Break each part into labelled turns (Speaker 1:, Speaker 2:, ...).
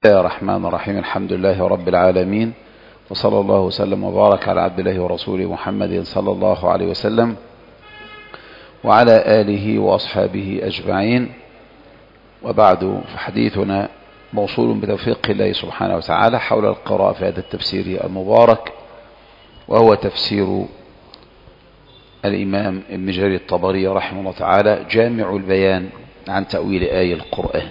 Speaker 1: الله الرحمن الرحيم. الحمد لله رب العالمين، وصلى الله وسلم وبارك على عبد الله ورسوله محمد صلى الله عليه وسلم وعلى آله وأصحابه أجمعين. وبعد، فحديثنا موصول بتوفيق الله سبحانه وتعالى حول القراءة في هذا التفسير المبارك، وهو تفسير الإمام ابن جرير الطبري رحمه الله تعالى، جامع البيان عن تأويل آية القرآن.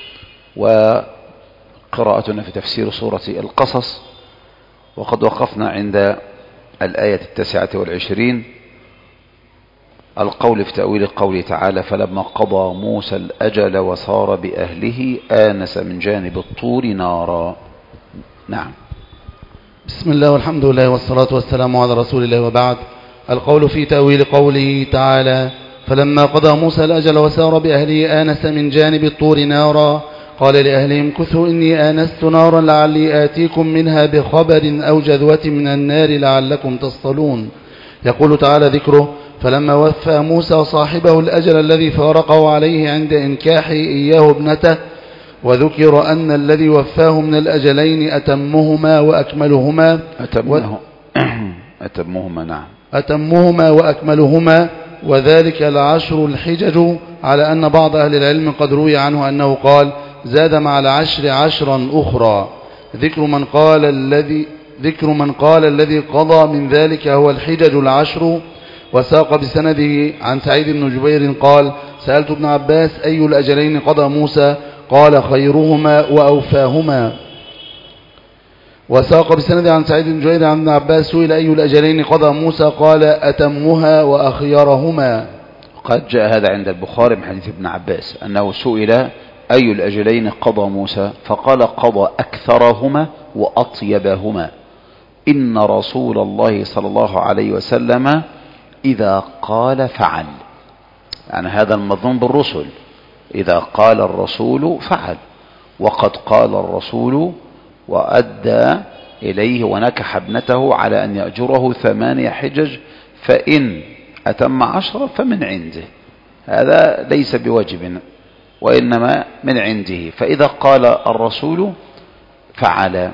Speaker 1: وقراءتنا في تفسير سورة القصص، وقد وقفنا عند الآية 29 القول في تأويل قوله تعالى: فلما قضى موسى الأجل وسار بأهله آنس من جانب الطور نارا. نعم.
Speaker 2: بسم الله والحمد لله والصلاة والسلام على رسول الله، وبعد. القول في تأويل قوله تعالى: فلما قضى موسى الأجل وسار بأهله آنس من جانب الطور نارا قال لأهلهم كثوا إني آنست نارا لعلي آتيكم منها بخبر أو جذوة من النار لعلكم تصطلون. يقول تعالى ذكره: فلما وفى موسى صاحبه الأجل الذي فارقه عليه عند إنكاحه إياه ابنته، وذكر أن الذي وفاه من الأجلين أتمهما وأكملهما أتمهما وأكملهما، وذلك العشر الحجج، على أن بعض أهل العلم قد روي عنه أنه قال: زاد مع العشر عشرا أخرى. ذكر من قال الذي قضى من ذلك هو الحجج العشر. وساق بسنده عن سعيد بن جبير قال: سألت ابن عباس أي الأجلين قضى موسى؟ قال: خيرهما وأوفاهما. وساق بسنده عن سعيد بن جبير عن ابن عباس سئل أي الأجلين قضى موسى؟ قال: أتمها وأخيرهما.
Speaker 1: قد جاء هذا عند البخاري من حديث ابن عباس أنه سئل أي الأجلين قضى موسى، فقال: قضى أكثرهما وأطيبهما، إن رسول الله صلى الله عليه وسلم إذا قال فعل. يعني هذا المظنون بالرسل، إذا قال الرسول فعل، وقد قال الرسول وأدى إليه ونكح ابنته على أن يأجره 8 حجج، فإن أتم 10 فمن عنده، هذا ليس بواجب وإنما من عنده، فإذا قال الرسول فعل.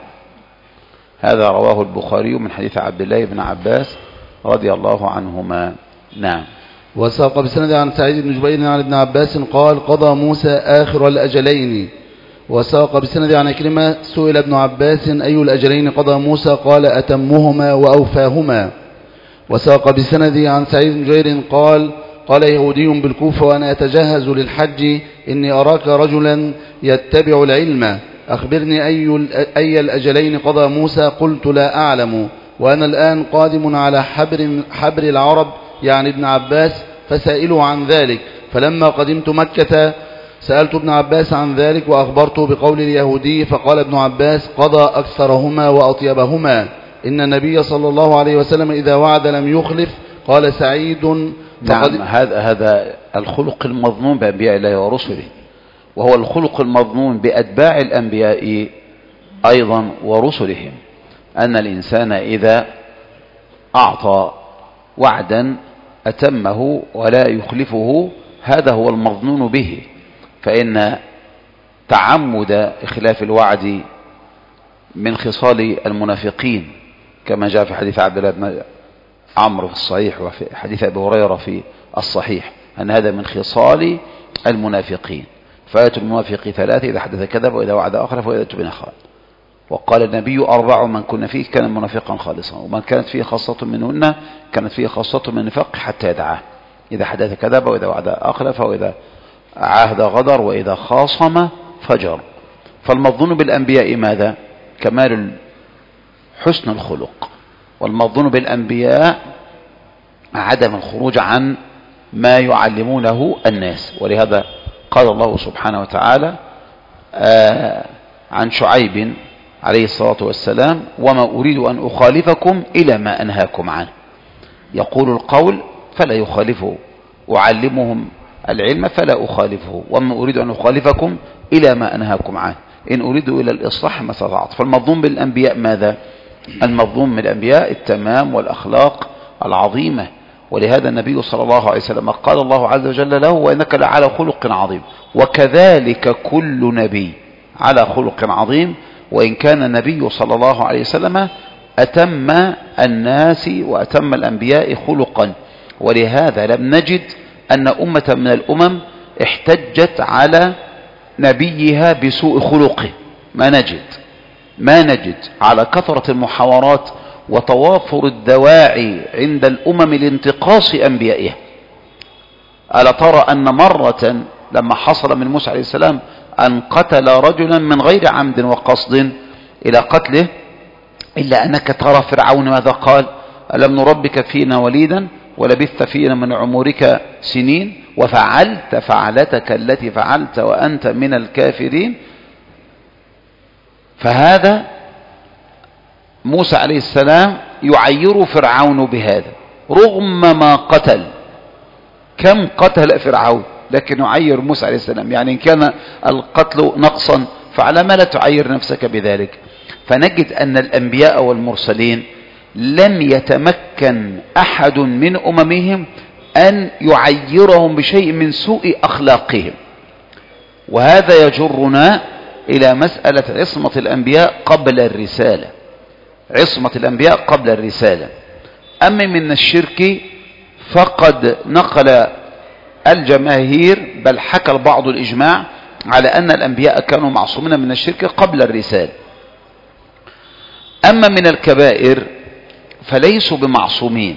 Speaker 1: هذا رواه البخاري من حديث عبد الله بن عباس رضي الله عنهما. نعم.
Speaker 2: وساق بسند عن سعيد بن جبير عن ابن عباس قال: قضى موسى آخر الأجلين. وساق بسند عن كلمة سئل ابن عباس أي الأجلين قضى موسى؟ قال: أتمهما وأوفاهما. وساق بسند عن سعيد بن جبير قال: قال يهودي بالكوفة وأنا أتجهز للحج: إني أراك رجلا يتبع العلم، أخبرني أي الأجلين قضى موسى؟ قلت: لا أعلم، وأنا الآن قادم على حبر العرب، يعني ابن عباس، فسائله عن ذلك. فلما قدمت مكة سألت ابن عباس عن ذلك وأخبرته بقول اليهودي، فقال ابن عباس: قضى أكثرهما وأطيبهما، إن النبي صلى الله عليه وسلم إذا وعد لم يخلف. قال سعيد:
Speaker 1: نعم. هذا الخلق المظنون بأنبياء الله ورسله، وهو الخلق المظنون بأتباع الأنبياء أيضا ورسلهم، أن الإنسان إذا أعطى وعدا أتمه ولا يخلفه، هذا هو المظنون به. فإن تعمد إخلاف الوعد من خصال المنافقين، كما جاء في حديث عبد الله بن عمرو في الصحيح، وفي حديث أبي هريرة في الصحيح، أن هذا من خصال المنافقين. فآية المنافق 3: إذا حدث كذب، وإذا وعد أخلف، وإذا اؤتمن خان. وقال النبي: 4 من كن فيه كان منافقا خالصا، ومن كانت فيه خاصة منهن كانت فيه خاصة من النفاق حتى يدعاه: إذا حدث كذب، وإذا وعد أخلف، وإذا عاهد غدر، وإذا خاصم فجر. فالمظنون بالأنبياء ماذا؟ كمال حسن الخلق. والمظنون بالأنبياء عدم الخروج عن ما يعلمونه الناس. ولهذا قال الله سبحانه وتعالى عن شعيب عليه الصلاة والسلام: وما أريد أن أخالفكم إلى ما أنهاكم عنه. يقول القول فلا يخالفه، أعلمهم العلم فلا أخالفه، وما أريد أن أخالفكم إلى ما أنهاكم عنه، إن أريد إلى الإصلاح ما استطعت. فالمظلوم بالأنبياء ماذا؟ المظلوم من الأنبياء التمام والأخلاق العظيمة. ولهذا النبي صلى الله عليه وسلم قال الله عز وجل له: وإنك لعلى خلق عظيم. وكذلك كل نبي على خلق عظيم، وإن كان النبي صلى الله عليه وسلم أتم الناس وأتم الأنبياء خلقا. ولهذا لم نجد أن أمة من الأمم احتجت على نبيها بسوء خلقه، ما نجد على كثرة المحاورات وتوافر الدواعي عند الأمم لانتقاص أنبيائها. ألا ترى أن مرة لما حصل من موسى عليه السلام أن قتل رجلا من غير عمد وقصد إلى قتله، إلا أنك ترى فرعون ماذا قال؟ ألم نربك فينا وليدا ولبثت فينا من عمرك سنين وفعلت فعلتك التي فعلت وأنت من الكافرين. فهذا موسى عليه السلام يعير فرعون بهذا رغم ما قتل. كم قتل فرعون لكن يعير موسى عليه السلام، يعني إن كان القتل نقصا فعلى ما لا تعير نفسك بذلك. فنجد أن الأنبياء والمرسلين لم يتمكن أحد من أممهم أن يعيرهم بشيء من سوء أخلاقهم. وهذا يجرنا إلى مسألة عصمة الأنبياء قبل الرسالة. عصمة الأنبياء قبل الرسالة. أما من الشرك فقد نقل الجماهير بل حكى البعض الإجماع على أن الأنبياء كانوا معصومين من الشرك قبل الرسالة. أما من الكبائر فليسوا بمعصومين.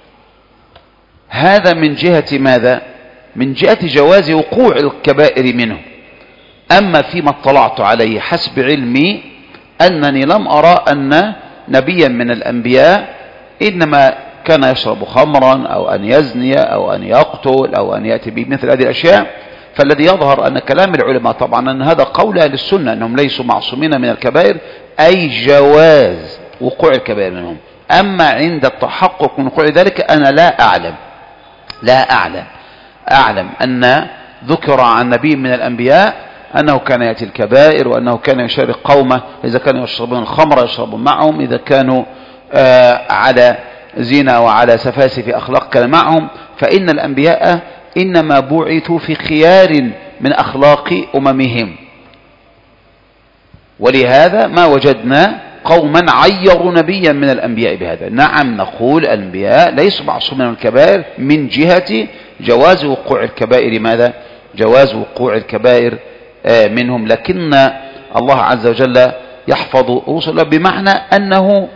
Speaker 1: هذا من جهة ماذا؟ من جهة جواز وقوع الكبائر منه. أما فيما اطلعت عليه حسب علمي أنني لم أرى أن نبيا من الأنبياء إنما كان يشرب خمرا أو أن يزني أو أن يقتل أو أن يأتي بمثل هذه الأشياء. فالذي يظهر أن كلام العلماء طبعا أن هذا قول أهل السنة أنهم ليسوا معصومين من الكبائر، أي جواز وقوع الكبائر منهم. أما عند التحقق من وقوع ذلك أنا لا أعلم أن ذكر عن نبي من الأنبياء أنه كان يأتي الكبائر وأنه كان يشارك قومه إذا كانوا يشربون الخمر يشربون معهم، إذا كانوا على زنا وعلى سفاسف أخلاق كان معهم. فإن الأنبياء إنما بعثوا في خيار من أخلاق أممهم، ولهذا ما وجدنا قوما عيروا نبيا من الأنبياء بهذا. نعم نقول الأنبياء ليسوا معصومين من الكبائر من جهة جواز وقوع الكبائر. ماذا؟ جواز وقوع الكبائر منهم، لكن الله عز وجل يحفظ رسله بمعنى أنه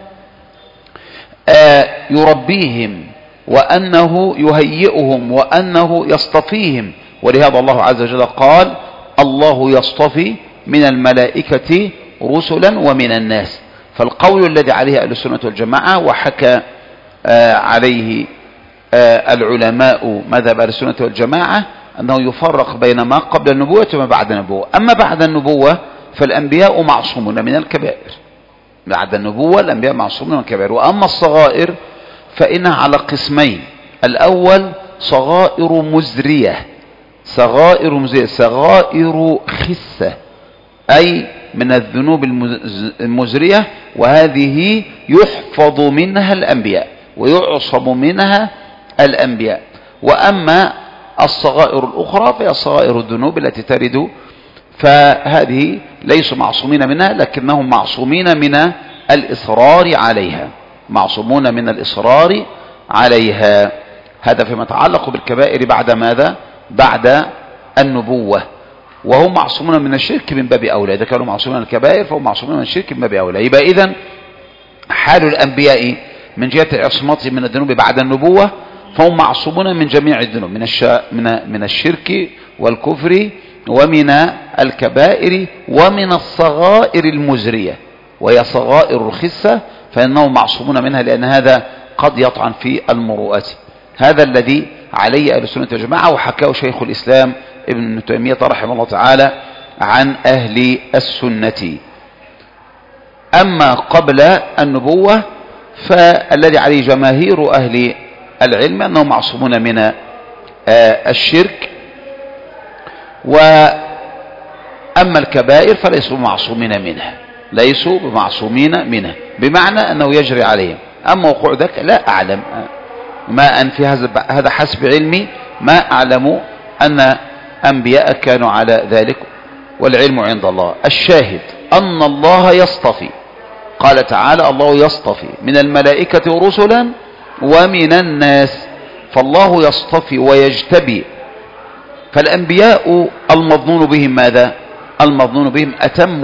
Speaker 1: يربيهم وأنه يهيئهم وأنه يصطفيهم. ولهذا الله عز وجل قال الله يصطفي من الملائكة رسلا ومن الناس. فالقول الذي عليه أهل السنة والجماعة وحكى عليه العلماء مذهب أهل السنة والجماعة أنه يفرق بين ما قبل النبوة وما بعد النبوة. أما بعد النبوة فالأنبياء معصومون من الكبائر. بعد النبوة الأنبياء معصومون من الكبائر. وأما الصغائر فإنها على قسمين. الأول صغائر مزرية، صغائر خسة، أي من الذنوب المزرية، وهذه يحفظ منها الأنبياء ويعصم منها الأنبياء. وأما الصغائر الأخرى فهي صغائر الذنوب التي ترد، فهذه ليسوا معصومين منها لكنهم معصومين من الإصرار عليها، معصومون من الإصرار عليها. هذا فيما يتعلق بالكبائر بعد ماذا؟ بعد النبوة. وهم معصومون من الشرك من باب أولى. إذا كانوا معصومين من الكبائر فهم معصومون من الشرك من باب أولى. يبقى إذن حال الأنبياء من جهة عصمتهم من الذنوب بعد النبوة فهم معصومون من جميع الذنوب، من الشرك والكفر ومن الكبائر ومن الصغائر المزرية، وهي صغائر الخسة فإنهم معصومون منها، لأن هذا قد يطعن في المروءة. هذا الذي عليه أهل السنة والجماعة، وحكاه شيخ الإسلام ابن تيمية رحمه الله تعالى عن أهل السنة. أما قبل النبوة فالذي عليه جماهير أهل العلم أنهم معصومون من الشرك. وأما الكبائر فليسوا معصومين منها، ليسوا بمعصومين منها، بمعنى أنه يجري عليهم. أما وقوع ذلك لا أعلم، ما أنفي هذا حسب علمي، ما أعلم أن أنبياء كانوا على ذلك. والعلم عند الله. الشاهد أن الله يصطفي، قال تعالى الله يصطفي من الملائكة رسلا ومن الناس، فالله يصطفي ويجتبي. فالأنبياء المظنون بهم ماذا؟ المظنون بهم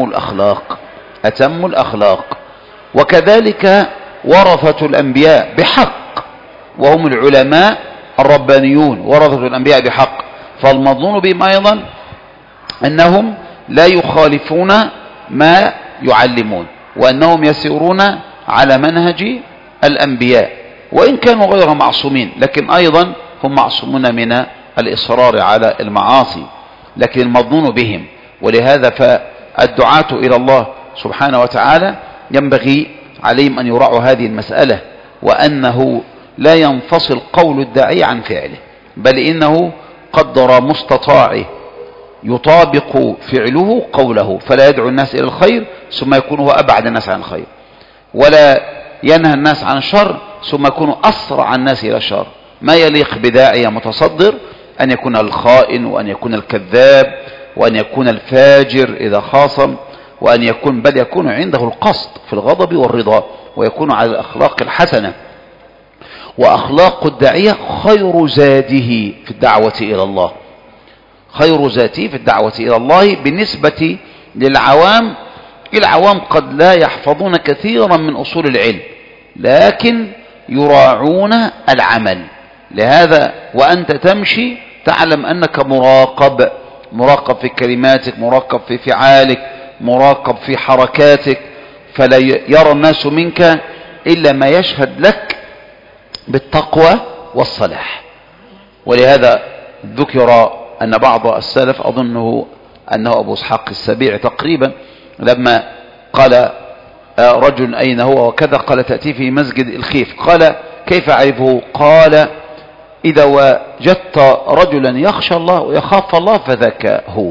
Speaker 1: أتم الأخلاق، وكذلك ورثة الأنبياء بحق، وهم العلماء الربانيون ورثة الأنبياء بحق. فالمظنون بهم أيضا أنهم لا يخالفون ما يعلمون، وأنهم يسيرون على منهج الأنبياء، وإن كانوا غير معصومين لكن أيضا هم معصومون من الإصرار على المعاصي، لكن المظنون بهم. ولهذا فالدعاة إلى الله سبحانه وتعالى ينبغي عليهم أن يراعوا هذه المسألة، وأنه لا ينفصل قول الداعي عن فعله، بل إنه قدر مستطاعه يطابق فعله قوله، فلا يدعو الناس إلى الخير ثم يكون هو أبعد الناس عن الخير، ولا ينهى الناس عن الشر ثم يكون أسرع الناس إلى الشر. ما يليق بداعية متصدر أن يكون الخائن، وأن يكون الكذاب، وأن يكون الفاجر إذا خاصم، وأن يكون بل يكون عنده القصد في الغضب والرضا، ويكون على الأخلاق الحسنة. وأخلاق الداعية خير زاده في الدعوة إلى الله، خير ذاته في الدعوة إلى الله. بالنسبة للعوام، العوام قد لا يحفظون كثيرا من أصول العلم لكن يراعون العمل. لهذا وأنت تمشي تعلم أنك مراقب في كلماتك، مراقب في فعالك، مراقب في حركاتك، فلا يرى الناس منك إلا ما يشهد لك بالتقوى والصلاح. ولهذا ذكر أن بعض السلف، أظنه أنه أبو إسحاق السبيعي تقريبا، لما قال رجل أين هو وكذا، قال تأتي في مسجد الخيف، قال كيف أعرفه؟ قال إذا وجدت رجلا يخشى الله ويخاف الله فذاك هو.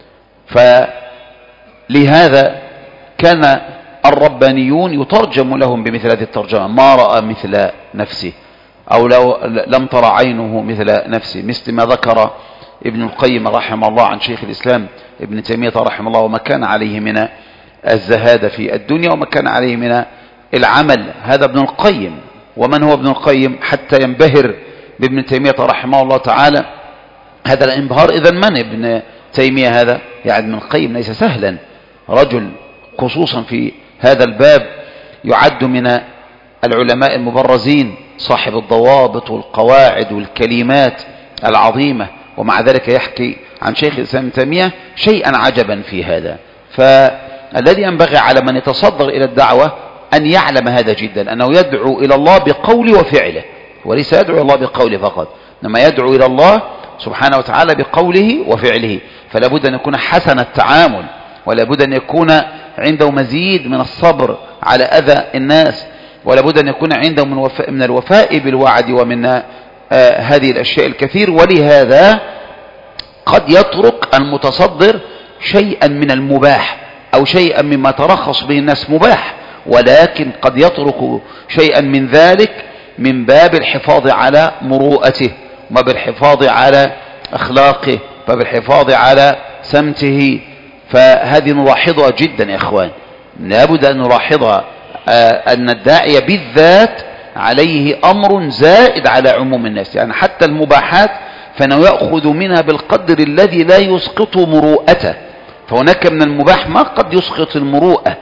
Speaker 1: فلهذا كان الربانيون يترجم لهم بمثل هذه الترجمة: ما رأى مثل نفسه، أو لو لم ترى عينه مثل نفسه، مثل ما ذكر ابن القيم رحمه الله عن شيخ الإسلام ابن تيمية رحمه الله، وما كان عليه من الزهادة في الدنيا وما كان عليه من العمل. هذا ابن القيم. ومن هو ابن القيم حتى ينبهر بابن تيمية رحمه الله تعالى؟ هذا الانبهار إذن من ابن تيمية؟ هذا يعني ابن القيم ليس سهلا، رجل خصوصا في هذا الباب يعد من العلماء المبرزين، صاحب الضوابط والقواعد والكلمات العظيمة، ومع ذلك يحكي عن شيخ الإسلام ابن تيمية شيئا عجبا في هذا. فالذي ينبغي على من يتصدر إلى الدعوة أن يعلم هذا جدا، أنه يدعو إلى الله بقوله وفعله، وليس يدعو إلى الله بقوله فقط، إنما يدعو إلى الله سبحانه وتعالى بقوله وفعله. فلا بد أن يكون حسن التعامل، ولا بد أن يكون عنده مزيد من الصبر على أذى الناس، ولا بد أن يكون عنده من الوفاء بالوعد ومن هذه الأشياء الكثير. ولهذا قد يترك المتصدر شيئا من المباح أو شيئا مما ترخص به الناس مباح، ولكن قد يترك شيئا من ذلك من باب الحفاظ على مروءته، وباب الحفاظ على أخلاقه، وباب الحفاظ على سمته. فهذه نلاحظها جدا يا إخوان، لابد أن نلاحظها، أن الداعية بالذات عليه أمر زائد على عموم الناس. يعني حتى المباحات فإنه يأخذ منها بالقدر الذي لا يسقط مروءته، فهناك من المباح ما قد يسقط المروءة،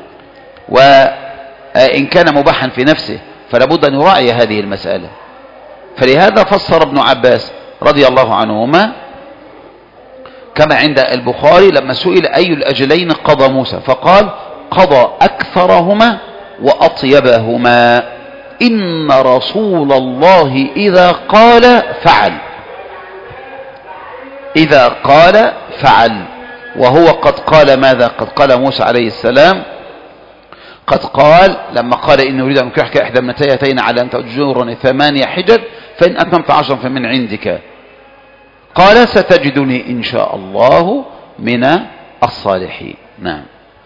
Speaker 1: وإن كان مباحا في نفسه فلا بد أن يراعي هذه المسألة. فلهذا فسر ابن عباس رضي الله عنهما كما عند البخاري لما سئل أي الأجلين قضى موسى، فقال قضى أكثرهما وأطيبهما، إن رسول الله إذا قال فعل، إذا قال فعل. وهو قد قال ماذا؟ قد قال موسى عليه السلام، قد قال لما قال إني أريد أن أنكحك إحدى ابنتي هاتين على أن تأجرني 8 حجج فإن أتممت 10 فمن عندك، قال ستجدني إن شاء الله من الصالحين. نعم.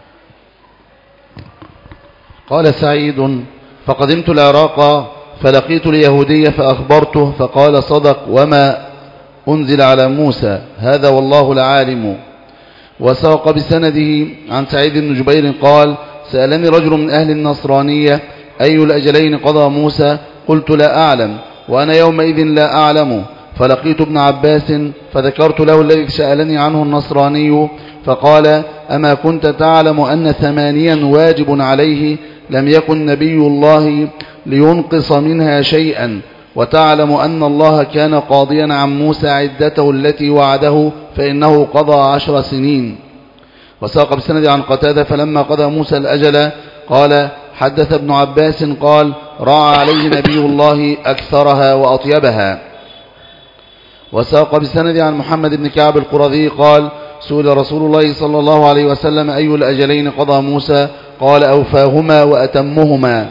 Speaker 2: قال سعيد: فقدمت العراق فلقيت اليهودي فأخبرته فقال صدق وما أنزل على موسى هذا والله العالم. وساق بسنده عن سعيد بن جبير قال سألني رجل من أهل النصرانية أي الأجلين قضى موسى؟ قلت لا أعلم، وأنا يومئذ لا أعلم. فلقيت ابن عباس فذكرت له الذي سألني عنه النصراني، فقال أما كنت تعلم أن 8 واجب عليه لم يكن نبي الله لينقص منها شيئا، وتعلم أن الله كان قاضيا عن موسى عدته التي وعده فإنه قضى 10 سنين. وساق بسند عن قتادة فلما قضى موسى الأجل قال حدث ابن عباس قال راعى عليه نبي الله أكثرها وأطيبها. وساق بسند عن محمد بن كعب القرظي قال سئل رسول الله صلى الله عليه وسلم أي الأجلين قضى موسى؟ قال أوفاهما وأتمهما.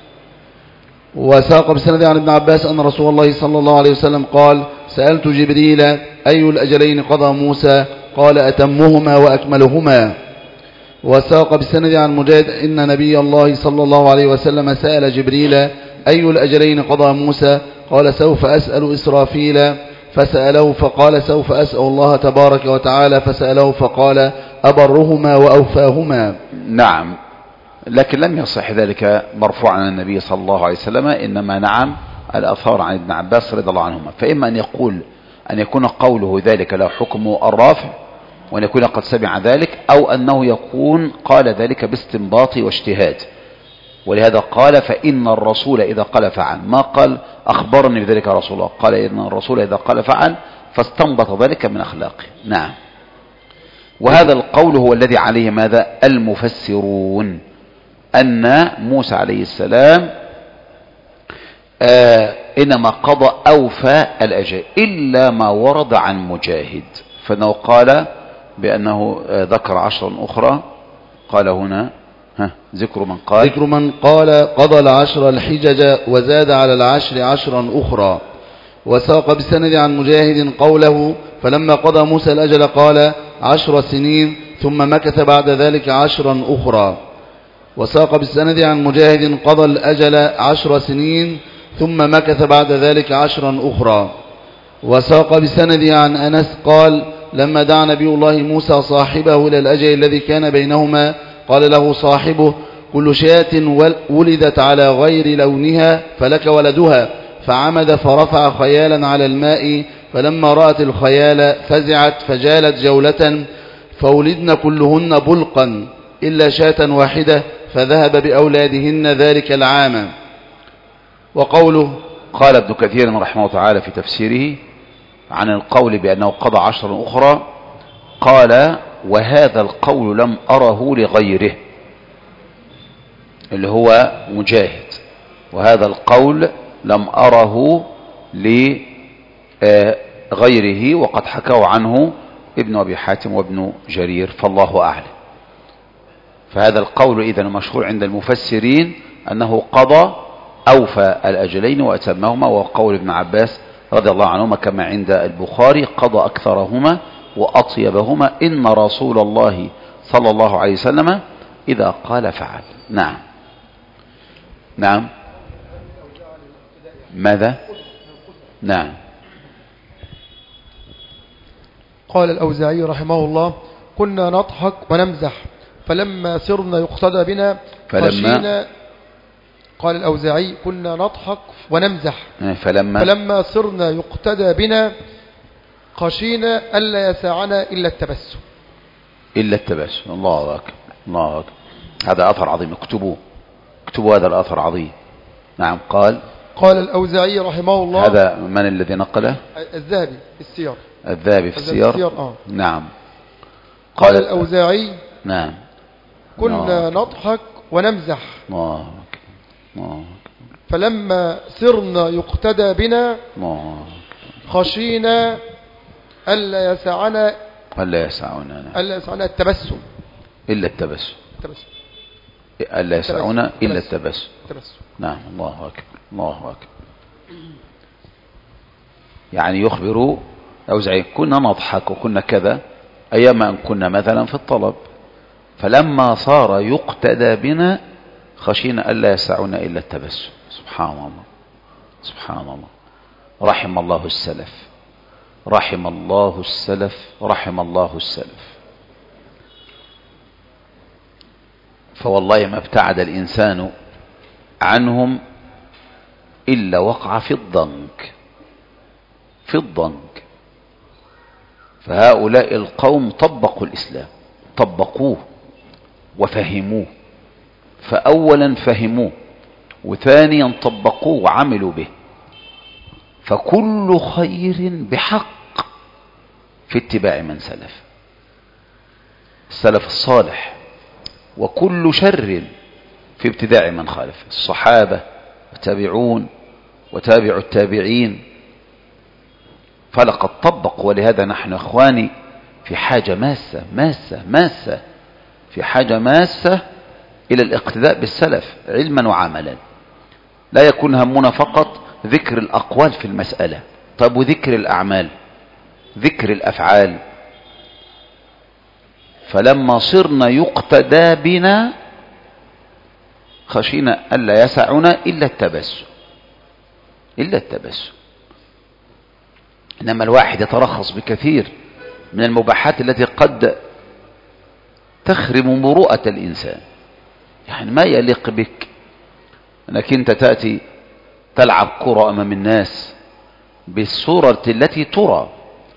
Speaker 2: وساق بسند عن ابن عباس أن رسول الله صلى الله عليه وسلم قال سألت جبريل أي الأجلين قضى موسى؟ قال أتمهما وأكملهما. وساق بسند عن مجاهد إن نبي الله صلى الله عليه وسلم سأل جبريل أي الأجلين قضى موسى؟ قال سوف أسأل إسرافيل، فسأله فقال سوف أسأل الله تبارك وتعالى، فسأله فقال أبرهما وأوفاهما.
Speaker 1: نعم، لكن لم يصح ذلك مرفوعا عن النبي صلى الله عليه وسلم، إنما نعم الآثار عن ابن عباس رضي الله عنهما. فإما أن يكون قوله ذلك له حكم الرافع، وأن يكون قد سمع ذلك، أو أنه يكون قال ذلك باستنباط واجتهاد. ولهذا قال فإن الرسول إذا قال فعل، ما قال أخبرني بذلك رسول الله، قال إن الرسول إذا قال فعل، فاستنبط ذلك من أخلاقه. نعم. وهذا القول هو الذي عليه ماذا؟ المفسرون، أن موسى عليه السلام إنما قضى أوفى الأجل، إلا ما ورد عن مجاهد، فإنه قال بأنه ذكر 10 أخرى. قال هنا ذكر من قال
Speaker 2: قضى 10 الحجج وزاد على 10 10 أخرى. وساق بسند عن مجاهد قوله فلما قضى موسى الأجل قال 10 سنين ثم مكث بعد ذلك 10 أخرى. وساق بالسند عن مجاهد قضى الأجل 10 سنين ثم مكث بعد ذلك 10 أخرى. وساق بسند عن أنس قال لما دعا نبي الله موسى صاحبه إلى الأجل الذي كان بينهما قال له صاحبه كل شاة ولدت على غير لونها فلك ولدها، فعمد فرفع خيالا على الماء، فلما رأت الخيال فزعت فجالت جولة فولدن كلهن بلقا إلا شاة واحدة فذهب بأولادهن ذلك العام. وقوله
Speaker 1: قال ابن كثير رحمه الله تعالى في تفسيره عن القول بأنه قضى 10 أخرى، قال وهذا القول لم أره لغيره، اللي هو مجاهد، وهذا القول لم أره لغيره، وقد حكوا عنه ابن أبي حاتم وابن جرير، فالله أعلم. فهذا القول إذن مشهور عند المفسرين أنه قضى أوفى الأجلين وأتمهما، وقول ابن عباس رضي الله عنهما كما عند البخاري قضى أكثرهما وأطيبهما إن رسول الله صلى الله عليه وسلم إذا قال فعل. نعم. نعم. ماذا؟ نعم.
Speaker 3: قال الأوزاعي رحمه الله كنا نضحك ونمزح فلما سرنا يقتدى بنا خشينا. قال الأوزاعي كنا نضحك ونمزح فلما سرنا يقتدى بنا خشينا ألا يسعنا إلا التبسم.
Speaker 1: إلا التبسم. الله أكبر، الله أكبر. هذا أثر عظيم، اكتبوا هذا الأثر عظيم. نعم. قال
Speaker 3: الأوزاعي رحمه الله.
Speaker 1: هذا من الذي نقله؟
Speaker 3: الذهبي في السير.
Speaker 1: الذهبي في السير. نعم.
Speaker 3: قال الأوزاعي
Speaker 1: نعم
Speaker 3: كنا نضحك ونمزح
Speaker 1: الله
Speaker 3: فلما سرنا يقتدى بنا خشينا ألا يسعنا التبسم.
Speaker 1: إلا التبسم. ألا يسعنا إلا التبسم. نعم. الله أكبر، الله أكبر. يعني يخبر أوزعي كنا نضحك وكنا كذا أيام أن كنا مثلا في الطلب، فلما صار يقتدى بنا خشينا ألا يسعنا إلا التبسم. سبحان الله، سبحان الله. رحم الله السلف، رحم الله السلف، رحم الله السلف. فوالله ما ابتعد الإنسان عنهم إلا وقع في الضنك، في الضنك. فهؤلاء القوم طبقوا الإسلام، طبقوه وفهموه، فأولا فهموه، وثانيا طبقوه وعملوا به. فكل خير بحق في اتباع من سلف، السلف الصالح، وكل شر في ابتداع من خالف، الصحابة والتابعون وتابع التابعين. فلقد طبق. ولهذا نحن اخواني في حاجة ماسة في حاجة ماسة إلى الاقتداء بالسلف علما وعملا. لا يكون همنا فقط ذكر الأقوال في المسألة، طيب وذكر الأعمال، ذكر الأفعال. فلما صرنا يقتدى بنا خشينا ألا يسعنا إلا التبسم. إنما الواحد يترخص بكثير من المباحات التي قد تخرم مروءة الإنسان. يعني ما يليق بك أنك أنت تأتي تلعب كرة أمام الناس بالصورة التي ترى،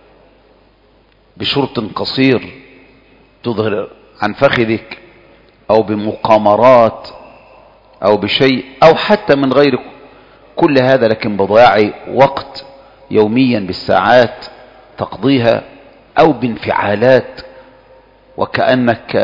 Speaker 1: بشرط قصير تظهر عن فخذك، أو بمقامرات، أو بشيء، أو حتى من غير كل هذا، لكن بضياع وقت يوميا بالساعات تقضيها، أو بانفعالات وكأنك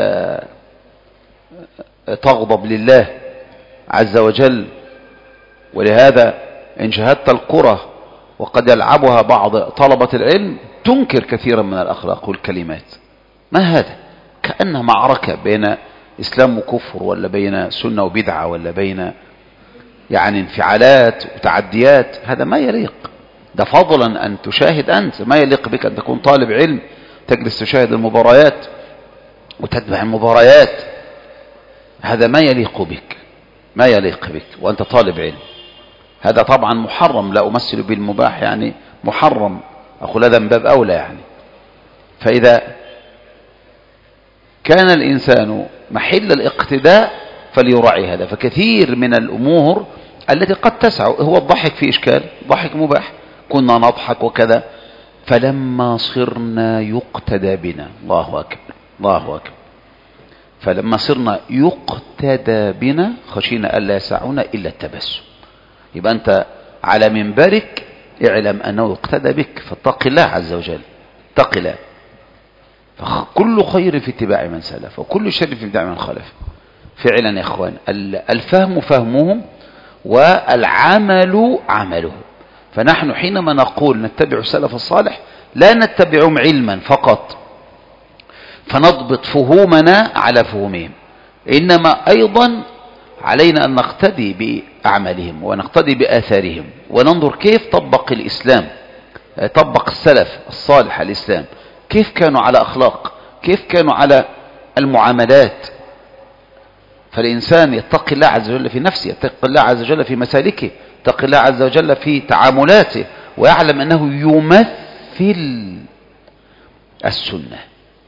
Speaker 1: تغضب لله عز وجل. ولهذا إن شاهدت القرى وقد يلعبها بعض طلبة العلم تنكر كثيرا من الأخلاق والكلمات. ما هذا؟ كأنها معركة بين إسلام وكفر، ولا بين سنة وبدعة، ولا بين يعني انفعالات وتعديات. هذا ما يليق. ده فضلا أن تشاهد أنت، ما يليق بك أن تكون طالب علم تجلس تشاهد المباريات وتتبع المباريات. هذا ما يليق بك وأنت طالب علم. هذا طبعا محرم، لا أمثل بالمباح، يعني محرم، أقول هذا من باب أولى يعني. فإذا كان الإنسان محل الاقتداء فليراعي هذا. فكثير من الأمور التي قد تسع، هو الضحك في إشكال، ضحك مباح، كنا نضحك وكذا. فلما صرنا يقتدى بنا، الله أكبر، فلما صرنا يقتدى بنا خشينا ألا يسعنا إلا التبسم. يبقى أنت على منبرك اعلم أنه يقتدى بك، فاتق الله عز وجل، اتق الله. فكل خير في اتباع من سلف، وكل شر في اتباع من خلف. فعلا يا اخوان، الفهم فهمهم والعمل عملهم. فنحن حينما نقول نتبع السلف الصالح لا نتبعهم علما فقط فنضبط فهومنا على فهومهم، إنما أيضا علينا أن نقتدي بأعمالهم ونقتدي بآثارهم، وننظر كيف طبق الإسلام، طبق السلف الصالح الإسلام، كيف كانوا على أخلاق، كيف كانوا على المعاملات. فالإنسان يتقي الله عز وجل في نفسه، يتقي الله عز وجل في مسالكه، يتقي الله عز وجل في تعاملاته، ويعلم أنه يمثل السنة،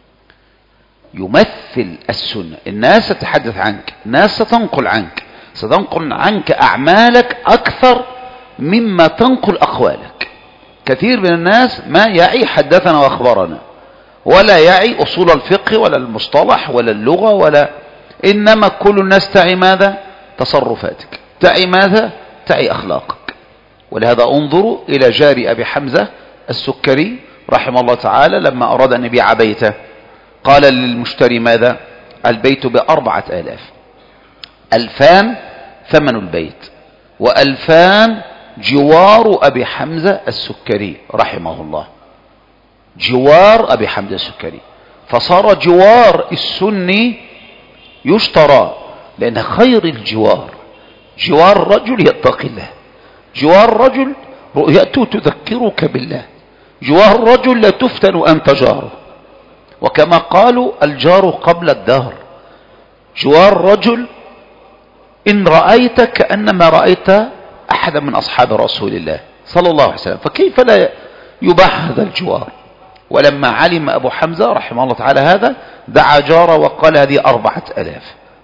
Speaker 1: يمثل السنة. الناس تتحدث عنك، الناس ستنقل عنك أعمالك أكثر مما تنقل أقوالك. كثير من الناس ما يعي حدثنا وأخبرنا، ولا يعي أصول الفقه ولا المصطلح ولا اللغة، ولا إنما كل الناس تعي ماذا؟ تصرفاتك، تعي ماذا؟ تعي أخلاقك. ولهذا انظروا إلى جاري أبي حمزة السكري رحمه الله تعالى، لما أراد أن يبيع بيته قال للمشتري ماذا؟ البيت ب4,000، 2,000 ثمن البيت، و2,000 جوار أبي حمزة السكري رحمه الله، جوار أبي حمزة السكري. فصار جوار السني يشترى، لأن خير الجوار جوار رجل يتقي الله، جوار رجل رؤيته تذكرك بالله، جوار رجل لا تفتن أنت جاره، وكما قالوا الجار قبل الدار. جوار رجل إن رأيت كأنما رأيت أحدا من أصحاب رسول الله صلى الله عليه وسلم. فكيف لا يباح هذا الجوار؟ ولما علم أبو حمزة رحمه الله تعالى هذا دعا جاره وقال هذه 4,000،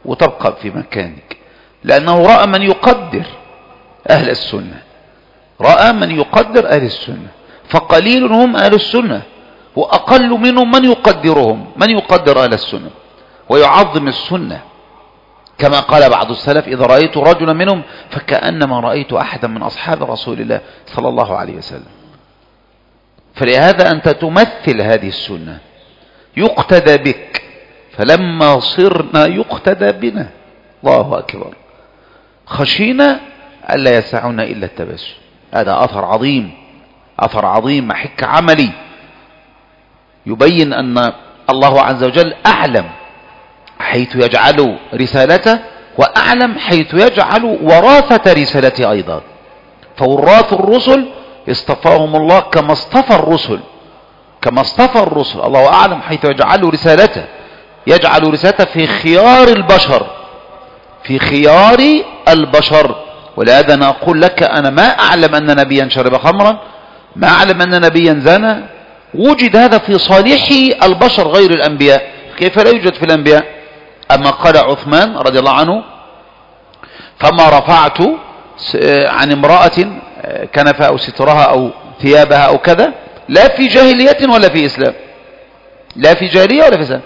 Speaker 1: وتبقى في مكانك، لأنه رأى من يقدر أهل السنة، رأى من يقدر أهل السنة، فقليل هم أهل السنة، وأقل منهم من يقدرهم، من يقدر أهل السنة ويعظم السنة، كما قال بعض السلف: إذا رأيت رجلا منهم فكأنما رأيت أحدا من أصحاب رسول الله صلى الله عليه وسلم. فلهذا أنت تمثل هذه السنة، يقتدى بك، فلما صرنا يقتدى بنا، الله أكبر، خشينا ألا يسعنا إلا التبسم. هذا أثر عظيم، أثر عظيم، محك عملي يبين أن الله عز وجل أعلم حيث يجعل رسالته، وأعلم حيث يجعل وراثة رسالته أيضا. فوراث الرسل اصطفاهم الله كما اصطفى الرسل، كما اصطفى الرسل. الله أعلم حيث يجعل رسالته، يجعل رسالته في خيار البشر، في خيار البشر. ولهذا أنا أقول لك: أنا ما أعلم أن نبيا شرب خمرا، ما أعلم أن نبيا زنى. وجد هذا في صالح البشر غير الأنبياء، كيف لا يوجد في الأنبياء؟ أما قال عثمان رضي الله عنه: فما رفعت عن امرأة كنفها أو سترها أو ثيابها أو كذا، لا في جاهلية ولا في إسلام، لا في جاهلية ولا في إسلام.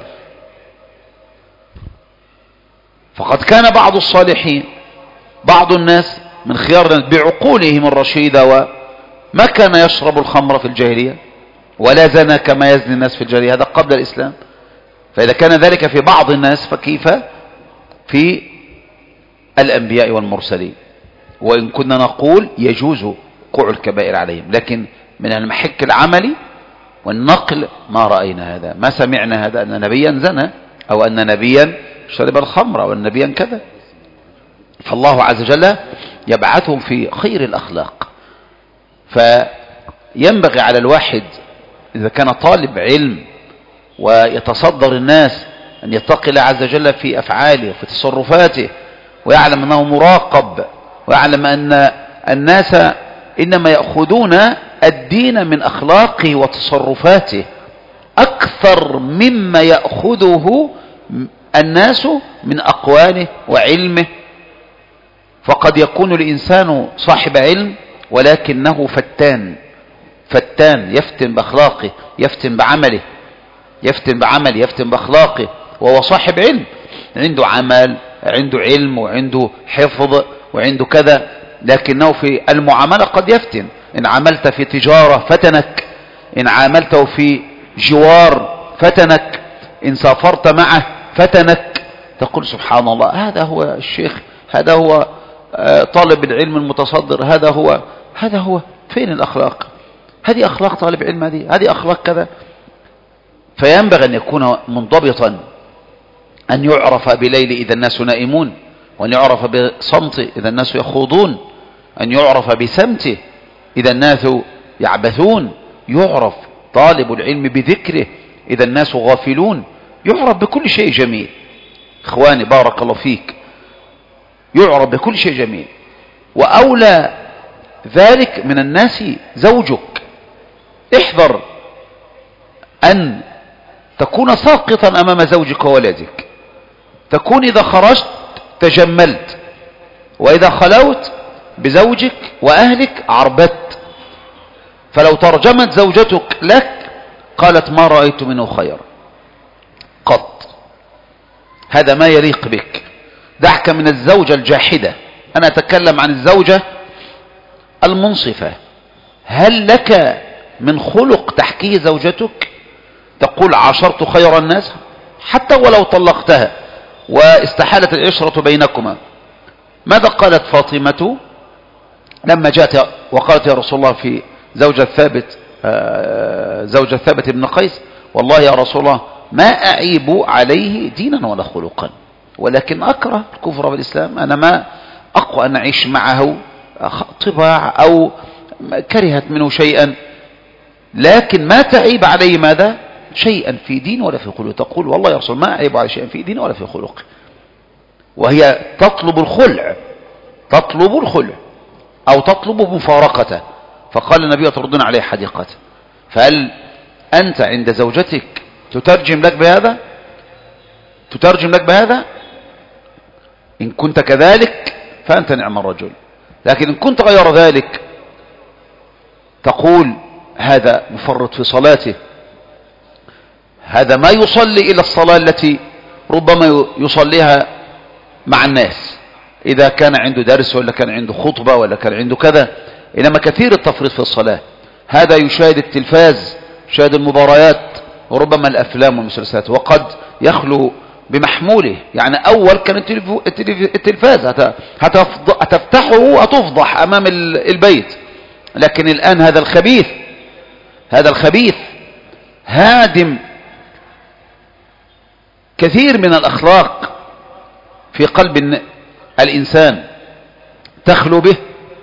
Speaker 1: فقد كان بعض الصالحين، بعض الناس من خيار بعقولهم الرشيدة، وما كان يشرب الخمر في الجاهلية ولا زنى كما يزني الناس في الجاهلية، هذا قبل الإسلام. فإذا كان ذلك في بعض الناس فكيف في الأنبياء والمرسلين؟ وإن كنا نقول يجوز وقوع الكبائر عليهم، لكن من المحك العملي والنقل ما رأينا هذا، ما سمعنا هذا، أن نبيا زنى أو أن نبيا شرب الخمر أو أن نبيا كذا. فالله عز وجل يبعثهم في خير الأخلاق. فينبغي على الواحد إذا كان طالب علم ويتصدر الناس أن يتقي الله عز وجل في أفعاله وفي تصرفاته، ويعلم أنه مراقب، ويعلم أن الناس إنما يأخذون الدين من أخلاقه وتصرفاته أكثر مما يأخذه الناس من أقواله وعلمه. فقد يكون الإنسان صاحب علم ولكنه فتان يفتن بأخلاقه، يفتن بعمله، يفتن بأخلاقه، وهو صاحب علم، عنده عمل، عنده علم، وعنده حفظ، وعنده كذا، لكنه في المعاملة قد يفتن. إن عملت في تجارة فتنك، إن عاملته في جوار فتنك، إن سافرت معه فتنك. تقول سبحان الله، هذا هو الشيخ، هذا هو طالب العلم المتصدر، هذا هو فين الأخلاق؟ هذه أخلاق طالب علم، هذه أخلاق كذا. فينبغي أن يكون منضبطا، أن يعرف بليل إذا الناس نائمون، وأن يعرف بصمته إذا الناس يخوضون، أن يعرف بسمته إذا الناس يعبثون، يعرف طالب العلم بذكره إذا الناس غافلون، يعرف بكل شيء جميل. إخواني بارك الله فيك، يعرف بكل شيء جميل. وأولى ذلك من الناس زوجك. احذر أن تكون ساقطا أمام زوجك وولدك، تكون إذا خرجت تجملت، وإذا خلوت بزوجك وأهلك عربت. فلو ترجمت زوجتك لك قالت: ما رأيت منه خير قط. هذا ما يليق بك. دعك من الزوجة الجاحدة، أنا أتكلم عن الزوجة المنصفة. هل لك من خلق تحكيه زوجتك؟ تقول: عاشرت خير الناس، حتى ولو طلقتها واستحالت العشرة بينكما. ماذا قالت فاطمة لما جاءت وقالت: يا رسول الله في زوجة ثابت بن قيس، والله يا رسول الله ما أعيب عليه دينا ولا خلقا، ولكن أكره الكفر بالإسلام، أنا ما أقوى أن أعيش معه طباع أو كرهت منه شيئا، لكن ما تعيب عليه ماذا؟ شيئا في دين ولا في خلق. تقول: والله يا رسول ما أعيب عليه شيئا في دين ولا في خلق. وهي تطلب الخلع أو تطلب مفارقته. فقال النبي: تردون عليه حديقته. فهل أنت عند زوجتك تترجم لك بهذا؟ إن كنت كذلك فأنت نعم الرجل. لكن إن كنت غير ذلك تقول هذا مفرط في صلاته، هذا ما يصلي إلى الصلاة التي ربما يصليها مع الناس إذا كان عنده درس ولا كان عنده خطبة ولا كان عنده كذا، إنما كثير التفريط في الصلاة. هذا يشاهد التلفاز، يشاهد المباريات وربما الأفلام والمسلسلات، وقد يخلو بمحموله. يعني أول كان التلفاز هتفتحه هتفضح أمام البيت، لكن الآن هذا الخبيث هادم كثير من الأخلاق في قلب الإنسان، تخلو به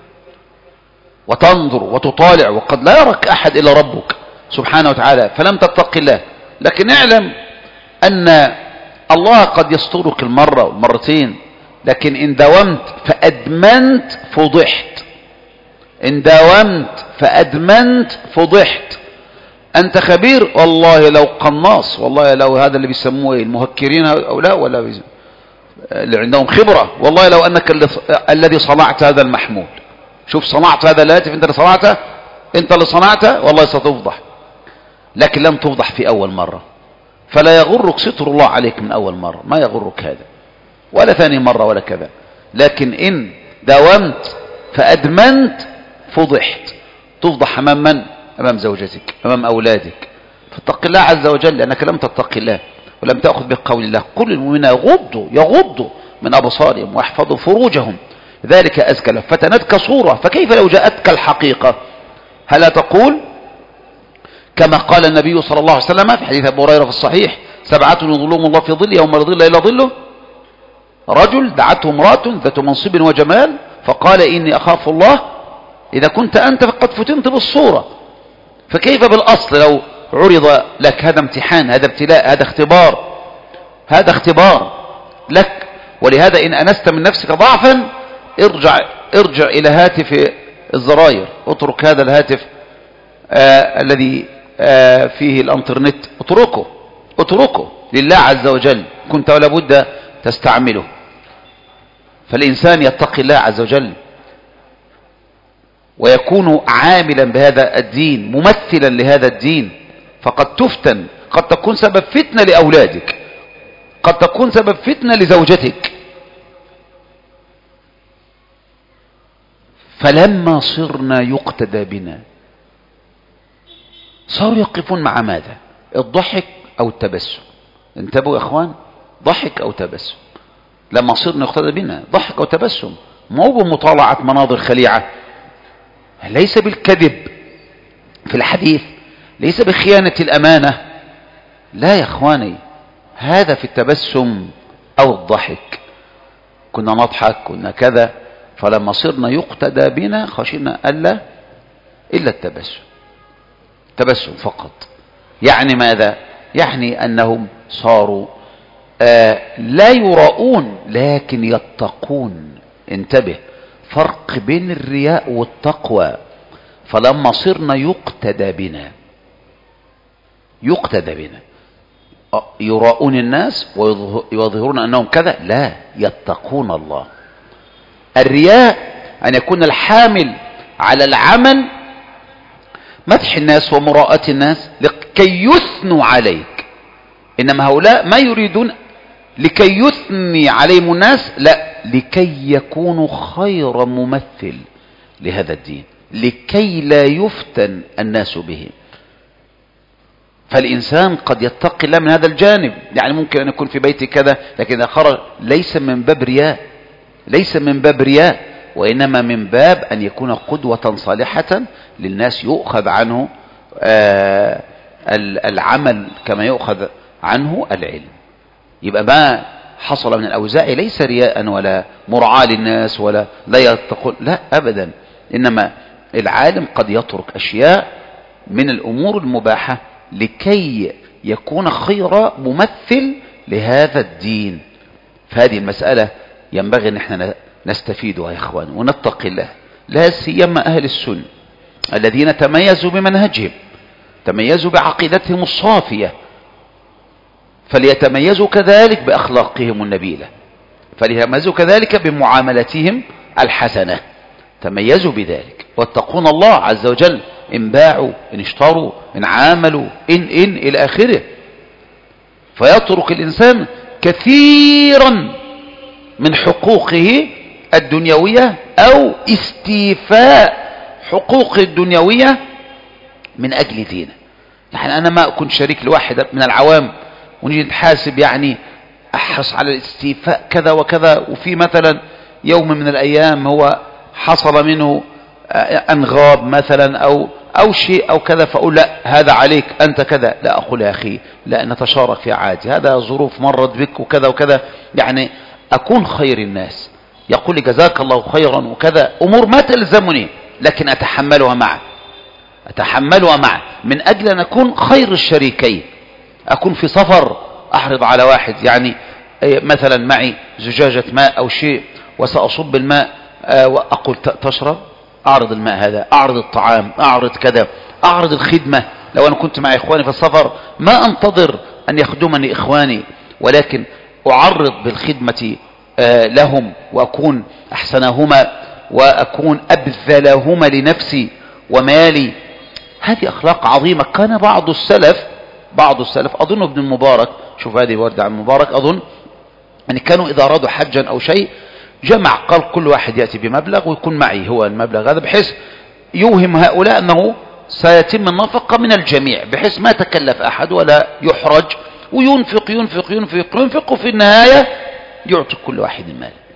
Speaker 1: وتنظر وتطالع، وقد لا يراك أحد إلا ربك سبحانه وتعالى، فلم تتق الله. لكن اعلم أن الله قد يسترك المرة والمرتين، لكن إن داومت فأدمنت فضحت، إن داومت فأدمنت فضحت. أنت خبير والله لو قناص، والله لو هذا اللي بيسموه المهكرين أو لا، ولا اللي عندهم خبرة، والله لو أنك الذي صنعت هذا المحمول، شوف صنعت هذا الهاتف، أنت اللي صنعته، أنت اللي صنعته، والله ستفضح. لكن لم تفضح في أول مرة، فلا يغرك ستر الله عليك من أول مرة، ما يغرك هذا، ولا ثاني مرة ولا كذا. لكن إن داومت فأدمنت فضحت. تفضح أمام من؟ أمام زوجتك، أمام أولادك. فاتق الله عز وجل، لأنك لم تتق الله ولم تأخذ بقول الله. كل المؤمنين يغضوا من أبصارهم ويحفظوا فروجهم، ذلك أزكى لهم. فتنتك صورة، فكيف لو جاءتك الحقيقة؟ هل تقول كما قال النبي صلى الله عليه وسلم في حديث أبي هريرة في الصحيح: 7 يظلهم الله في ظل يوم لا ظل إلا ظله، رجل دعته امرأة ذات منصب وجمال فقال إني أخاف الله. إذا كنت أنت فقد فتنت بالصورة، فكيف بالأصل لو عرض لك؟ هذا امتحان، هذا ابتلاء، هذا اختبار لك. ولهذا إن أنست من نفسك ضعفا ارجع إلى هاتف الزراير، اترك هذا الهاتف الذي فيه الانترنت، اتركه لله عز وجل، كنت ولا بد تستعمله. فالإنسان يتقي الله عز وجل ويكون عاملا بهذا الدين، ممثلا لهذا الدين. فقد تفتن، قد تكون سبب فتنة لأولادك، قد تكون سبب فتنة لزوجتك. فلما صرنا يقتدى بنا، صاروا يقفون مع ماذا؟ الضحك أو التبسم. انتبهوا يا أخوان، ضحك أو تبسم. لما صرنا يقتدى بنا ضحك أو تبسم، مو بمطالعة مناظر خليعة، ليس بالكذب في الحديث، ليس بخيانة الأمانة، لا يا أخواني، هذا في التبسم أو الضحك. كنا نضحك، كنا كذا، فلما صرنا يقتدى بنا خشينا إلا التبسم فقط. يعني ماذا؟ يعني أنهم صاروا لا يراؤون لكن يتقون. انتبه، فرق بين الرياء والتقوى. فلما صرنا يقتدى بنا يراؤون الناس ويظهرون أنهم كذا، لا، يتقون الله. الرياء أن يكون الحامل على العمل مدح الناس ومراءة الناس لكي يثنوا عليك، إنما هؤلاء ما يريدون لكي يثني عليهم الناس، لا، لكي يكونوا خير ممثل لهذا الدين، لكي لا يفتن الناس به. فالإنسان قد يتقي الله من هذا الجانب. يعني ممكن أن يكون في بيته كذا، لكن إذا خرج ليس من باب رياء، وإنما من باب أن يكون قدوة صالحة للناس، يؤخذ عنه العمل كما يؤخذ عنه العلم. يبقى ما حصل من الأوزاعي ليس رياء ولا مرعاة للناس ولا لا يتقون، لا أبدا. إنما العالم قد يترك أشياء من الأمور المباحة لكي يكون خير ممثل لهذا الدين. فهذه المسألة ينبغي أن احنا نستفيدها يا إخوان ونتقي الله، لا سيما أهل السنة الذين تميزوا بمنهجهم، تميزوا بعقيدتهم الصافية، فليتميزوا كذلك بأخلاقهم النبيلة. فليتميزوا كذلك بمعاملتهم الحسنة، تميزوا بذلك، واتقون الله عز وجل إن باعوا إن اشتروا إن عاملوا إن إلى آخره. فيترك الإنسان كثيرا من حقوقه الدنيوية أو استيفاء حقوق الدنيوية من أجل دينه. يعني أنا ما أكون شريك لواحد من العوام ونجي نتحاسب، يعني أحرص على الاستيفاء كذا وكذا، وفي مثلا يوم من الأيام هو حصل منه أنغاب مثلا أو شيء أو كذا، فأقول لا هذا عليك أنت كذا، لا أقول يا أخي لا نتشارك في عادي، هذا ظروف مرت بك وكذا وكذا، يعني أكون خير الناس، يقول لي جزاك الله خيرا وكذا، أمور ما تلزمني لكن أتحملها معه من أجل أن أكون خير الشريكين. أكون في سفر أحرض على واحد، يعني مثلا معي زجاجة ماء أو شيء وسأصب الماء وأقول تشرب، أعرض الماء هذا، أعرض الطعام، أعرض كذا، أعرض الخدمة. لو أنا كنت مع إخواني في السفر ما أنتظر أن يخدمني إخواني، ولكن أعرض بالخدمة لهم، وأكون أحسنهما، وأكون أبذلهما لنفسي ومالي. هذه أخلاق عظيمة. كان بعض السلف أظن ابن المبارك، شوف هذه وردة عن المبارك، أظن أن كانوا إذا أرادوا حجا أو شيء جمع، قال كل واحد يأتي بمبلغ ويكون معي هو المبلغ هذا، بحيث يوهم هؤلاء أنه سيتم النفقة من الجميع، بحيث ما تكلف أحد ولا يحرج، وينفق ينفق ينفق ينفق، وفي النهاية يعطي كل واحد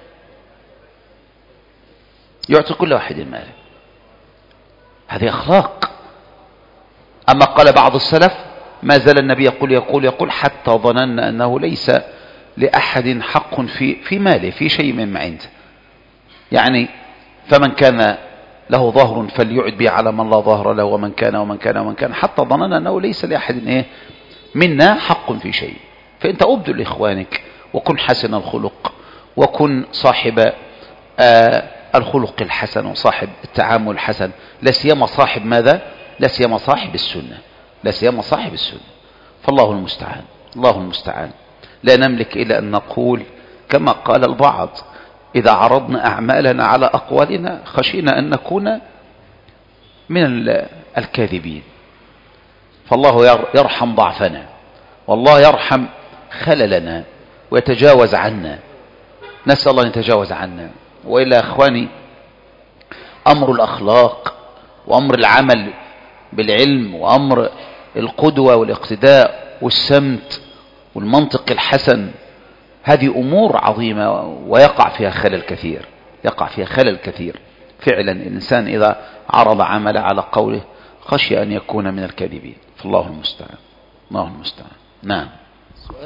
Speaker 1: المال. هذه أخلاق. أما قال بعض السلف ما زال النبي يقول حتى ظننا أنه ليس لأحد حق في ماله في شيء مما عنده، يعني فمن كان له ظهر فليعد به على من لا ظهر له، ومن كان حتى ظننا أنه ليس لأحد منا حق في شيء. فأنت أبذل لإخوانك، وكن حسن الخلق، وكن صاحب الخلق الحسن، وصاحب التعامل الحسن، لا سيما صاحب ماذا؟ لا سيما صاحب السنة. فالله المستعان. لا نملك إلا أن نقول كما قال البعض: إذا عرضنا أعمالنا على أقوالنا خشينا أن نكون من الكاذبين. فالله يرحم ضعفنا، والله يرحم خللنا ويتجاوز عنا، نسأل الله أن يتجاوز عنا. وإلا أخواني، أمر الأخلاق وأمر العمل بالعلم وأمر القدوة والاقتداء والسمت والمنطق الحسن، هذه أمور عظيمة ويقع فيها خلل كثير. فعلا الإنسان إذا عرض عمل على قوله خشي أن يكون من الكاذبين. فالله المستعان. نعم.
Speaker 2: سؤال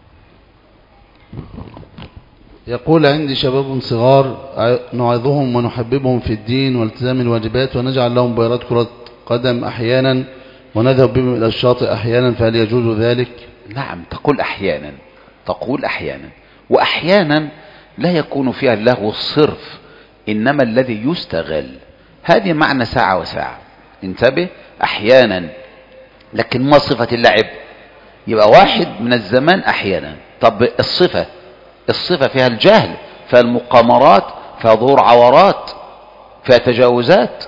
Speaker 2: يقول: عندي شباب صغار نعظهم ونحببهم في الدين والتزام الواجبات، ونجعل لهم بيارات كرة قدم أحيانا، ونذهب بهم إلى الشاطئ أحيانا، فهل يجوز ذلك؟
Speaker 1: نعم، تقول أحيانا، وأحيانا لا يكون فيها اللهو الصرف، إنما الذي يستغل. هذه معنى ساعة وساعة، انتبه، أحيانا، لكن ما صفة اللعب؟ يبقى واحد من الزمان أحيانا. طب الصفة فيها الجهل، فيها المقامرات، فيها ظهور عورات، فيها تجاوزات؟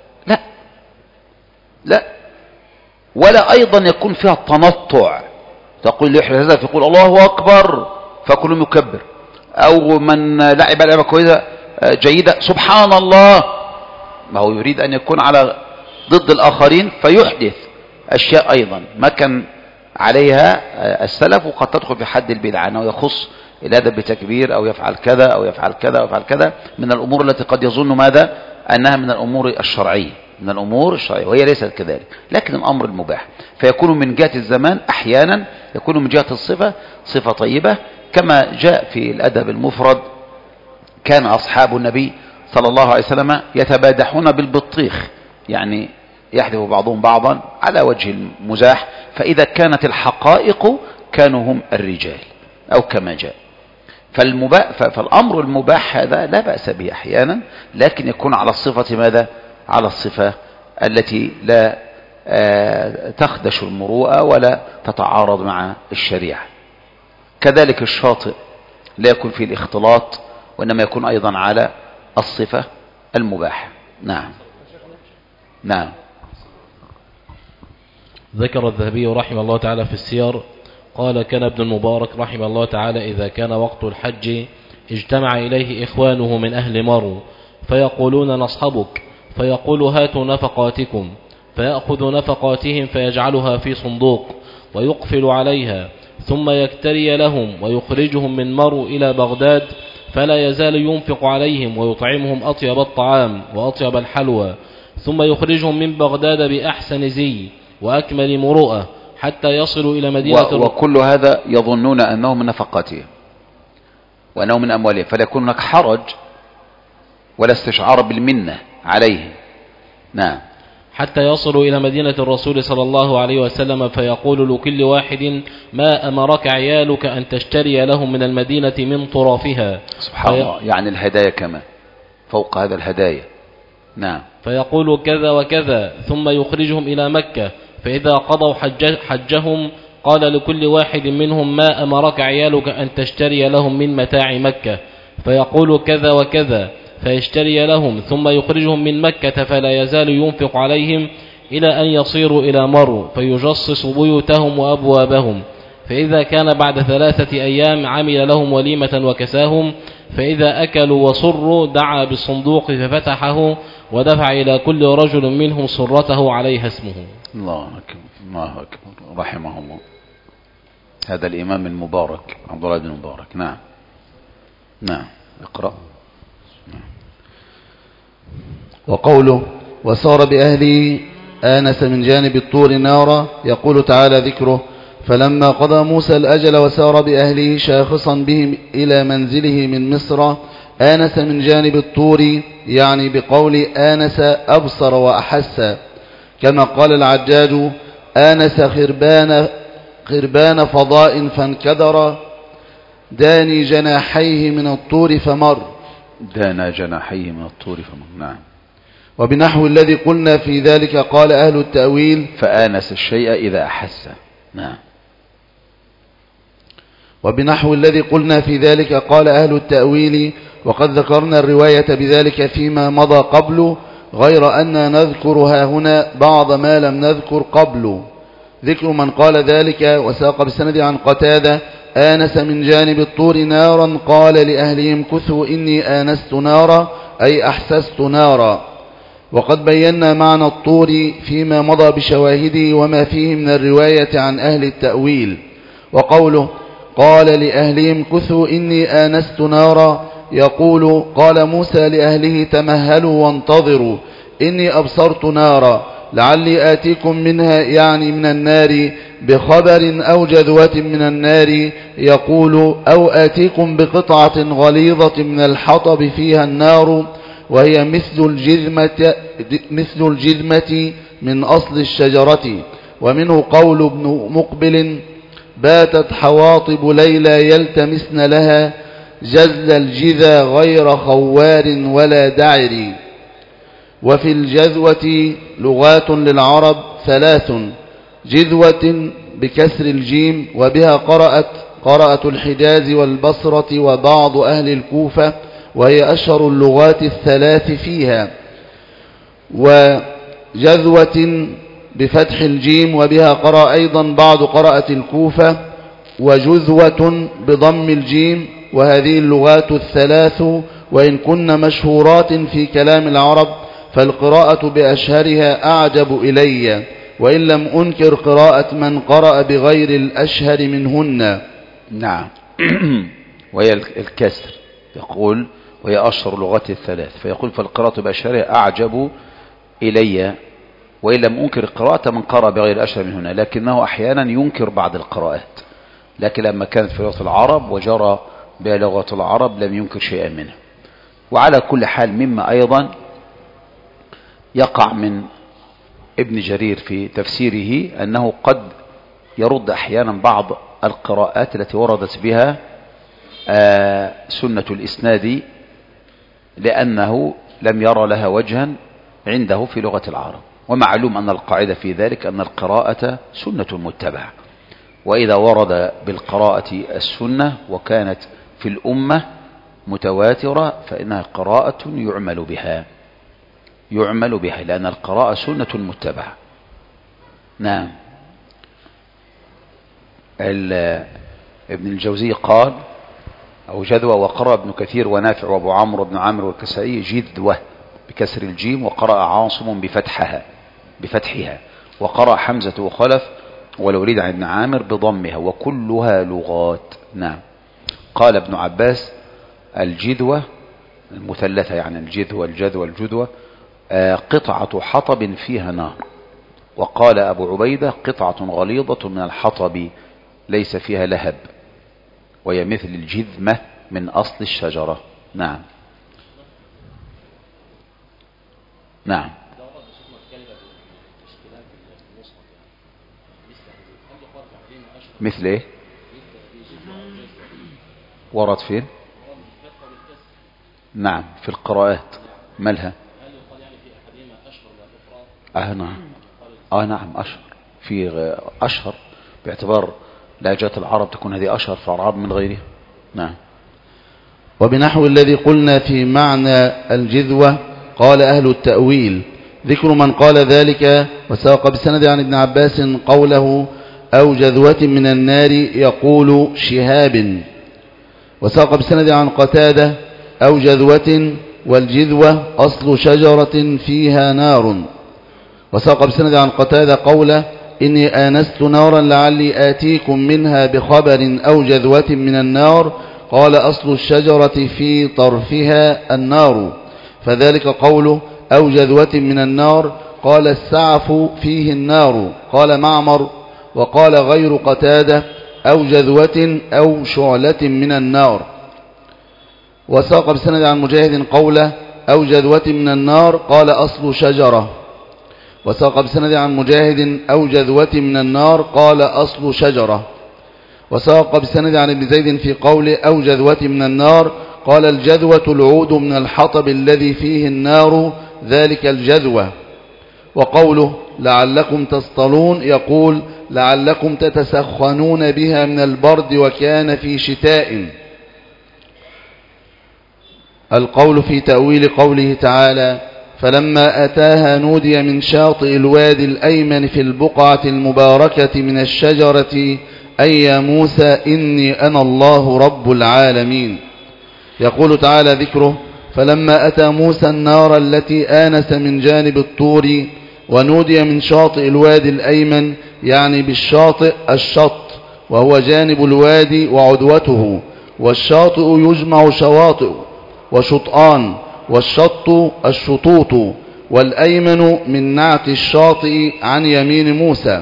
Speaker 1: لا، ولا أيضا يكون فيها التنطع. تقول لي هذا، فيقول الله أكبر فكل يكبر، أو من لعب لعبة كويسة جيدة سبحان الله، ما هو يريد أن يكون على ضد الآخرين فيحدث أشياء أيضا ما كان عليها السلف، وقد تدخل في حد البدعة، أنه يخص الأدب بتكبير أو يفعل كذا أو يفعل كذا أو يفعل كذا من الأمور التي قد يظن ماذا؟ أنها من الأمور الشرعية، وهي ليست كذلك، لكن الأمر المباح. فيكون من جهة الزمان أحيانا، يكون من جهة الصفة صفة طيبة، كما جاء في الأدب المفرد: كان أصحاب النبي صلى الله عليه وسلم يتبادحون بالبطيخ، يعني يحذف بعضهم بعضا على وجه المزاح، فإذا كانت الحقائق كانوا هم الرجال، أو كما جاء. فالأمر المباح هذا لا بأس به أحيانا، لكن يكون على الصفة ماذا؟ على الصفة التي لا تخدش المروءة ولا تتعارض مع الشريعة. كذلك الشاطئ لا يكون فيه الاختلاط، وإنما يكون أيضا على الصفة المباحة. نعم. نعم.
Speaker 4: ذكر الذهبي رحمه الله تعالى في السير قال: كان ابن المبارك رحمه الله تعالى إذا كان وقت الحج اجتمع إليه إخوانه من أهل مرو فيقولون: نصحبك، فيقول: هاتوا نفقاتكم، فيأخذ نفقاتهم فيجعلها في صندوق ويقفل عليها، ثم يكتري لهم ويخرجهم من مرو إلى بغداد، فلا يزال ينفق عليهم ويطعمهم أطيب الطعام وأطيب الحلوى، ثم يخرجهم من بغداد بأحسن زي وأكمل مروءة حتى يصلوا إلى مدينة
Speaker 1: وكل هذا يظنون أنه من نفقاتهم وأنه من أموالهم، فلا يكون هناك حرج ولا استشعار بالمنة عليهم. نعم.
Speaker 4: حتى يصلوا إلى مدينة الرسول صلى الله عليه وسلم، فيقول لكل واحد: ما أمرك عيالك أن تشتري لهم من المدينة من طرافها.
Speaker 1: سبحان الله، يعني الهدايا كمان فوق هذا الهدايا. نعم.
Speaker 4: فيقول: كذا وكذا، ثم يخرجهم إلى مكة، فإذا قضوا حجهم قال لكل واحد منهم: ما أمرك عيالك أن تشتري لهم من متاع مكة؟ فيقول: كذا وكذا، فيشتري لهم، ثم يخرجهم من مكة، فلا يزال ينفق عليهم إلى أن يصيروا إلى مرو، فيجصص بيوتهم وأبوابهم، فإذا كان بعد 3 أيام عمل لهم وليمة وكساهم، فإذا أكلوا وصروا دعا بالصندوق ففتحه ودفع إلى كل رجل منهم صرته عليها اسمه.
Speaker 1: الله أكبر، الله أكبر، رحمه الله. هذا الإمام المبارك عبد الله بن مبارك. نعم. نعم. اقرأ.
Speaker 2: وقوله: وسار بأهله آنس من جانب الطور نارا، يقول تعالى ذكره: فلما قضى موسى الأجل وسار بأهله شاخصا بهم إلى منزله من مصر آنس من جانب الطور، يعني بقول آنس أبصر وأحس، كما قال العجاج: آنس خربان فضاء فانكدر، داني جناحيه من الطور فمر.
Speaker 1: دانا جناحيه من الطور فمر. نعم.
Speaker 2: وبنحو الذي قلنا في ذلك قال أهل التأويل:
Speaker 1: فآنس الشيء إذا أحس. نعم.
Speaker 2: وبنحو الذي قلنا في ذلك قال أهل التأويل: وقد ذكرنا الرواية بذلك فيما مضى قبل، غير أن نذكرها هنا بعض ما لم نذكر قبل. ذكر من قال ذلك: وساق بسند عن قتادة: آنس من جانب الطور نارا، قال لأهلهم: كثوا إني آنست نارا، أي أحسست نارا. وقد بينا معنى الطور فيما مضى بشواهده وما فيه من الرواية عن أهل التأويل. وقوله: قال لأهلهم: كثوا إني آنست نارا، يقول: قال موسى لأهله: تمهلوا وانتظروا إني أبصرت نارا، لعلي آتيكم منها، يعني من النار، بخبر أو جذوة من النار، يقول: أو آتيكم بقطعة غليظة من الحطب فيها النار، وهي مثل الجذمة من أصل الشجرة. ومنه قول ابن مقبل: باتت حواطب ليلى يلتمسن لها جزل الجذى غير خوار ولا دعر. وفي الجذوة لغات للعرب 3: جذوة بكسر الجيم، وبها قرأت الحجاز والبصرة وبعض أهل الكوفة، وهي أشهر اللغات 3 فيها. وجذوة بفتح الجيم، وبها قرأ أيضا بعض قراءة الكوفة، وجذوة بضم الجيم، وهذه اللغات 3 وإن كن مشهورات في كلام العرب، فالقراءة بأشهرها أعجب إلي، وإن لم أنكر قراءة من قرأ بغير الأشهر منهن.
Speaker 1: نعم. وهي الكسر، يقول: وهي أشهر اللغات 3، فيقول: فالقراءة بأشهرها أعجب إلي، وإن لم أنكر قراءة من قرأ بغير الأشهر من هنا، لكنه أحيانا ينكر بعض القراءات، لكن لما كانت في لغة العرب وجرى بها لغة العرب لم ينكر شيئا منها. وعلى كل حال، مما أيضا يقع من ابن جرير في تفسيره أنه قد يرد أحيانا بعض القراءات التي وردت بها سنة الإسناد، لأنه لم يرى لها وجها عنده في لغة العرب. ومعلوم أن القاعدة في ذلك أن القراءة سنة متبعة، وإذا ورد بالقراءة السنة وكانت في الأمة متواترة فإنها قراءة يعمل بها لأن القراءة سنة متبعة. نعم. ابن الجوزي قال أو جذوة، وقرأ ابن كثير ونافع وابو عمرو بن عامر والكسائي جذوة بكسر الجيم، وقرأ عاصم بفتحها، وقرأ حمزة وخلف والوليد عن ابن عامر بضمها، وكلها لغات. نعم. قال ابن عباس الجذوة المثلثة يعني الجذوة الجذوة الجذوة قطعة حطب فيها نار. وقال أبو عبيدة قطعة غليظة من الحطب ليس فيها لهب، وهي مثل الجذمة من أصل الشجرة. نعم. نعم. مثل ايه؟ ورد فين؟ نعم في القراءات. مالها؟ نعم أشهر في أشهر باعتبار لهجات العرب تكون هذه أشهر في العرب من غيرها. نعم.
Speaker 2: وبنحو الذي قلنا في معنى الجذوة قال أهل التأويل ذكر من قال ذلك، وساق بسند عن ابن عباس قوله أو جذوة من النار يقول شهاب، وساق بسند عن قتادة أو جذوة والجذوة أصل شجرة فيها نار، وساق بسند عن قتادة قوله إني آنست نارا لعلي آتيكم منها بخبر أو جذوة من النار، قال أصل الشجرة في طرفها النار، فذلك قوله أو جذوة من النار، قال السعف فيه النار، قال معمر وقال غير قتادة أو جذوة أو شعلة من النار. وساق بسند عن مجاهد قوله أو جذوة من النار قال أصل شجرة، وساق بسند عن مجاهد أو جذوة من النار قال أصل شجرة، وساق بسند عن ابن زيد في قوله أو جذوة من النار قال الجذوة العود من الحطب الذي فيه النار ذلك الجذوة. وقوله لعلكم تصطلون يقول لعلكم تتسخنون بها من البرد وكان في شتاء. القول في تأويل قوله تعالى فلما أتاها نودي من شاطئ الوادي الأيمن في البقعة المباركة من الشجرة أي يا موسى إني أنا الله رب العالمين. يقول تعالى ذكره فلما أتى موسى النار التي آنس من جانب الطور ونودي من شاطئ الوادي الأيمن يعني بالشاطئ الشط وهو جانب الوادي وعدوته، والشاطئ يجمع شواطئ وشطآن، والشط الشطوط، والأيمن من نعت الشاطئ عن يمين موسى.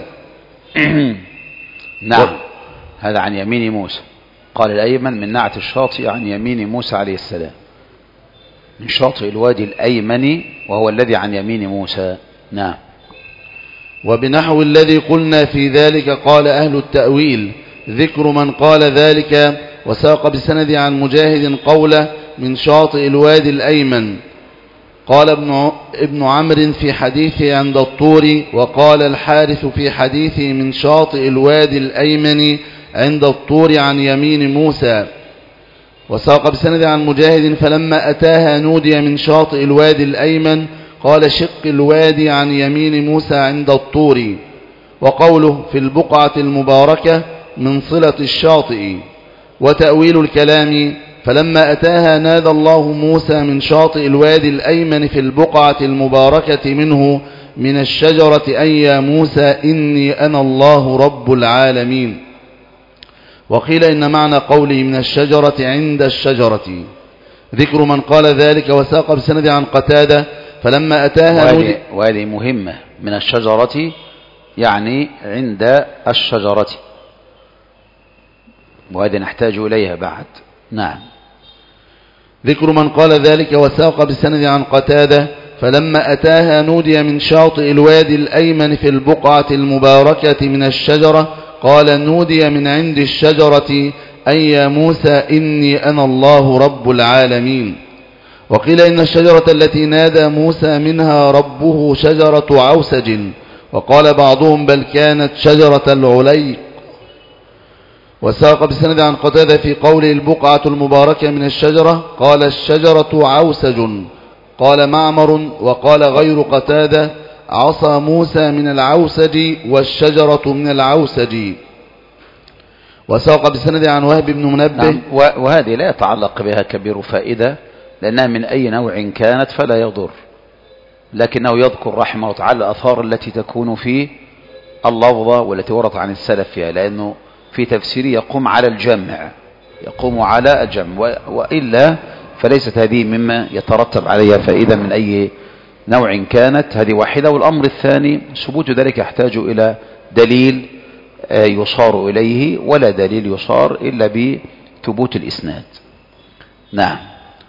Speaker 1: نعم هذا عن يمين موسى. قال الأيمن من نعت الشاطئ عن يمين موسى عليه السلام، من شاطئ الوادي الأيمن وهو الذي عن يمين موسى. نعم.
Speaker 2: وبنحو الذي قلنا في ذلك قال أهل التأويل ذكر من قال ذلك، وساق بسند عن مجاهد قوله من شاطئ الوادي الأيمن. قال ابن عمرو في حديثه عند الطور، وقال الحارث في حديثه من شاطئ الوادي الأيمن عند الطور عن يمين موسى. وساق بسند عن مجاهد فلما أتاها نودي من شاطئ الوادي الأيمن قال شق الوادي عن يمين موسى عند الطور. وقوله في البقعة المباركة من صلة الشاطئ. وتأويل الكلام فلما أتاها نادى الله موسى من شاطئ الوادي الأيمن في البقعة المباركة منه من الشجرة أي يا موسى إني أنا الله رب العالمين. وقيل إن معنى قوله من الشجرة عند الشجرة ذكر من قال ذلك، وساق بسند عن قتادة فلما أتاها
Speaker 1: وهذه مهمة من الشجرة يعني عند الشجرة، وهذا نحتاج إليها بعد. نعم.
Speaker 2: ذكر من قال ذلك وساق بسند عن قتادة فلما أتاها نودي من شاطئ الوادي الأيمن في البقعة المباركة من الشجرة قال نودي من عند الشجرة أي يا موسى إني أنا الله رب العالمين. وقيل إن الشجرة التي نادى موسى منها ربه شجرة عوسج، وقال بعضهم بل كانت شجرة العليق. وساق بسند عن قتادة في قوله البقعة المباركة من الشجرة قال الشجرة عوسج. قال معمر وقال غير قتادة عصا موسى من العوسج والشجرة من العوسج. وساق بسند عن وهب بن منبه.
Speaker 1: نعم. وهذه لا يتعلق بها كبير فائدة لأنها من أي نوع كانت فلا يضر، لكنه يذكر رحمه الله تعالى الآثار التي تكون في اللفظة والتي وردت عن السلف فيها، لأنه في تفسيره يقوم على الجمع، يقوم على الجمع، وإلا فليست هذه مما يترتب عليها فائدة من أي نوع كانت. هذه واحدة. والأمر الثاني ثبوت ذلك يحتاج إلى دليل يصار إليه، ولا دليل يصار إلا بثبوت الإسناد. نعم.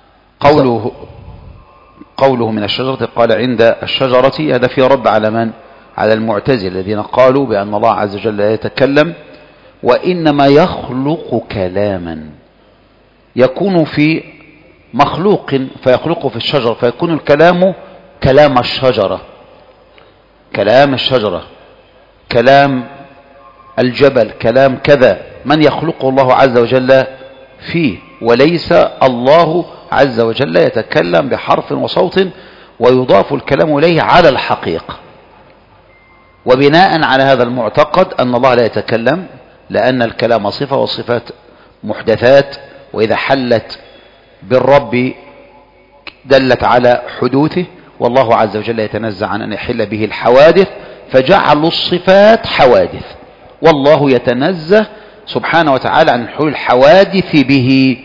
Speaker 1: قوله من الشجرة قال عند الشجرة، هذا في رد على من؟ على المعتزلة الذين قالوا بأن الله عز وجل لا يتكلم وإنما يخلق كلاما يكون في مخلوق فيخلقه في الشجرة، فيكون الكلام كلام الشجرة، كلام الشجرة، كلام الجبل، كلام كذا، من يخلقه الله عز وجل فيه، وليس الله عز وجل يتكلم بحرف وصوت ويضاف الكلام إليه على الحقيقة. وبناء على هذا المعتقد أن الله لا يتكلم، لأن الكلام صفة والصفات محدثات، وإذا حلت بالرب دلت على حدوثه، والله عز وجل يتنزه عن أن يحل به الحوادث، فجعل الصفات حوادث، والله يتنزه سبحانه وتعالى عن حلول الحوادث به.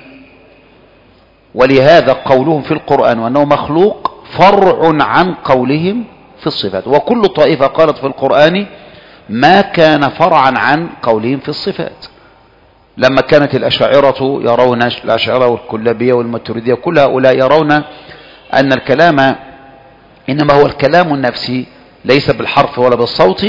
Speaker 1: ولهذا قولهم في القرآن وأنه مخلوق فرع عن قولهم في الصفات، وكل طائفة قالت في القرآن ما كان فرعا عن قولهم في الصفات. لما كانت الأشاعرة يرون، الأشاعرة والكلابية والماتريدية كل هؤلاء يرون أن الكلام إنما هو الكلام النفسي ليس بالحرف ولا بالصوت،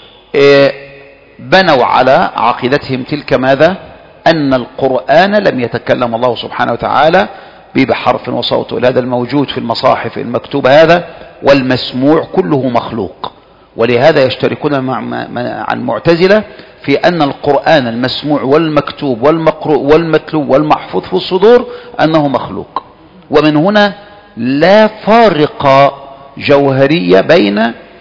Speaker 1: بنوا على عقيدتهم تلك ماذا؟ أن القرآن لم يتكلم الله سبحانه وتعالى بحرف وصوت، هذا الموجود في المصاحف المكتوبة هذا والمسموع كله مخلوق. ولهذا يشتركون مع المعتزلة في أن القرآن المسموع والمكتوب والمقروء والمتلو والمحفوظ في الصدور أنه مخلوق. ومن هنا لا فارق جوهرية بين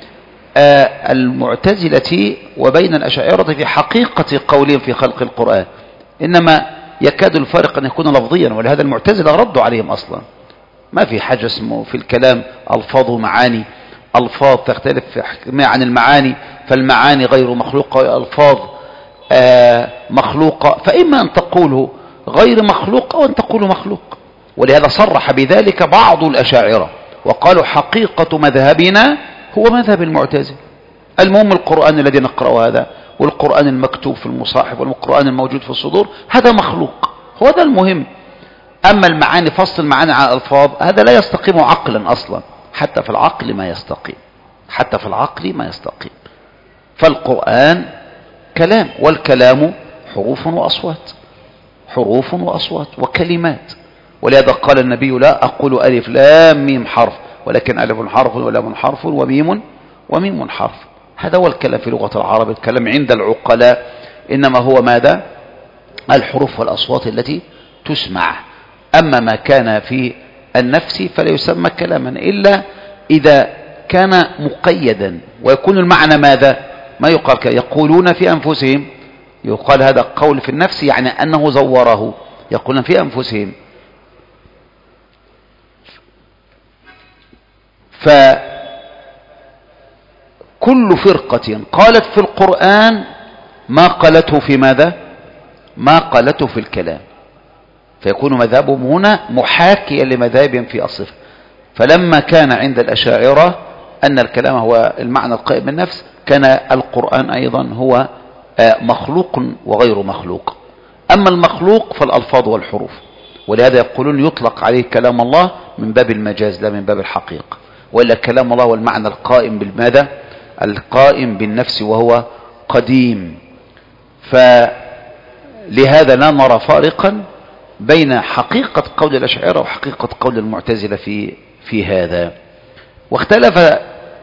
Speaker 1: المعتزلة وبين الأشاعرة في حقيقة قولهم في خلق القرآن، إنما يكاد الفارق أن يكون لفظيا، ولهذا المعتزلة ردوا عليهم أصلا. ما في حاجة اسمه في الكلام ألفاظ ومعاني، ألفاظ تختلف عن المعاني، فالمعاني غير مخلوقة، ألفاظ مخلوقة، فإما أن تقوله غير مخلوق أو أن تقوله مخلوق. ولهذا صرح بذلك بعض الأشاعرة وقالوا حقيقة مذهبنا هو مذهب المعتزلة. المهم القرآن الذي نقرأه هذا، والقرآن المكتوب في المصاحف، والقرآن الموجود في الصدور، هذا مخلوق، هو ده المهم. أما المعاني، فصل المعاني عن الألفاظ، هذا لا يستقيم عقلا أصلا، حتى في العقل ما يستقيم، حتى في العقل ما يستقيم. فالقرآن كلام، والكلام حروف وأصوات، حروف وأصوات وكلمات. ولهذا قال النبي لا أقول ألف لام ميم حرف، ولكن ألف حرف ولام حرف وميم حرف. هذا هو الكلام في لغة العرب. الكلام عند العقلاء إنما هو ماذا؟ الحروف والأصوات التي تسمع. أما ما كان في النفس فلا يسمى كلاما إلا إذا كان مقيدا، ويكون المعنى ماذا؟ ما يقال يقولون في أنفسهم، يقال هذا قول في النفس يعني أنه زوره، يقولون في أنفسهم. فكل فرقة قالت في القرآن ما قالته في ماذا؟ ما قالته في الكلام، فيكون مذهبهم هنا محاكيا لمذاهبهم في الصفة. فلما كان عند الأشاعرة أن الكلام هو المعنى القائم بالنفس، كان القرآن أيضا هو مخلوق وغير مخلوق. أما المخلوق فالألفاظ والحروف، ولهذا يقولون يطلق عليه كلام الله من باب المجاز لا من باب الحقيقة، وإلا كلام الله هو المعنى القائم بالماذا؟ القائم بالنفس وهو قديم. فلهذا لا نرى فارقا بين حقيقة قول الأشاعرة وحقيقة قول المعتزلة في هذا. واختلف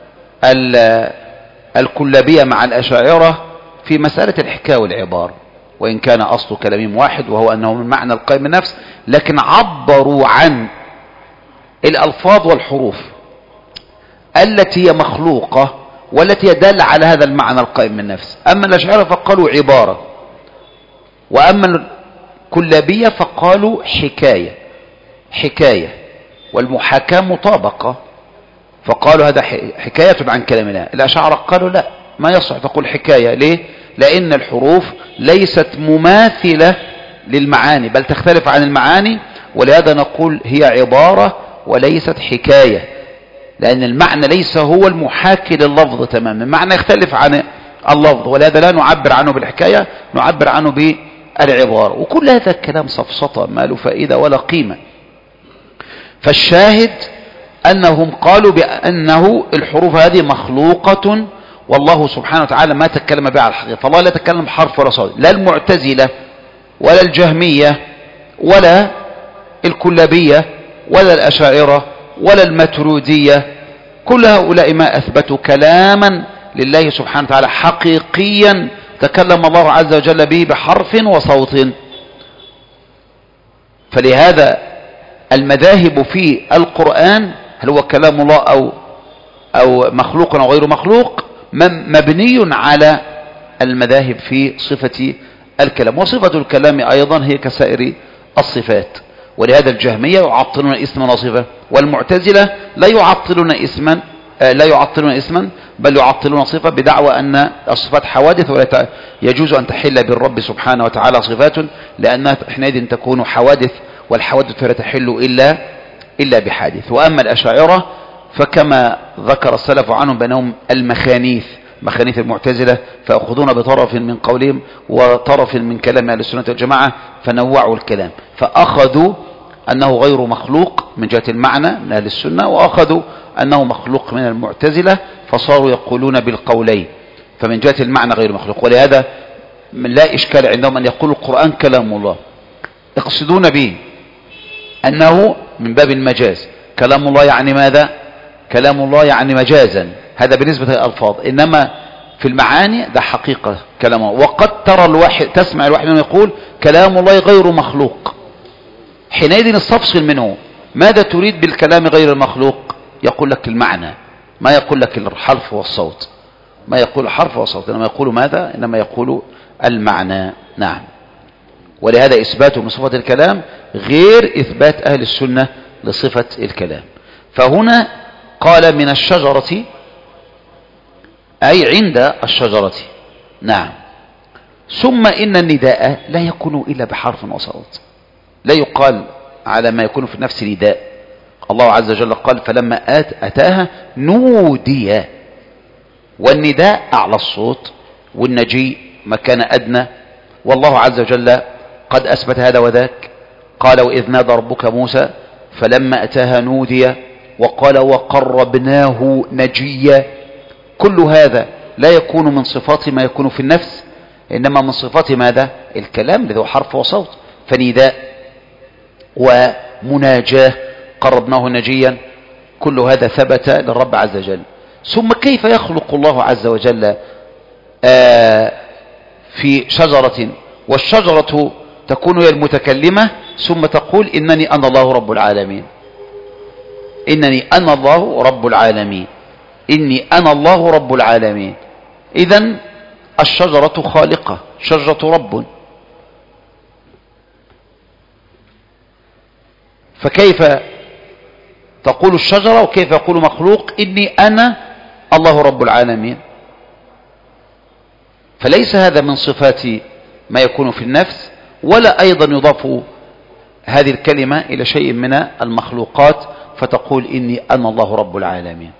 Speaker 1: الكلابية مع الأشاعرة في مسألة الحكاية والعبارة. وإن كان أصل كلامهم واحد، وهو أنه من معنى القائم بالنفس، لكن عبروا عن الألفاظ والحروف التي هي مخلوقة والتي يدل على هذا المعنى القائم بالنفس. أما الأشاعرة فقالوا عبارة، وأما الكلابية فقالوا حكاية، والمحاكاة مطابقة، فقالوا هذا حكاية عن كلام الله. الأشاعرة قالوا لا، ما يصح تقول حكاية. ليه؟ لأن الحروف ليست مماثلة للمعاني، بل تختلف عن المعاني، ولهذا نقول هي عبارة وليست حكاية، لأن المعنى ليس هو المحاكي لللفظ تماما، المعنى يختلف عن اللفظ، ولهذا لا نعبر عنه بالحكاية، نعبر عنه بالعبارة. وكل هذا الكلام سفسطة ما له فائدة ولا قيمة. فالشاهد أنهم قالوا بأنه الحروف هذه مخلوقة، والله سبحانه وتعالى ما تكلم بها على الحقيقة، فالله لا تكلم حرف ولا صوت. لا المعتزلة ولا الجهمية ولا الكلابية ولا الأشاعرة ولا الماتريدية، كل هؤلاء ما أثبتوا كلاما لله سبحانه وتعالى حقيقيا تكلم الله عز وجل به بحرف وصوت. فلهذا المذاهب في القرآن هل هو كلام الله أو مخلوق أو غير مخلوق مبني على المذاهب في صفة الكلام، وصفة الكلام أيضا هي كسائر الصفات. ولهذا الجهمية يعطلون اسما وصفة، والمعتزلة لا يعطلون اسما بل يعطلون صفة، بدعوى أن الصفات حوادث ولا يجوز أن تحل بالرب سبحانه وتعالى صفات، لأنها حينئذ تكون حوادث، والحوادث لا تحل إلا بحادث. وأما الأشاعرة فكما ذكر السلف عنهم بأنهم المخانيث المعتزلة، فيأخذون بطرف من قولهم وطرف من كلام أهل السنة والجماعة، فنوعوا الكلام، فأخذوا أنه غير مخلوق من جهة المعنى من أهل السنة، وأخذوا أنه مخلوق من المعتزلة، فصاروا يقولون بالقولين، فمن جهة المعنى غير مخلوق. ولهذا لا إشكال عندهم أن يقولوا القرآن كلام الله، يقصدون به أنه من باب المجاز، كلام الله يعني ماذا؟ كلام الله يعني مجازا، هذا بالنسبة للألفاظ، إنما في المعاني ده حقيقة كلام الله. وقد تسمع الواحد منهم يقول كلام الله غير مخلوق، حينئذ استفصل منه ماذا تريد بالكلام غير المخلوق؟ يقول لك المعنى، ما يقول لك الحرف والصوت، ما يقول حرف وصوت، إنما يقول ماذا؟ إنما يقول المعنى. نعم. ولهذا إثباته من صفة الكلام غير إثبات أهل السنة لصفة الكلام. فهنا قال من الشجرة أي عند الشجرة. نعم. ثم إن النداء لا يكون إلا بحرف وصوت، لا يقال على ما يكون في النفس نداء. الله عز وجل قال فلما أتاها نودي، والنداء أعلى الصوت، والنجي مكان أدنى، والله عز وجل قد أثبت هذا وذاك. قال وإذ نادى ربك موسى فلما أتاها نودي، وقال وقربناه نجيا. كل هذا لا يكون من صفات ما يكون في النفس، إنما من صفات ماذا؟ الكلام الذي هو حرف وصوت. فنداء ومناجاه قربناه نجيا، كل هذا ثبت للرب عز وجل. ثم كيف يخلق الله عز وجل في شجرة، والشجرة تكون هي المتكلمة، ثم تقول إنني أنا الله رب العالمين، إنني أنا الله رب العالمين، إني أنا الله رب العالمين. إذن الشجرة خالقة، شجرة رب، فكيف تقول الشجرة وكيف يقول مخلوق إني أنا الله رب العالمين؟ فليس هذا من صفات ما يكون في النفس، ولا أيضا يضاف هذه الكلمة إلى شيء من المخلوقات فتقول إني أنا الله رب العالمين.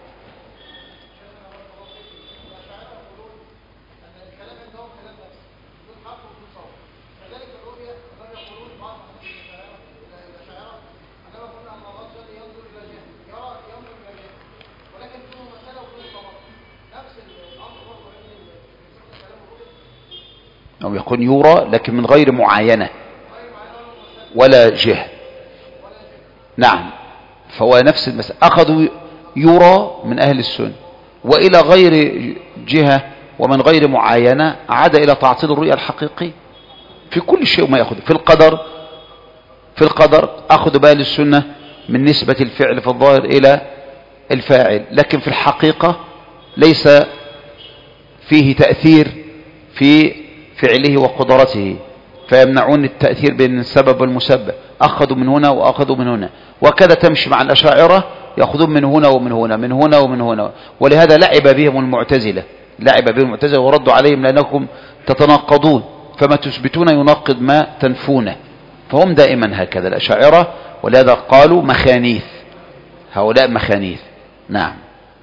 Speaker 1: أو يكون يرى لكن من غير معاينة ولا جهة. نعم. فهو نفس المسألة، أخذوا يرى من أهل السنة وإلى غير جهة ومن غير معاينة، عاد إلى تعطيل الرؤية الحقيقي. في كل شيء وما يأخذ في القدر أخذ بأهل السنة من نسبة الفعل في الظاهر إلى الفاعل، لكن في الحقيقة ليس فيه تأثير في فعله وقدرته، فيمنعون التأثير بين السبب والمسبب، أخذوا من هنا وأخذوا من هنا، وكذا تمشي مع الأشاعرة، يأخذون من هنا ومن هنا، من هنا ومن هنا. ولهذا لعب بهم المعتزلة وردوا عليهم لأنكم تتناقضون، فما تثبتون يناقض ما تنفونه، فهم دائما هكذا الأشاعرة، ولهذا قالوا مخانيث، هؤلاء مخانيث. نعم.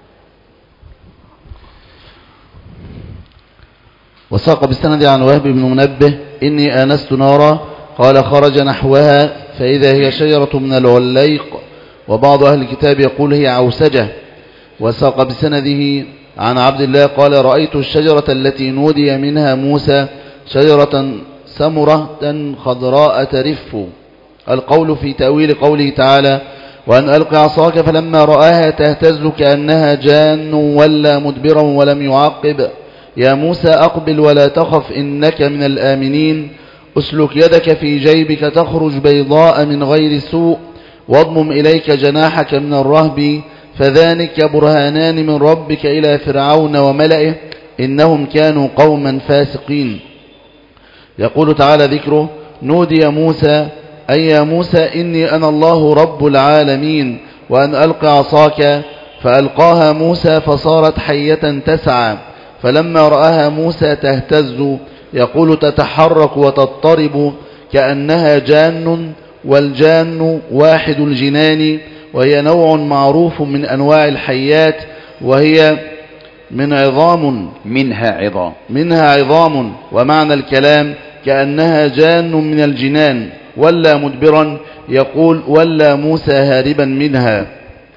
Speaker 2: وساق بالسند عن وهب بن منبه إني آنست نارا، قال خرج نحوها فإذا هي شجرة من العليق، وبعض أهل الكتاب يقول هي عوسجة. وساق بسنده عن عبد الله قال رأيت الشجرة التي نودي منها موسى شجرة سمرة خضراء ترف. القول في تأويل قوله تعالى وأن ألق عصاك فلما رآها تهتز كأنها جان ولا مدبرا ولم يعقب. يا موسى أقبل ولا تخف إنك من الآمنين. أسلك يدك في جيبك تخرج بيضاء من غير سوء واضمم إليك جناحك من الرهب فذلك برهانان من ربك إلى فرعون وملئه إنهم كانوا قوما فاسقين. يقول تعالى ذكره نودي موسى أي يا موسى إني أنا الله رب العالمين وأن ألق عصاك فألقاها موسى فصارت حية تسعى فلما رآها موسى تهتز يقول تتحرك وتضطرب كأنها جان والجان واحد الجنان وهي نوع معروف من أنواع الحيات وهي منها عظام ومعنى الكلام كأنها جان من الجنان. ولا مدبرا يقول ولا موسى هاربا منها.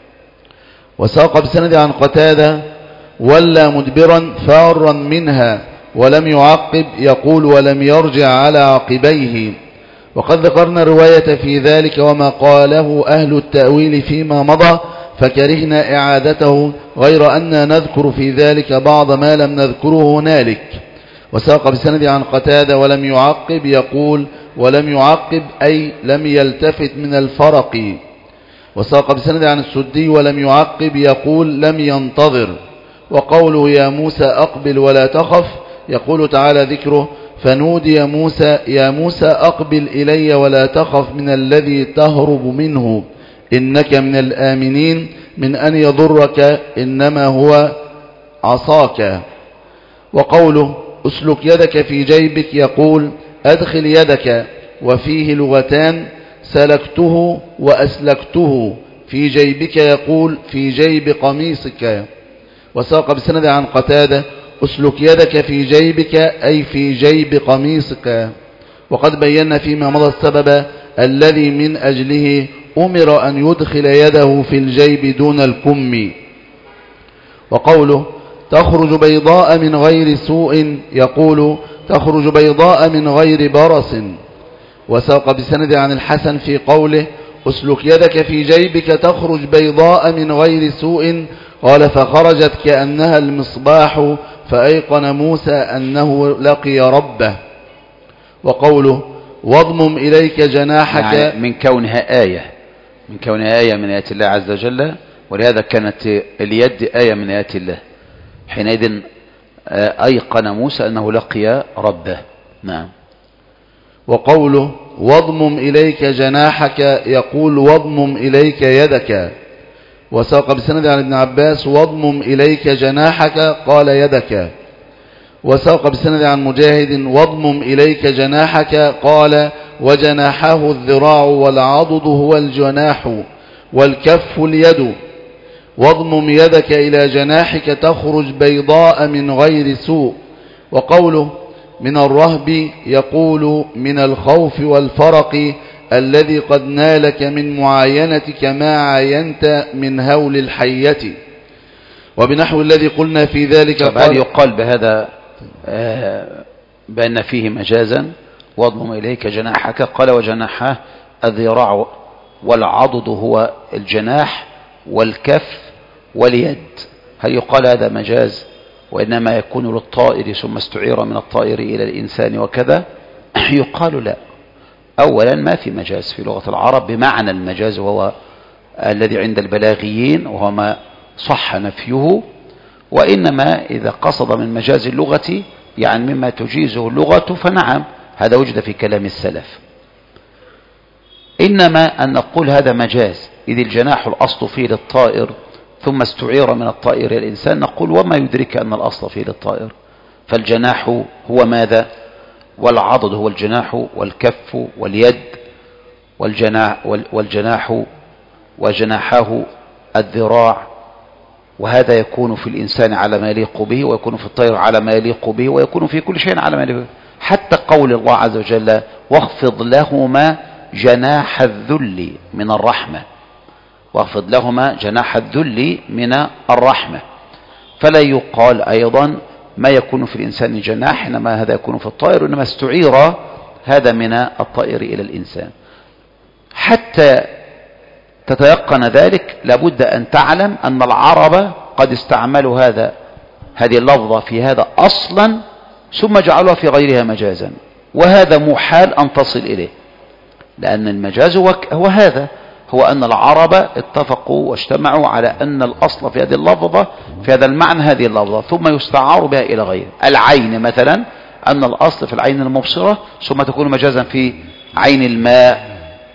Speaker 2: وساق بسند عن قتادة ولا مدبرا فارا منها ولم يعقب يقول ولم يرجع على عقبيه. وقد ذكرنا رواية في ذلك وما قاله أهل التأويل فيما مضى فكرهنا إعادته غير أن نذكر في ذلك بعض ما لم نذكره هنالك. وساق بسند عن قتادة ولم يعقب يقول ولم يعقب أي لم يلتفت من الفرق. وساق بسند عن السدي ولم يعقب يقول لم ينتظر. وقوله يا موسى أقبل ولا تخف يقول تعالى ذكره فنودي موسى يا موسى أقبل إلي ولا تخف من الذي تهرب منه إنك من الآمنين من أن يضرك إنما هو عصاك. وقوله أسلك يدك في جيبك يقول أدخل يدك وفيه لغتان سلكته وأسلكته في جيبك يقول في جيب قميصك. وساق بسند عن قتادة أسلك يدك في جيبك أي في جيب قميصك. وقد بينا فيما مضى السبب الذي من أجله أمر أن يدخل يده في الجيب دون الكم. وقوله تخرج بيضاء من غير سوء يقول تخرج بيضاء من غير برص. وساق بسند عن الحسن في قوله أسلك يدك في جيبك تخرج بيضاء من غير سوء قال فخرجت كأنها المصباح فأيقن موسى أنه لقي ربه. وقوله واضمم إليك جناحك
Speaker 1: يعني من كونها آية من آيات الله عز وجل، ولهذا كانت اليد آية من آيات الله. حينئذ أيقن موسى أنه لقي ربه. نعم.
Speaker 2: وقوله واضمم إليك جناحك يقول واضمم إليك يدك. وساق بسند عن ابن عباس واضمم إليك جناحك قال يدك. وساق بسند عن مجاهد واضمم إليك جناحك قال وجناحه الذراع والعضد هو الجناح والكف اليد. واضمم يدك إلى جناحك تخرج بيضاء من غير سوء. وقوله من الرهب يقول من الخوف والفرق الذي قد نالك من معاينتك ما عاينت من هول الحية. وبنحو الذي قلنا في ذلك
Speaker 1: قال يقال بهذا بأن فيه مجازا واضمم إليك جناحك قال وجناحه الذراع والعضد هو الجناح والكف واليد. هل يقال هذا مجاز وإنما يكون للطائر ثم استعير من الطائر إلى الإنسان وكذا؟ يقال لا. أولا ما في مجاز في لغة العرب بمعنى المجاز، وهو الذي عند البلاغيين وهو ما صح نفيه، وإنما إذا قصد من مجاز اللغة يعني مما تجيزه اللغة فنعم، هذا وجد في كلام السلف. إنما أن نقول هذا مجاز إذ الجناح الأصل فيه للطائر ثم استعير من الطائر إلى الإنسان، نقول وما يدرك أن الأصل فيه للطائر؟ فالجناح هو ماذا؟ والعضد هو الجناح، والكف واليد، والجناح وجناحه الذراع، وهذا يكون في الإنسان على ما يليق به، ويكون في الطير على ما يليق به، ويكون في كل شيء على ما يليق به، حتى قول الله عز وجل واخفض لهما جناح الذل من الرحمة، واخفض لهما جناح الذل من الرحمة. فلا يقال أيضا ما يكون في الإنسان جناح، إنما هذا يكون في الطائر، إنما استعير هذا من الطائر إلى الإنسان. حتى تتيقن ذلك لابد أن تعلم أن العرب قد استعملوا هذه اللفظة في هذا أصلا، ثم جعلوها في غيرها مجازا، وهذا محال أن تصل إليه، لأن المجاز هو هذا، هو أن العرب اتفقوا واجتمعوا على أن الأصل في هذه اللفظة في هذا المعنى هذه اللفظة، ثم يستعار بها إلى غيره. العين مثلا، أن الأصل في العين المبصرة، ثم تكون مجازا في عين الماء،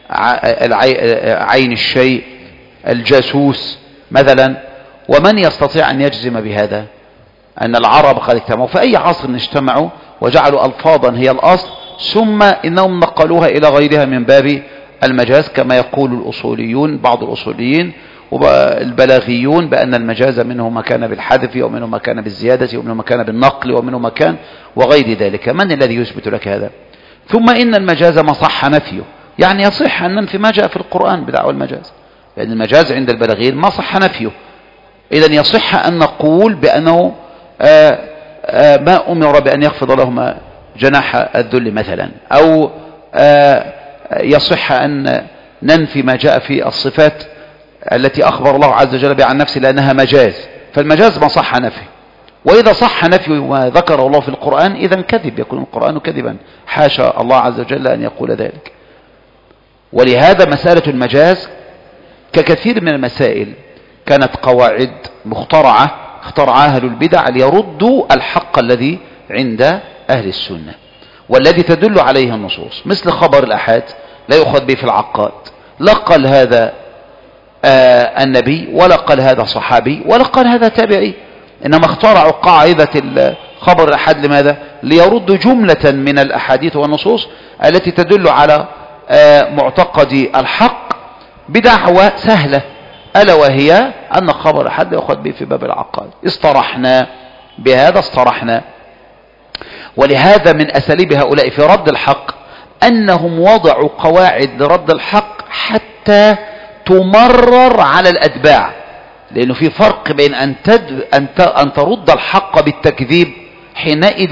Speaker 1: عين الشيء، الجاسوس مثلا. ومن يستطيع أن يجزم بهذا؟ أن العرب قد اجتمعوا في أي عصر اجتمعوا وجعلوا ألفاظا هي الأصل، ثم إنهم نقلوها إلى غيرها من باب المجاز، كما يقول الأصوليون بعض الأصوليين والبلاغيون بأن المجاز منه ما كان بالحذف، ومنه ما كان بالزيادة، ومنه ما كان بالنقل، ومنه ما كان وغير ذلك. من الذي يثبت لك هذا؟ ثم إن المجاز ما صح نفيه، يعني يصح أن ننفي ما جاء في القرآن بدعوى المجاز، لأن المجاز عند البلاغيين ما صح نفيه. إذن يصح أن نقول بأنه ما أمر بأن يخفض لهما جناح الذل مثلا، أو يصح أن ننفي ما جاء في الصفات التي أخبر الله عز وجل بها عن نفسه لأنها مجاز، فالمجاز ما صح نفيه. وإذا صح نفي ما ذكر الله في القرآن إذن كذب، يكون القرآن كذبا، حاشا الله عز وجل أن يقول ذلك. ولهذا مسألة المجاز ككثير من المسائل كانت قواعد مخترعة اخترعها أهل البدع ليردوا الحق الذي عند أهل السنة والذي تدل عليه النصوص، مثل خبر الأحاد لا يؤخذ به في العقائد، لا قال هذا النبي، ولا قال هذا صحابي، ولا قال هذا تابعي، إنما اخترعوا قاعدة خبر الأحاد. لماذا؟ ليردوا جملة من الأحاديث والنصوص التي تدل على معتقد الحق بدعوة سهلة، ألا وهي أن خبر الأحاد لا يؤخذ به في باب العقائد. اصطرحنا بهذا، اصطرحنا. ولهذا من أساليب هؤلاء في رد الحق أنهم وضعوا قواعد لرد الحق حتى تمرر على الأتباع، لأنه في فرق بين أن ترد الحق بالتكذيب، حينئذ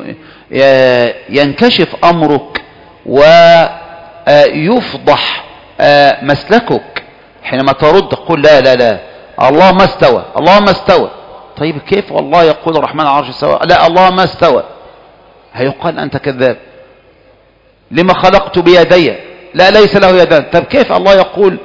Speaker 1: ينكشف أمرك ويفضح مسلكك. حينما ترد قل لا لا لا الله ما استوى، الله ما استوى. طيب كيف والله يقول الرحمن على العرش استوى؟ لا الله ما استوى. هيقال أنت كذاب. لما خلقت بيدي؟ لا ليس له يدان. طب كيف الله يقول